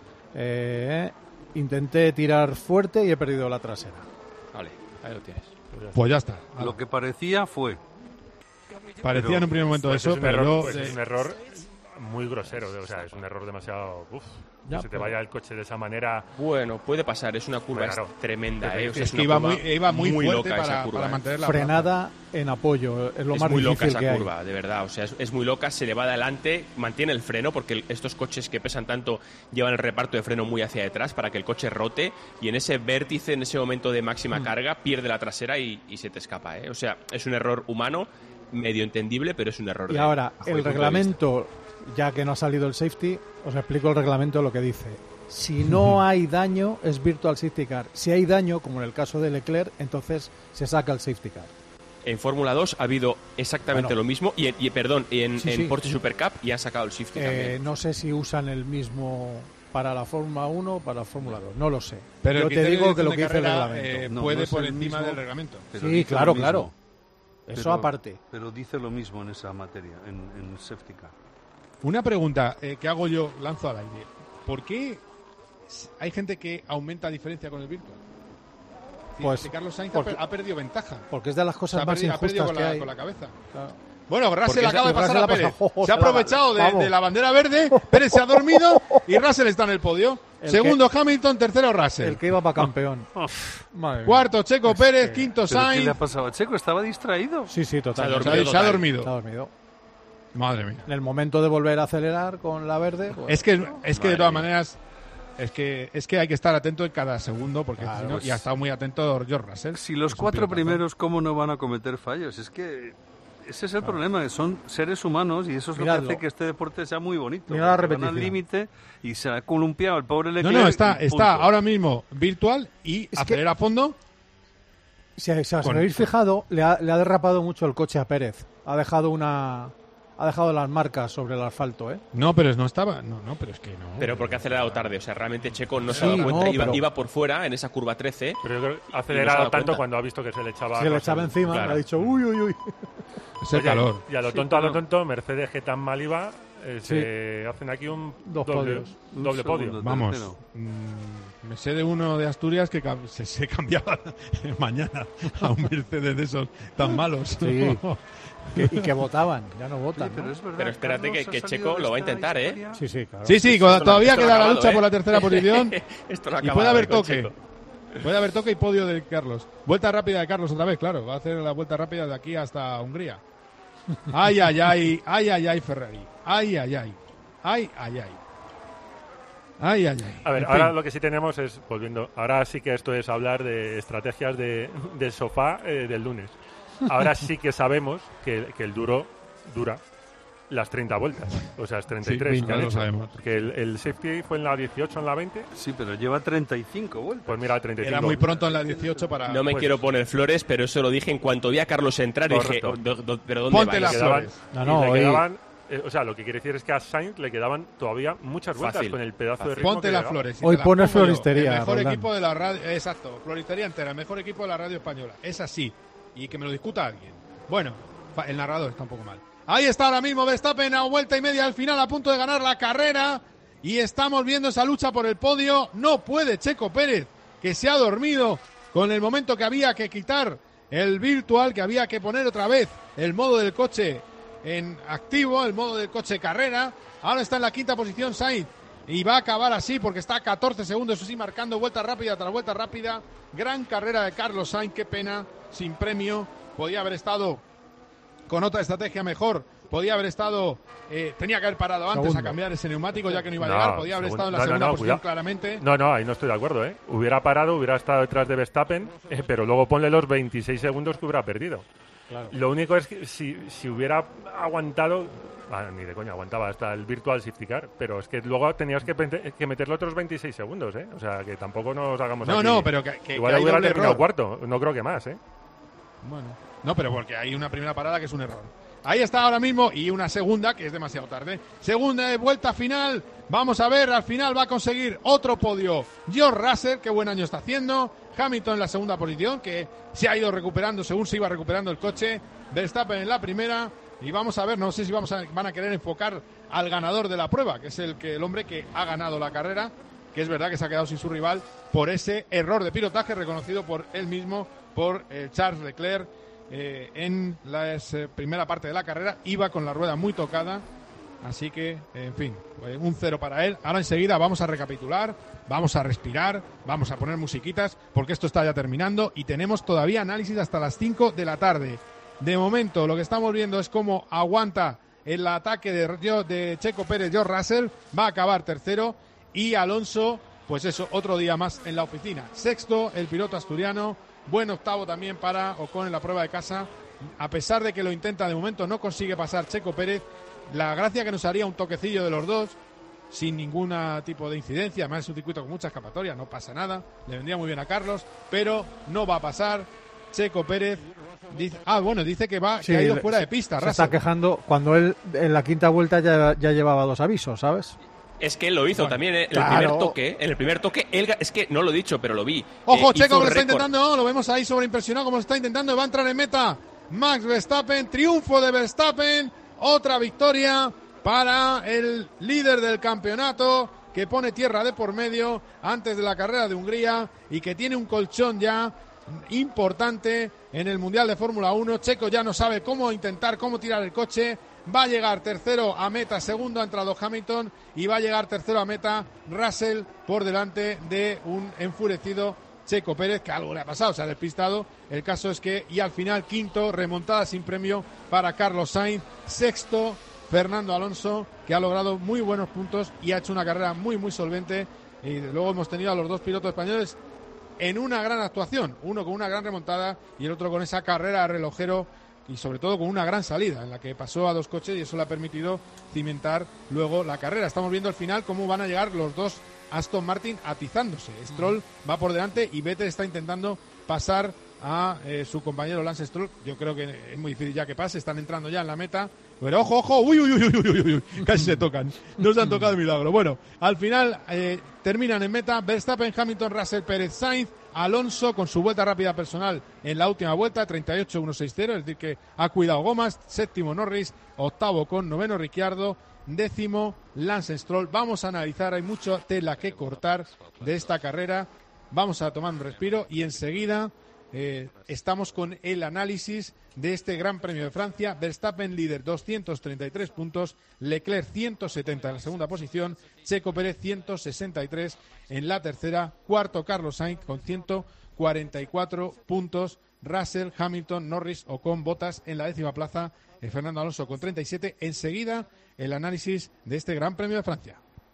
Eh, intenté tirar fuerte y he perdido la trasera. Vale, ahí lo tienes. Pues ya está. Lo que parecía fue... Parecía pero- en un primer momento Pues eso, es un pero error, yo, pues eh, es un error muy grosero, o sea, es un error demasiado... Uf, ya, que se te pero... vaya el coche de esa manera... Bueno, puede pasar, es una curva claro. tremenda, ¿eh? O sea, es, es que iba muy, iba muy, muy fuerte loca para, esa curva, para ¿eh? mantener la Frenada plaza. En apoyo, es lo es más muy difícil loca esa que curva, hay. de verdad, o sea, es, es muy loca, se le va adelante, mantiene el freno, porque estos coches que pesan tanto llevan el reparto de freno muy hacia detrás para que el coche rote, y en ese vértice, en ese momento de máxima mm. carga, pierde la trasera y, y se te escapa, ¿eh? O sea, es un error humano, medio entendible, pero es un error. Y de, ahora, el reglamento, ya que no ha salido el safety, os explico el reglamento, lo que dice. Si no hay daño, es virtual safety car. Si hay daño, como en el caso de Leclerc, entonces se saca el safety car. En Fórmula dos ha habido exactamente bueno, lo mismo, y, y perdón, en, sí, en sí. Porsche Supercup y han sacado el safety eh, también. No sé si usan el mismo para la Fórmula uno o para la Fórmula dos, no lo sé. Pero yo te digo que lo que dice el carrera, reglamento. Eh, no, puede no por el encima mismo, del reglamento. Sí, claro, claro. Eso pero, aparte. Pero dice lo mismo en esa materia, en, en safety car. Una pregunta eh, que hago yo, lanzo al aire. ¿Por qué hay gente que aumenta diferencia con el virtual? Pues si Carlos Sainz porque, ha perdido ventaja. Porque es de las cosas o sea, más perdido, injustas con que la, hay. con la cabeza. Claro. Bueno, Russell acaba de pasar Russell a Pérez. Pasado, oh, se ha aprovechado de, de la bandera verde. Pérez se ha dormido y Russell está en el podio. El Segundo que, Hamilton, tercero Russell. El que iba para campeón. Oh, oh. Cuarto Checo es Pérez, que... quinto ¿Pero Sainz. ¿Qué le ha pasado a Checo? ¿Estaba distraído? Sí, sí, total. Se ha dormido. Se ha dormido. Se ha dormido. Madre mía. En el momento de volver a acelerar con la verde. Pues, es que, es que de todas mía. maneras. Es que es que hay que estar atento en cada segundo, porque claro, si no, pues, y ha estado muy atento George Russell. Si los cuatro primeros, ¿cómo no van a cometer fallos? Es que ese es el claro. problema, que son seres humanos y eso es Miradlo. lo que hace que este deporte sea muy bonito. Mira la repetición. Van al límite y se ha columpiado el pobre Leclerc. No, no, está, está ahora mismo virtual y es acelera a fondo. Si, si os habéis fijado, le ha, le ha derrapado mucho el coche a Pérez. Ha dejado una... Ha dejado las marcas sobre el asfalto, ¿eh? No, pero no estaba... No, no, pero es que no. Pero porque ha acelerado tarde. O sea, realmente Checo no sí, se ha dado cuenta. No, iba, pero... iba por fuera en esa curva trece. Pero yo creo que ha acelerado no tanto cuenta. Cuando ha visto que se le echaba... Se le echaba encima, claro. Le ha dicho, uy, uy, uy. Es el Oye, calor. Y a lo tonto, sí, a lo tonto, Mercedes, que tan mal iba, eh, sí. se hacen aquí un Dos doble, podios. Un doble podio. Segundo, Vamos. Mmm, me sé de uno de Asturias que se, se cambiaba mañana a un Mercedes de esos tan malos. Sí. Que, y que votaban, ya no votan. Sí, pero, ¿no? es verdad, pero espérate Carlos que, que Checo lo va a intentar, ¿eh? Sí, sí, claro. Sí, sí, esto todavía no, queda acabado, la lucha ¿eh? por la tercera posición. Esto no y puede haber toque. Checo. Puede haber toque y podio de Carlos. Vuelta rápida de Carlos otra vez, claro. Va a hacer la vuelta rápida de aquí hasta Hungría. Ay, ay, ay, ay, ay, ay, Ferrari. Ay, ay, ay. Ay, ay, ay. Ay, ay, ay. A ver, en ahora fin. lo que sí tenemos es, volviendo, ahora sí que esto es hablar de estrategias de, de sofá eh, del lunes. Ahora sí que sabemos que, que el duro dura las treinta vueltas, o sea, es treinta y tres. Sí, que ya han lo hecho. sabemos. Porque el, el safety fue en la dieciocho, en la veinte. Sí, pero lleva treinta y cinco vueltas. Pues mira, treinta y cinco. Era muy pronto en la dieciocho para... No me pues, quiero poner flores, pero eso lo dije en cuanto vi a Carlos entrar. Y dije, oh, do, do, ¿pero dónde Ponte vais? las quedaban, flores. No, no, y le hoy... quedaban, eh, o sea, lo que quiere decir es que a Sainz le quedaban todavía muchas vueltas Fácil. con el pedazo Fácil. de ritmo Ponte que las llevaba. flores. y Hoy te las pones pongo yo. floristería, El mejor Roldán. equipo de la radio... Exacto, floristería entera, el mejor equipo de la radio española. Es así. Y que me lo discuta alguien. Bueno, el narrador está un poco mal. Ahí está ahora mismo Verstappen a vuelta y media al final, a punto de ganar la carrera. Y estamos viendo esa lucha por el podio. No puede Checo Pérez, que se ha dormido con el momento que había que quitar el virtual, que había que poner otra vez el modo del coche en activo, el modo del coche carrera. Ahora está en la quinta posición Sainz. Y va a acabar así porque está a catorce segundos, eso sí, marcando vuelta rápida tras vuelta rápida. Gran carrera de Carlos Sainz, qué pena, sin premio. Podía haber estado con otra estrategia mejor. Podía haber estado, eh, tenía que haber parado antes Segundo. a cambiar ese neumático ya que no iba a No, llegar. Podía haber segundo. estado en la No, no, segunda no, posición cuidado. claramente. No, no, ahí no estoy de acuerdo, ¿eh? Hubiera parado, hubiera estado detrás de Verstappen, eh, pero luego ponle los veintiséis segundos que hubiera perdido. Claro. Lo único es que si, si hubiera aguantado, ah, ni de coña, aguantaba hasta el virtual safety car, pero es que luego tenías que, pente- que meterle otros veintiséis segundos, ¿eh? O sea, que tampoco nos hagamos No, aquí. no, pero que, que, Igual que hay hubiera doble terminado error. cuarto, no creo que más, ¿eh? Bueno, no, pero porque hay una primera parada que es un error. Ahí está ahora mismo y una segunda que es demasiado tarde. Segunda de vuelta final. Vamos a ver, al final va a conseguir otro podio George Russell, qué buen año está haciendo. Hamilton en la segunda posición, que se ha ido recuperando según se iba recuperando el coche. Verstappen en la primera. Y vamos a ver, no sé si vamos a, van a querer enfocar al ganador de la prueba, que es el, que, el hombre que ha ganado la carrera, que es verdad que se ha quedado sin su rival por ese error de pilotaje reconocido por él mismo, por eh, Charles Leclerc. Eh, en la eh, primera parte de la carrera iba con la rueda muy tocada Así que, en fin, un cero para él. Ahora enseguida vamos a recapitular, vamos a respirar, vamos a poner musiquitas, porque esto está ya terminando y tenemos todavía análisis hasta las cinco de la tarde. De momento, lo que estamos viendo es cómo aguanta el ataque de, de Checo Pérez, George Russell, va a acabar tercero, y Alonso, pues eso, otro día más en la oficina. Sexto, el piloto asturiano, buen octavo también para Ocon en la prueba de casa. A pesar de que lo intenta, de momento no consigue pasar Checo Pérez. La gracia que nos haría un toquecillo de los dos, sin ningún tipo de incidencia. Además es un circuito con mucha escapatoria, no pasa nada. Le vendría muy bien a Carlos, pero no va a pasar. Checo Pérez dice, ah, bueno, dice que va, sí, que ha ido fuera de pista. Se Russell está quejando cuando él en la quinta vuelta ya, ya llevaba dos avisos, ¿sabes? Es que él lo hizo bueno, también, ¿eh? En claro. el primer toque, en el primer toque, él, es que no lo he dicho, pero lo vi. Ojo, eh, Checo que lo está intentando, no, lo vemos ahí sobreimpresionado como lo está intentando, va a entrar en meta Max Verstappen, triunfo de Verstappen, otra victoria para el líder del campeonato, que pone tierra de por medio antes de la carrera de Hungría y que tiene un colchón ya importante en el Mundial de Fórmula uno. Checo ya no sabe cómo intentar, cómo tirar el coche. Va a llegar tercero a meta, segundo ha entrado Hamilton y va a llegar tercero a meta Russell por delante de un enfurecido Checo Pérez, que algo le ha pasado, se ha despistado. El caso es que, y al final, quinto, remontada sin premio para Carlos Sainz. Sexto, Fernando Alonso, que ha logrado muy buenos puntos y ha hecho una carrera muy, muy solvente. Y luego hemos tenido a los dos pilotos españoles en una gran actuación, uno con una gran remontada y el otro con esa carrera de relojero y sobre todo con una gran salida en la que pasó a dos coches y eso le ha permitido cimentar luego la carrera. Estamos viendo al final cómo van a llegar los dos Aston Martin atizándose. Stroll va por delante y Vettel está intentando pasar a eh, su compañero Lance Stroll. Yo creo que es muy difícil ya que pase, están entrando ya en la meta. Pero ojo, ojo, uy, uy, uy, uy, uy, uy, casi se tocan, no se han tocado de milagro. Bueno, al final eh, terminan en meta Verstappen, Hamilton, Russell, Pérez, Sainz, Alonso con su vuelta rápida personal en la última vuelta, treinta y ocho uno sesenta, es decir que ha cuidado gomas. Séptimo Norris, octavo con noveno Ricciardo, décimo Lance Stroll. Vamos a analizar, hay mucha tela que cortar de esta carrera. Vamos a tomar un respiro y enseguida eh, estamos con el análisis de este Gran Premio de Francia. Verstappen líder, doscientos treinta y tres puntos, Leclerc ciento setenta en la segunda posición, Checo Pérez ciento sesenta y tres en la tercera, cuarto Carlos Sainz con ciento cuarenta y cuatro puntos, Russell, Hamilton, Norris, Ocon, Bottas en la décima plaza, eh, Fernando Alonso con treinta y siete. Enseguida el análisis de este Gran Premio de Francia.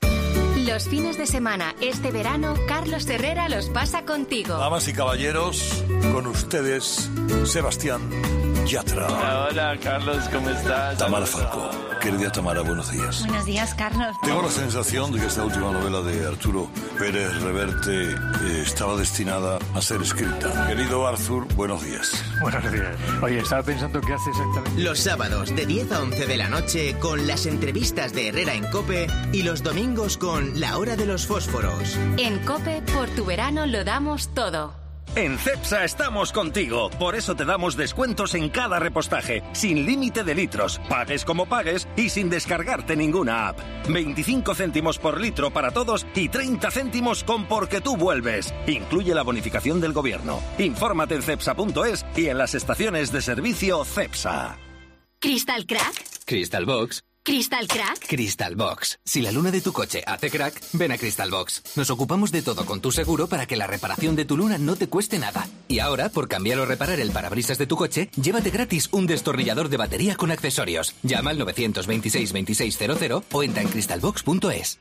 Los fines de semana, este verano, Carlos Herrera los pasa contigo. Damas y caballeros, con ustedes, Sebastián Yatra. Hola, hola, Carlos, ¿cómo estás? Tamara Falcó. Querida Tamara, buenos días. Buenos días, Carlos. Tengo la sensación de que esta última novela de Arturo Pérez Reverte eh, estaba destinada a ser escrita. Querido Arthur, buenos días. Buenos días. Oye, estaba pensando qué hace exactamente. Los sábados de diez a once de la noche con las entrevistas de Herrera en COPE y los domingos con La Hora de los Fósforos. En COPE, por tu verano lo damos todo. En Cepsa estamos contigo, por eso te damos descuentos en cada repostaje, sin límite de litros, pagues como pagues y sin descargarte ninguna app. veinticinco céntimos por litro para todos y treinta céntimos con Porque tú vuelves. Incluye la bonificación del gobierno. Infórmate en cepsa punto es y en las estaciones de servicio Cepsa. ¿Crystal Crack? Crystal Box. ¿Crystal Crack? Crystal Box. Si la luna de tu coche hace crack, ven a Crystal Box. Nos ocupamos de todo con tu seguro para que la reparación de tu luna no te cueste nada. Y ahora, por cambiar o reparar el parabrisas de tu coche, llévate gratis un destornillador de batería con accesorios. Llama al nueve dos seis, veintiséis cero cero o entra en crystal box punto es.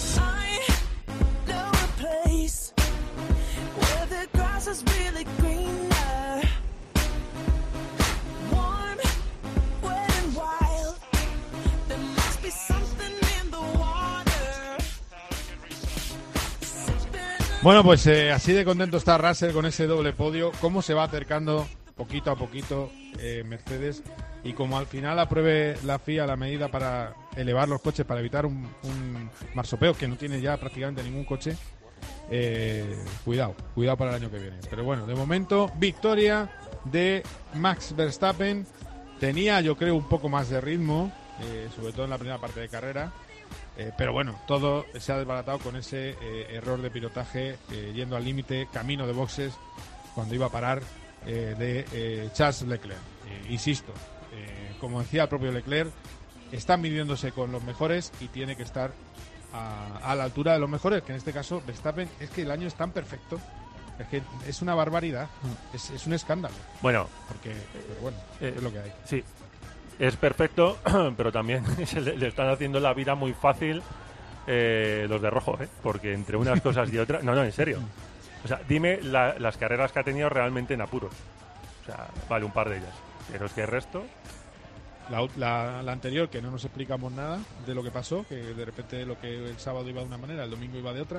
Bueno, pues eh, así de contento está Russell con ese doble podio, cómo se va acercando poquito a poquito eh, Mercedes y como al final apruebe la F I A la medida para elevar los coches, para evitar un, un marsopeo que no tiene ya prácticamente ningún coche, eh, cuidado, cuidado para el año que viene. Pero bueno, de momento, victoria de Max Verstappen. Tenía, yo creo, un poco más de ritmo, eh, sobre todo en la primera parte de carrera. Eh, pero bueno, todo se ha desbaratado con ese eh, error de pilotaje eh, yendo al límite, camino de boxes, cuando iba a parar eh, de eh, Charles Leclerc. Eh, insisto, eh, como decía el propio Leclerc, está midiéndose con los mejores y tiene que estar a, a la altura de los mejores, que en este caso Verstappen, es que el año es tan perfecto, es que es una barbaridad, es, es un escándalo. Bueno, porque pero bueno, eh, es lo que hay. Sí, es perfecto, pero también se le, le están haciendo la vida muy fácil eh, los de rojo, ¿eh? Porque entre unas cosas y otras, no, no, en serio. O sea, dime la, las carreras que ha tenido realmente en apuros. O sea, vale, un par de ellas. Pero es que el resto... La, la, la anterior, que no nos explicamos nada de lo que pasó, que de repente lo que el sábado iba de una manera, el domingo iba de otra,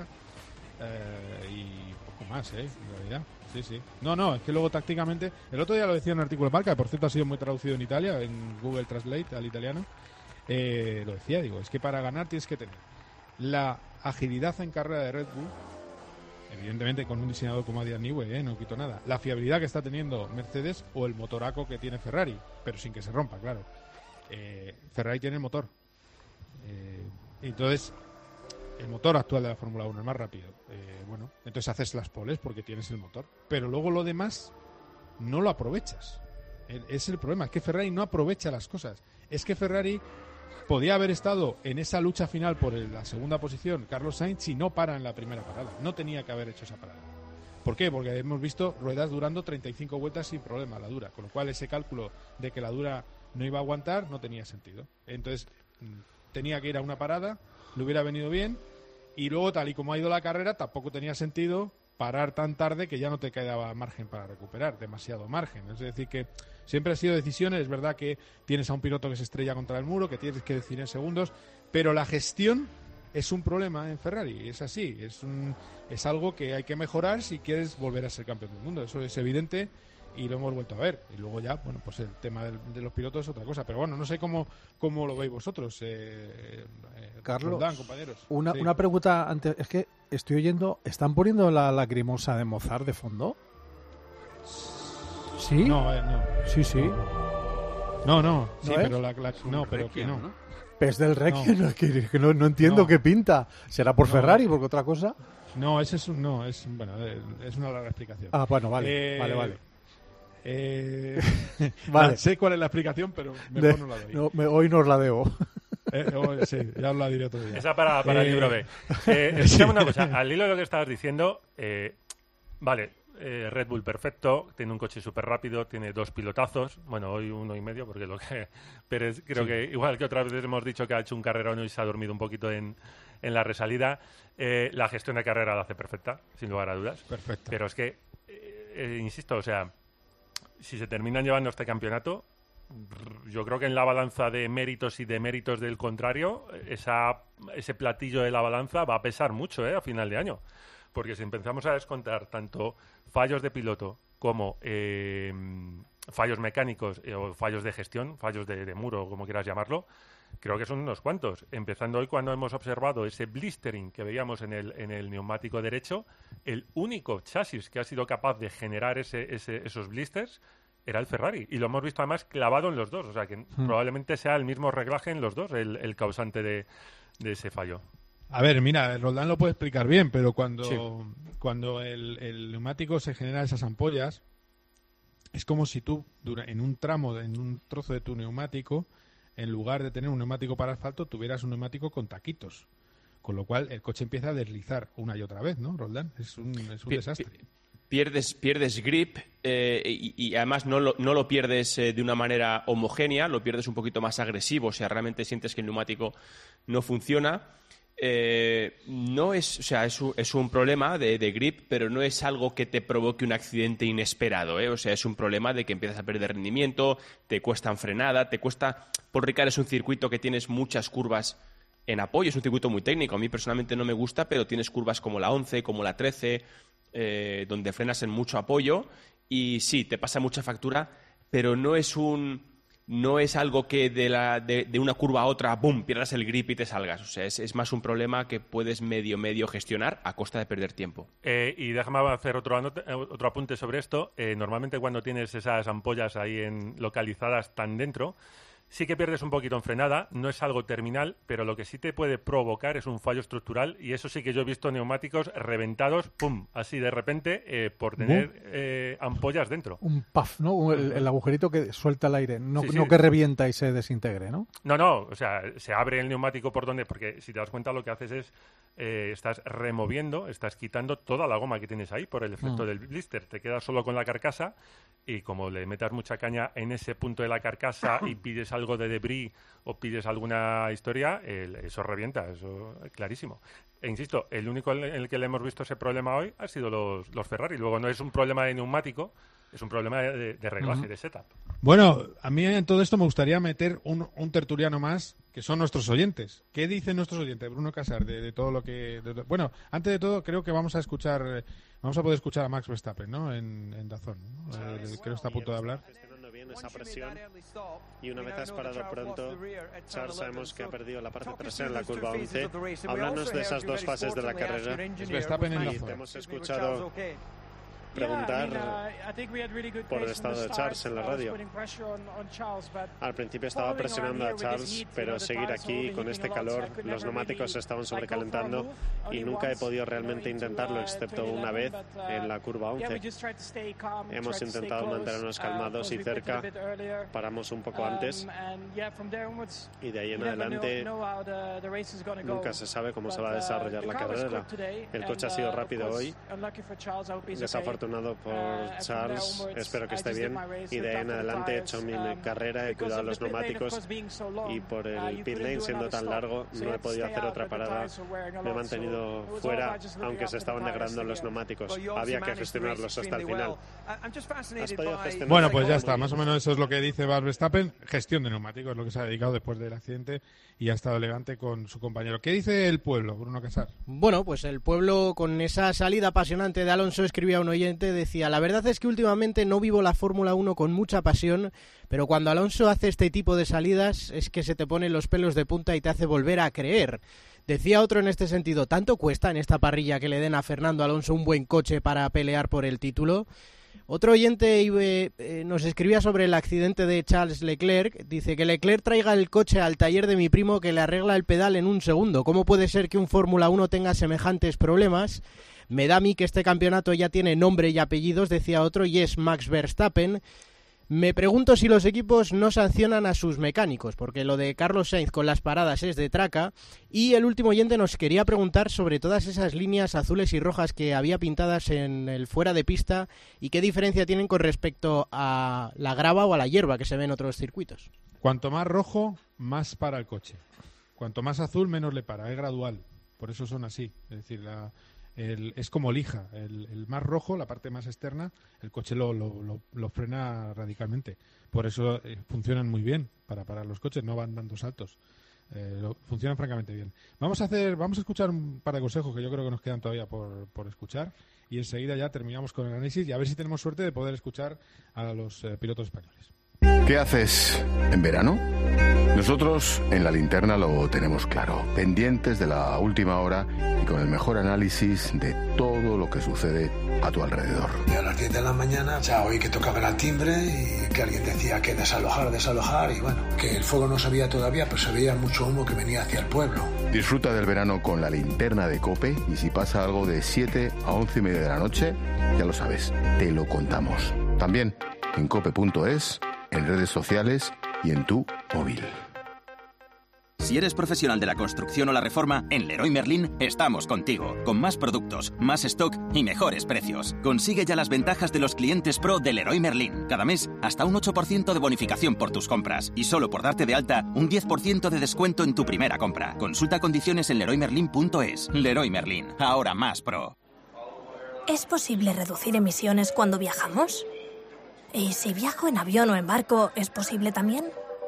eh, y poco más, ¿eh? En realidad, sí, sí. No, no, es que luego tácticamente, el otro día lo decía en un artículo de Marca, que por cierto ha sido muy traducido en Italia, en Google Translate al italiano, eh, lo decía, digo, es que para ganar tienes que tener la agilidad en carrera de Red Bull, evidentemente con un diseñador como Adrian Newey, ¿eh? No quito nada. La fiabilidad que está teniendo Mercedes o el motoraco que tiene Ferrari, pero sin que se rompa, claro. Eh, Ferrari tiene el motor. Eh, entonces, el motor actual de la Fórmula uno es más rápido. Eh, bueno, entonces haces las poles porque tienes el motor. Pero luego lo demás no lo aprovechas. El, es el problema, es que Ferrari no aprovecha las cosas. Es que Ferrari podía haber estado en esa lucha final por el, la segunda posición Carlos Sainz si no para en la primera parada. No tenía que haber hecho esa parada. ¿Por qué? Porque hemos visto ruedas durando treinta y cinco vueltas sin problema, la dura. Con lo cual ese cálculo de que la dura no iba a aguantar no tenía sentido. Entonces tenía que ir a una parada, le hubiera venido bien, y luego tal y como ha ido la carrera tampoco tenía sentido parar tan tarde que ya no te quedaba margen para recuperar, demasiado margen. Es decir, que siempre ha sido decisiones, es verdad que tienes a un piloto que se estrella contra el muro, que tienes que decidir en segundos, pero la gestión es un problema en Ferrari, es así, es, un, es algo que hay que mejorar si quieres volver a ser campeón del mundo, eso es evidente y lo hemos vuelto a ver. Y luego ya, bueno, pues el tema del, de los pilotos es otra cosa, pero bueno, no sé cómo, cómo lo veis vosotros, eh, eh, Carlos, Roldán, compañeros. Una, sí. una pregunta antes, es que estoy oyendo, ¿están poniendo la lacrimosa de Mozart de fondo? ¿Sí? No, eh, no. Sí, sí. No, no, sí, ¿No pero la, la no, pero que no. ¿no? Es del Requiem, no. no, que, que no, no entiendo no. qué pinta. ¿Será por no. Ferrari, porque otra cosa? No, ese es un, no, es bueno, es una larga explicación. Ah, bueno, vale, eh, vale, vale. Eh, vale. No, sé cuál es la explicación, pero mejor De, no la doy. No, me, hoy nos la debo. Eh, oh, sí, ya os la diré otro día. Esa para, para eh, el libro B. Eh, escuchame una cosa, al hilo de lo que estabas diciendo, eh, vale, eh, Red Bull perfecto, tiene un coche súper rápido, tiene dos pilotazos, bueno, hoy uno y medio, porque lo que Pérez creo sí. que, igual que otras veces hemos dicho que ha hecho un carrerón y se ha dormido un poquito en, en la resalida, eh, la gestión de carrera la hace perfecta, sin lugar a dudas. Perfecto. Pero es que, eh, eh, insisto, o sea, si se terminan llevando este campeonato, yo creo que en la balanza de méritos y deméritos del contrario, esa, ese platillo de la balanza va a pesar mucho, ¿eh? A final de año. Porque si empezamos a descontar tanto fallos de piloto como eh, fallos mecánicos eh, o fallos de gestión, fallos de, de muro, como quieras llamarlo, creo que son unos cuantos. Empezando hoy cuando hemos observado ese blistering que veíamos en el, en el neumático derecho, el único chasis que ha sido capaz de generar ese, ese, esos blisters era el Ferrari. Y lo hemos visto además clavado en los dos. O sea que hmm. probablemente sea el mismo reglaje en los dos el, el causante de, de ese fallo. A ver, mira, Roldán lo puede explicar bien, pero cuando, sí. cuando el, el neumático se genera esas ampollas, es como si tú, en un tramo, en un trozo de tu neumático, en lugar de tener un neumático para asfalto, tuvieras un neumático con taquitos. Con lo cual el coche empieza a deslizar una y otra vez, ¿no, Roldán? Es un, es un P- desastre. Pierdes, pierdes grip eh, y, y además no lo, no lo pierdes eh, de una manera homogénea, lo pierdes un poquito más agresivo, o sea, realmente sientes que el neumático no funciona. Eh, no es, o sea, es un, es un problema de, de grip, pero no es algo que te provoque un accidente inesperado, ¿eh? O sea, es un problema de que empiezas a perder rendimiento, te cuesta en frenada, te cuesta... Paul Ricard es un circuito que tienes muchas curvas en apoyo, es un circuito muy técnico, a mí personalmente no me gusta, pero tienes curvas como la once, como la trece, eh, donde frenas en mucho apoyo y sí, te pasa mucha factura, pero no es un... No es algo que de, la, de, de una curva a otra, ¡boom!, pierdas el grip y te salgas. O sea, es, es más un problema que puedes medio, medio gestionar a costa de perder tiempo. Eh, y déjame hacer otro, anote, otro apunte sobre esto. Eh, normalmente cuando tienes esas ampollas ahí en, localizadas tan dentro, Sí que pierdes un poquito en frenada, no es algo terminal, pero lo que sí te puede provocar es un fallo estructural, y eso sí que yo he visto neumáticos reventados, pum, así de repente, eh, por tener eh, ampollas dentro. Un puff, ¿no? El, el agujerito que suelta el aire, no, Sí, sí. no que revienta y se desintegre, ¿no? No, no, o sea, se abre el neumático por donde, porque si te das cuenta lo que haces es, eh, estás removiendo, estás quitando toda la goma que tienes ahí por el efecto Mm. del blister, te quedas solo con la carcasa, y como le metas mucha caña en ese punto de la carcasa y pides algo de debris o pides alguna historia, el- eso revienta, eso es clarísimo. E insisto, el único en el que le hemos visto ese problema hoy ha sido los, los Ferrari. Luego no es un problema de neumático, es un problema de, de reglaje, Ujú. de setup. Bueno, a mí en todo esto me gustaría meter un, un tertuliano más, que son nuestros oyentes. ¿Qué dicen nuestros oyentes, Bruno Casar, de, de todo lo que... de- de- bueno, antes de todo, creo que vamos a escuchar, eh, vamos a poder escuchar a Max Verstappen, ¿no? En, en DAZN, ¿no? Eh, creo que está a punto de hablar. Gestionando bien esa presión, y una vez has parado pronto, Charles sabemos que ha perdido la parte trasera en la curva once. Háblanos de esas dos fases de la carrera. Es Verstappen en Y DAZN. te hemos escuchado preguntar por el estado de Charles en la radio. Al principio estaba presionando a Charles, pero seguir aquí con este calor, los neumáticos se estaban sobrecalentando y nunca he podido realmente intentarlo, excepto una vez en la curva once. Hemos intentado mantenernos calmados y cerca, paramos un poco antes y de ahí en adelante nunca se sabe cómo se va a desarrollar la carrera. El coche ha sido rápido hoy, desafortunado por Charles, espero que esté bien, y de ahí en adelante he hecho mi carrera, he cuidado los neumáticos y por el pit lane siendo tan largo no he podido hacer otra parada, me he mantenido fuera aunque se estaban degradando los neumáticos, había que gestionarlos hasta el final. ¿Has podido gestionar? Bueno, pues ya está, más o menos eso es lo que dice Max Verstappen, gestión de neumáticos, es lo que se ha dedicado después del accidente y ha estado elegante con su compañero. ¿Qué dice el pueblo, Bruno Casar? Bueno, pues el pueblo, con esa salida apasionante de Alonso, escribía un oyente, decía: la verdad es que últimamente no vivo la Fórmula uno con mucha pasión, pero cuando Alonso hace este tipo de salidas es que se te ponen los pelos de punta y te hace volver a creer. Decía otro en este sentido: ¿tanto cuesta en esta parrilla que le den a Fernando Alonso un buen coche para pelear por el título? Otro oyente eh, eh, nos escribía sobre el accidente de Charles Leclerc. Dice que Leclerc traiga el coche al taller de mi primo que le arregla el pedal en un segundo. ¿Cómo puede ser que un Fórmula uno tenga semejantes problemas? Me da a mí que este campeonato ya tiene nombre y apellidos, decía otro, y es Max Verstappen. Me pregunto si los equipos no sancionan a sus mecánicos, porque lo de Carlos Sainz con las paradas es de traca. Y el último oyente nos quería preguntar sobre todas esas líneas azules y rojas que había pintadas en el fuera de pista y qué diferencia tienen con respecto a la grava o a la hierba que se ve en otros circuitos. Cuanto más rojo, más para el coche. Cuanto más azul, menos le para. Es gradual. Por eso son así. Es decir, la... El, es como lija, el, el más rojo, la parte más externa, el coche lo, lo, lo, lo frena radicalmente. Por eso eh, funcionan muy bien para parar los coches, no van dando saltos. Eh, lo, funcionan francamente bien. Vamos a hacer, vamos a escuchar un par de consejos que yo creo que nos quedan todavía por, por escuchar y enseguida ya terminamos con el análisis y a ver si tenemos suerte de poder escuchar a los eh, pilotos españoles. ¿Qué haces en verano? Nosotros en La Linterna lo tenemos claro, pendientes de la última hora y con el mejor análisis de todo lo que sucede a tu alrededor. Y a las diez de la mañana ya oí que tocaban al timbre y que alguien decía que desalojar, desalojar y bueno, que el fuego no se veía todavía, pero se veía mucho humo que venía hacia el pueblo. Disfruta del verano con La Linterna de COPE y si pasa algo de siete a once y media de la noche, ya lo sabes, te lo contamos. También en cope punto es, en redes sociales y en tu móvil. Si eres profesional de la construcción o la reforma, en Leroy Merlin estamos contigo, con más productos, más stock y mejores precios. Consigue ya las ventajas de los clientes pro de Leroy Merlin. Cada mes, hasta un ocho por ciento de bonificación por tus compras. Y solo por darte de alta, un diez por ciento de descuento en tu primera compra. Consulta condiciones en leroy merlin punto es. Leroy Merlin, ahora más pro. ¿Es posible reducir emisiones cuando viajamos? ¿Y si viajo en avión o en barco, es posible también?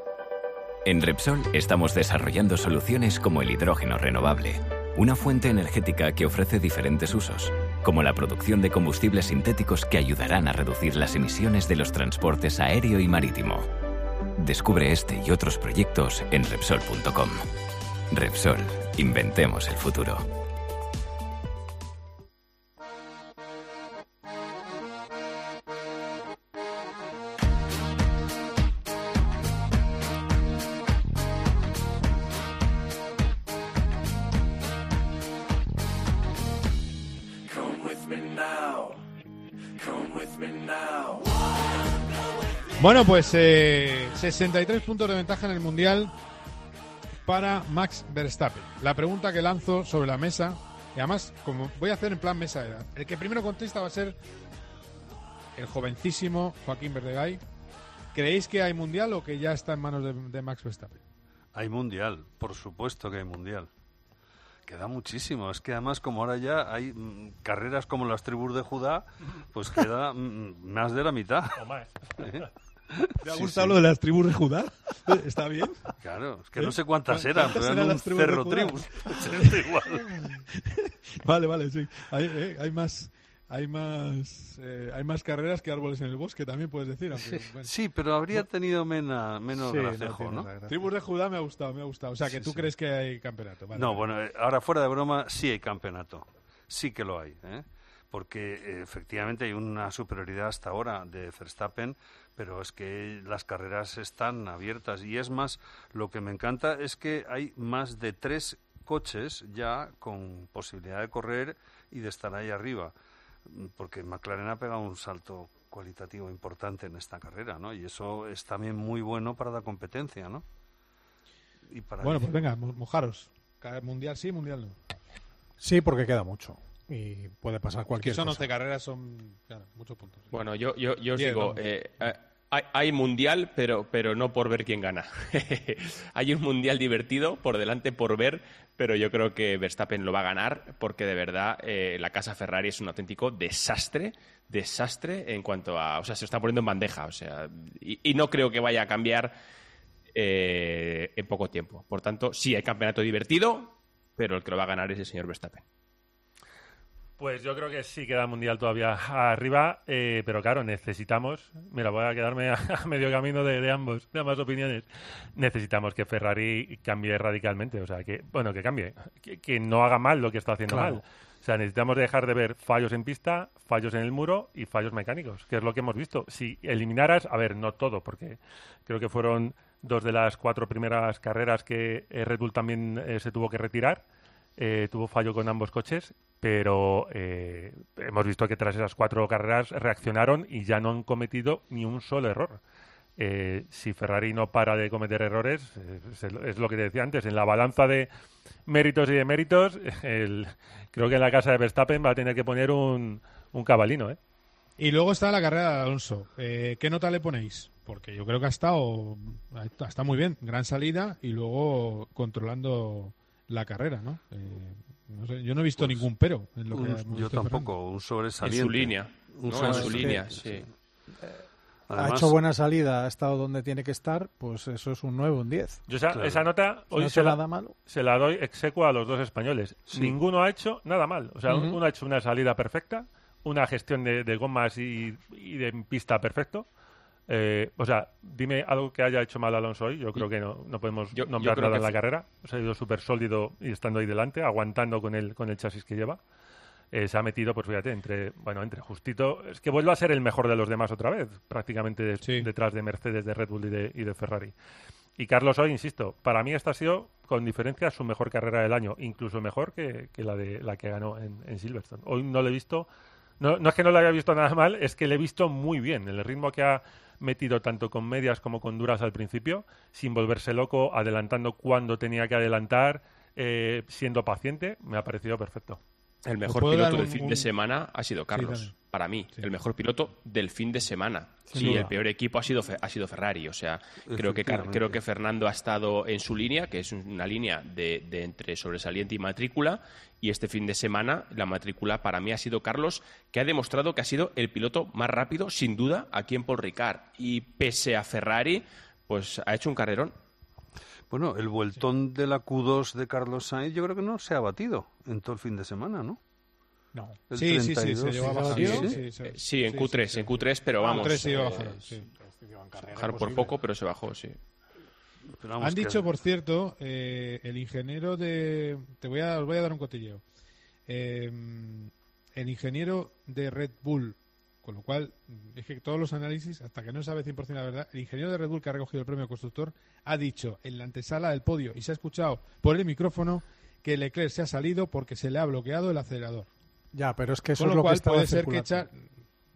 En Repsol estamos desarrollando soluciones como el hidrógeno renovable, una fuente energética que ofrece diferentes usos, como la producción de combustibles sintéticos que ayudarán a reducir las emisiones de los transportes aéreo y marítimo. Descubre este y otros proyectos en Repsol punto com. Repsol, inventemos el futuro. Bueno, pues eh, sesenta y tres puntos de ventaja en el Mundial para Max Verstappen. La pregunta que lanzo sobre la mesa, y además, como voy a hacer en plan mesa de edad, el que primero contesta va a ser el jovencísimo Joaquín Verdegay. ¿Creéis que hay Mundial o que ya está en manos de, de Max Verstappen? Hay Mundial, por supuesto que hay Mundial. Queda muchísimo. Es que además, como ahora ya hay mm, carreras como las tribus de Judá, pues queda mm, más de la mitad. O más. ¿Eh? ¿Te ha gustado sí, lo de las tribus de Judá? ¿Está bien? Claro, es que ¿Eh? no sé cuántas eran, pero eran un tribus cerro tribus. Vale, vale, sí. Hay, eh, hay más... Hay más eh, hay más carreras que árboles en el bosque, también puedes decir. Aunque, sí, bueno. sí, pero habría tenido mena, menos sí, gracejo, ¿no? ¿no? Tribus de Judá me ha gustado, me ha gustado. O sea, que sí, tú sí. crees que hay campeonato. Vale, no, vale. bueno, ahora fuera de broma, sí hay campeonato. Sí que lo hay, ¿eh? Porque eh, efectivamente hay una superioridad hasta ahora de Verstappen, pero es que las carreras están abiertas. Y es más, lo que me encanta es que hay más de tres coches ya con posibilidad de correr y de estar ahí arriba. Porque McLaren ha pegado un salto cualitativo importante en esta carrera, ¿no? Y eso es también muy bueno para la competencia, ¿no? Y para bueno, pues venga, mojaros. Mundial sí, mundial no. Sí, porque queda mucho. Y puede pasar cualquier cosa. Son once carreras, son claro, muchos puntos. Bueno, yo, yo, yo os digo, eh, eh, hay, hay mundial, pero, pero no por ver quién gana. Hay un mundial divertido por delante por ver, pero yo creo que Verstappen lo va a ganar porque de verdad eh, la casa Ferrari es un auténtico desastre, desastre en cuanto a, o sea, se está poniendo en bandeja, o sea, y, y no creo que vaya a cambiar eh, en poco tiempo. Por tanto, sí hay campeonato divertido, pero el que lo va a ganar es el señor Verstappen. Pues yo creo que sí queda Mundial todavía arriba, eh, pero claro, necesitamos, mira, voy a quedarme a, a medio camino de, de ambos, de ambas opiniones, necesitamos que Ferrari cambie radicalmente, o sea, que, bueno, que cambie, que, que no haga mal lo que está haciendo claro. mal. O sea, necesitamos dejar de ver fallos en pista, fallos en el muro y fallos mecánicos, que es lo que hemos visto. Si eliminaras, a ver, no todo, porque creo que fueron dos de las cuatro primeras carreras que Red Bull también eh, se tuvo que retirar. Eh, tuvo fallo con ambos coches, pero eh, hemos visto que tras esas cuatro carreras reaccionaron y ya no han cometido ni un solo error. Eh, si Ferrari no para de cometer errores, eh, es, es lo que te decía antes, en la balanza de méritos y deméritos, el, creo que en la casa de Verstappen va a tener que poner un, un cabalino, ¿eh? Y luego está la carrera de Alonso. Eh, ¿Qué nota le ponéis? Porque yo creo que ha estado, ha estado muy bien, gran salida y luego controlando la carrera, ¿no? Eh, no sé, yo no he visto pues, ningún pero en lo un, que yo tampoco, Fernando. Un sobresaliente. En su línea, un ¿no? En su línea, sí. sí. Además, ha hecho buena salida, ha estado donde tiene que estar, pues eso es un nueve, un diez. Yo esa, claro. esa nota hoy no se, la, nada malo. se la doy execuo a los dos españoles. Sí. Ninguno ha hecho nada mal. O sea, Uh-huh. uno ha hecho una salida perfecta, una gestión de, de gomas y, y de pista perfecto. Eh, o sea, dime algo que haya hecho mal Alonso hoy. Yo creo que no, no podemos yo, nombrar yo nada en fue... la carrera. Se ha ido súper sólido y estando ahí delante, aguantando con el, con el chasis que lleva. Eh, se ha metido, pues fíjate, entre bueno entre justito. Es que vuelve a ser el mejor de los demás otra vez, prácticamente de, sí. detrás de Mercedes, de Red Bull y de, y de Ferrari. Y Carlos hoy, insisto, para mí esta ha sido, con diferencia, su mejor carrera del año, incluso mejor que, que la de la que ganó en, en Silverstone. Hoy no le he visto, no, no es que no le haya visto nada mal, es que le he visto muy bien. El ritmo que ha metido tanto con medias como con duras al principio, sin volverse loco, adelantando cuando tenía que adelantar, eh, siendo paciente, me ha parecido perfecto. El mejor piloto del un, fin un... de semana ha sido Carlos, sí, para mí. Sí. El mejor piloto del fin de semana. Sin y duda. El peor equipo ha sido ha sido Ferrari. O sea, creo que creo que Fernando ha estado en su línea, que es una línea de, de entre sobresaliente y matrícula. Y este fin de semana la matrícula para mí ha sido Carlos, que ha demostrado que ha sido el piloto más rápido, sin duda, aquí en Paul Ricard. Y pese a Ferrari, pues ha hecho un carrerón. Bueno, el vueltón de la Q dos de Carlos Sainz yo creo que no se ha batido en todo el fin de semana, ¿no? No. Sí, sí, sí, se llevó a bajar. Sí, sí, sí, sí, sí, en Q tres, sí, sí, en Q tres, pero vamos. Q tres se iba a bajar, sí. Bajar por poco, pero se bajó, sí. Han dicho, por cierto, eh, el ingeniero de... Te voy a, os voy a dar un cotilleo. Eh, el ingeniero de Red Bull, con lo cual, es que todos los análisis, hasta que no sabe cien por ciento la verdad, el ingeniero de Red Bull que ha recogido el premio constructor ha dicho en la antesala del podio, y se ha escuchado por el micrófono, que Leclerc se ha salido porque se le ha bloqueado el acelerador. Ya, pero es que eso con es lo lo cual que puede ser que echa...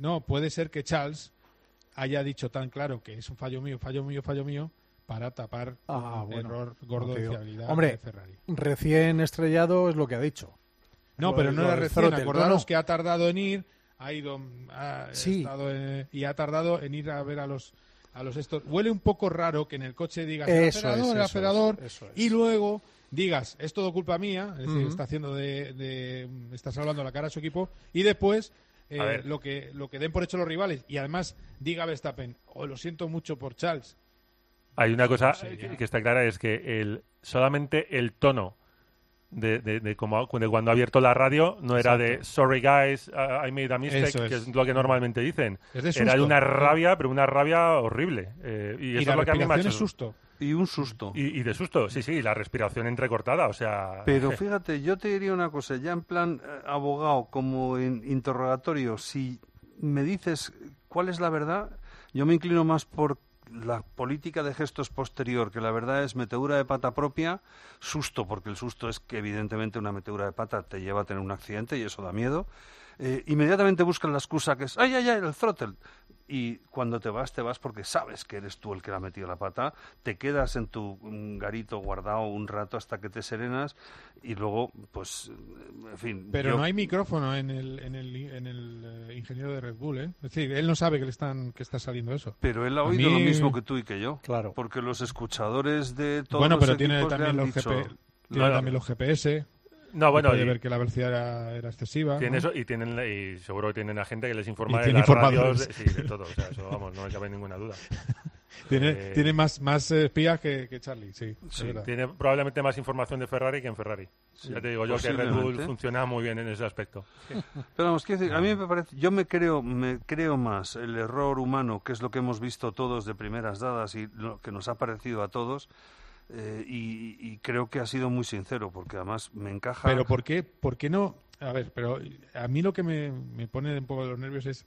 no, puede ser que Charles haya dicho tan claro que es un fallo mío, fallo mío, fallo mío, para tapar ah, un bueno, error gordo de fiabilidad Hombre, de Ferrari. Recién estrellado es lo que ha dicho. No, lo, pero no lo era recién. Throttle, Acordaros no, no. que ha tardado en ir, ha ido ha sí. estado en, y ha tardado en ir a ver a los a los estos. Huele un poco raro que en el coche digas el eso acelerador, es, el eso acelerador, es, eso es. y luego digas es todo culpa mía, es decir, Uh-huh. está haciendo de, de está salvando la cara a su equipo, y después eh, lo que lo que den por hecho los rivales, y además diga Verstappen, oh, lo siento mucho por Charles. Hay una cosa No sé, que, que está clara, es que el solamente el tono de, de, de, como, de cuando ha abierto la radio no era Exacto. de sorry guys, uh, I made a mistake, Eso es. que es lo que normalmente dicen. Es de Era de susto. una rabia, pero una rabia horrible. Eh, y, Y eso la es lo que a mí me ha respiración hecho. es susto. Y un susto. Y, y de susto, sí, sí, la respiración entrecortada, o sea... Pero fíjate, yo te diría una cosa, ya en plan eh, abogado, como en interrogatorio, si me dices cuál es la verdad, yo me inclino más por la política de gestos posterior, que la verdad es metedura de pata propia, susto, porque el susto es que evidentemente una metedura de pata te lleva a tener un accidente y eso da miedo. Eh, inmediatamente buscan la excusa que es, ay, ay, ay, el throttle. Y cuando te vas, te vas porque sabes que eres tú el que le ha metido la pata, te quedas en tu mm, garito guardado un rato hasta que te serenas y luego, pues, en fin... Pero yo- no hay micrófono en el, en el, en el eh, ingeniero de Red Bull, ¿eh? Es decir, él no sabe que le están que está saliendo eso. Pero él ha A oído mí- lo mismo que tú y que yo. Claro. Porque los escuchadores de todos Bueno, los pero tiene equipos le también han los, dicho- G P, tiene Bueno, también los G P S. No, bueno, puede y- ver que la velocidad era, era excesiva. Tiene ¿no? eso, y tienen y seguro que tienen a gente que les informa Y de tiene las informadores. radios, de, sí, de todo, o sea, eso vamos, no me cabe ninguna duda. Tiene, Eh, tiene más, más eh, espías que, que Charlie, sí. es Sí, verdad. tiene probablemente más información de Ferrari que en Ferrari. Sí, Ya te digo yo que Red Bull posiblemente. funciona muy bien en ese aspecto. Pero vamos, quiero decir, a mí me parece, yo me creo, me creo más el error humano, que es lo que hemos visto todos de primeras dadas y lo que nos ha parecido a todos, eh, y, y creo que ha sido muy sincero, porque además me encaja. Pero ¿por qué, por qué no? A ver, pero a mí lo que me, me pone un poco de los nervios es,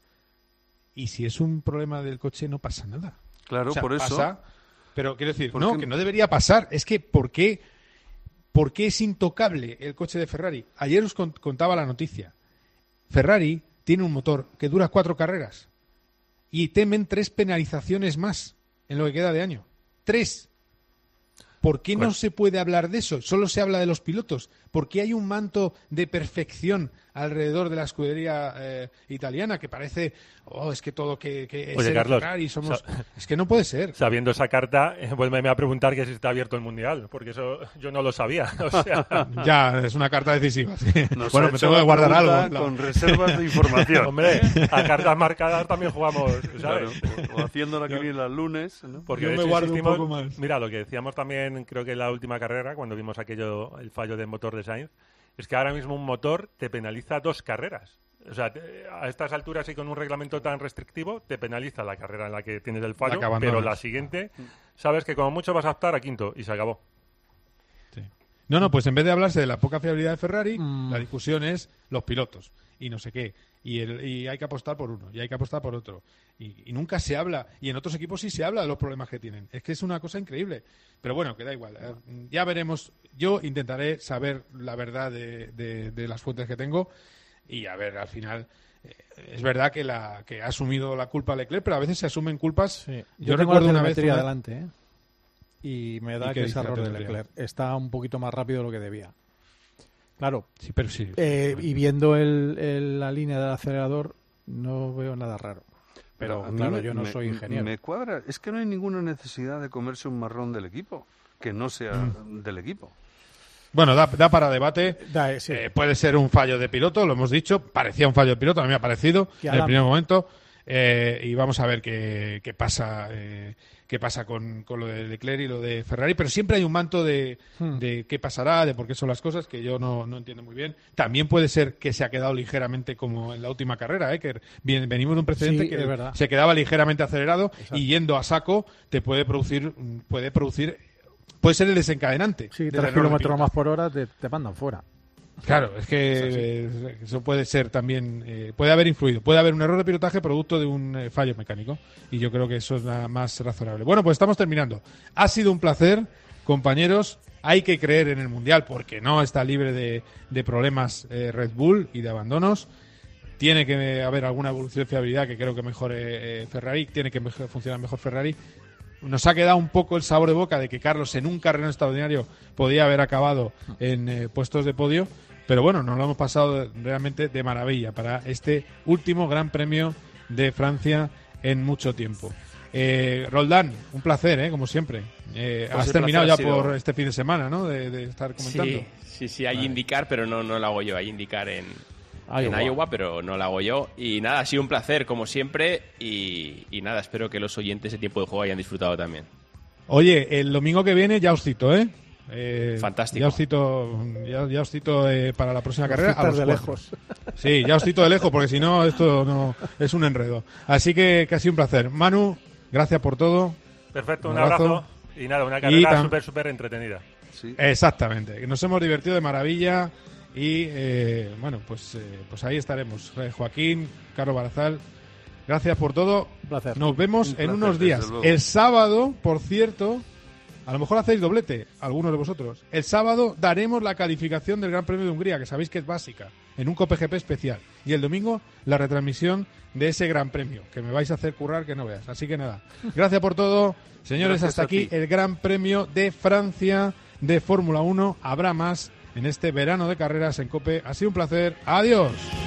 ¿y si es un problema del coche no pasa nada? Claro, O sea, por eso. pasa, pero quiero decir, ¿Por no, qué? que no debería pasar. Es que, ¿por qué, ¿por qué es intocable el coche de Ferrari? Ayer os cont- contaba la noticia. Ferrari tiene un motor que dura cuatro carreras y temen tres penalizaciones más en lo que queda de año. Tres. ¿Por qué no Bueno. se puede hablar de eso? Solo se habla de los pilotos. ¿Por qué hay un manto de perfección alrededor de la escudería eh, italiana que parece, oh, es que todo que, que es Oye, el Carlos, Ferrari somos... sa- Es que no puede ser. Sabiendo esa carta, eh, vuélveme a preguntar que si está abierto el Mundial, porque eso yo no lo sabía. O sea, Ya, es una carta decisiva. sí. Nos Bueno, ha me hecho tengo que la guardar pregunta algo. con reservas de información. hombre, a cartas marcadas también jugamos, Claro, ¿sabes? o haciendo la quiniela el lunes, ¿no? Porque Yo de me hecho guardo un insistimos- poco más. Mira, lo que decíamos también, creo que en la última carrera, cuando vimos aquello, el fallo del motor de Sainz, es que ahora mismo un motor te penaliza dos carreras. O sea, te- a estas alturas y con un reglamento tan restrictivo, te penaliza la carrera en la que tienes el fallo, que abandonas. pero la siguiente, sabes que como mucho vas a optar a quinto y se acabó. No, no, pues en vez de hablarse de la poca fiabilidad de Ferrari, Mm. la discusión es los pilotos y no sé qué. Y, el, y hay que apostar por uno y hay que apostar por otro. Y, y nunca se habla. Y en otros equipos sí se habla de los problemas que tienen. Es que es una cosa increíble. Pero bueno, que da igual. Eh, Ya veremos. Yo intentaré saber la verdad de, de- de las fuentes que tengo. Y a ver, al final... eh, Es verdad que la que ha asumido la culpa Leclerc, pero a veces se asumen culpas. Yo, Yo tengo recuerdo la una vez... telemetría una- delante, ¿eh? Y me ¿Y da qué que es dice la error de telemetría? Leclerc. Está un poquito más rápido de lo que debía. Claro. Sí, pero sí. Eh, y viendo el, el- la línea del acelerador, no veo nada raro. Pero a mí claro, me- yo no me- soy ingeniero. Me cuadra, es que no hay ninguna necesidad de comerse un marrón del equipo, que no sea Mm. del equipo. Bueno, da, da para debate. Da, eh, sí. Eh, puede ser un fallo de piloto, lo hemos dicho. Parecía un fallo de piloto, a mí me ha parecido Que en el Alan- primer momento. Eh, y vamos a ver qué, qué pasa eh, qué pasa con, con lo de Leclerc y lo de Ferrari. Pero siempre hay un manto de, Hmm. de qué pasará, de por qué son las cosas, que yo no, no entiendo muy bien. También puede ser que se ha quedado ligeramente como en la última carrera, ¿eh? Que bien- venimos de un precedente Sí, que es verdad. se quedaba ligeramente acelerado Exacto. y yendo a saco te puede producir, puede producir, puede ser el desencadenante. Sí, del tres error de kilómetros pilotaje. más por hora te, te mandan fuera. Claro, es que eh, eso puede ser también, eh, puede haber influido, puede haber un error de pilotaje producto de un eh, fallo mecánico y yo creo que eso es la más razonable. Bueno, pues estamos terminando. Ha sido un placer, compañeros. Hay que creer en el Mundial porque no está libre de, de problemas eh, Red Bull y de abandonos. tiene que haber alguna evolución de fiabilidad que creo que mejore eh, Ferrari, tiene que mejor, funcionar mejor Ferrari. Nos ha quedado un poco el sabor de boca de que Carlos en un carrerón extraordinario podía haber acabado en eh, puestos de podio, pero bueno, nos lo hemos pasado realmente de maravilla para este último Gran Premio de Francia en mucho tiempo. Eh, Roldán, un placer, ¿eh? Como siempre. Eh, pues has terminado ya sido... por este fin de semana, ¿no? De, de estar comentando. Sí, sí, sí, hay vale. indicar, pero no, no lo hago yo. Hay indicar en, Iowa. en Iowa, pero no lo hago yo. Y nada, ha sido un placer, como siempre. Y, y nada, espero que los oyentes de Tiempo de Juego hayan disfrutado también. Oye, el domingo que viene ya os cito, ¿eh? Eh, Fantástico. Ya os cito, ya, ya os cito eh, para la próxima carrera. A los de lejos. Sí, ya os cito de lejos, porque si no, esto no es un enredo. Así que casi un placer. Manu, gracias por todo. Perfecto, un, un abrazo. abrazo. Y nada, una carrera súper, súper entretenida. Sí. Exactamente. Nos hemos divertido de maravilla. Y eh, bueno, pues, eh, pues ahí estaremos. Eh, Joaquín, Carlos Barazal, gracias por todo. Un placer. Nos vemos un en placer, unos días. El sábado, por cierto, a lo mejor hacéis doblete, algunos de vosotros. El sábado daremos la calificación del Gran Premio de Hungría, que sabéis que es básica, en un COPEGP especial. Y el domingo, la retransmisión de ese Gran Premio, que me vais a hacer currar que no veas. Así que nada, gracias por todo. Señores, gracias hasta aquí el Gran Premio de Francia de Fórmula uno. Habrá más en este verano de carreras en COPE. Ha sido un placer. Adiós.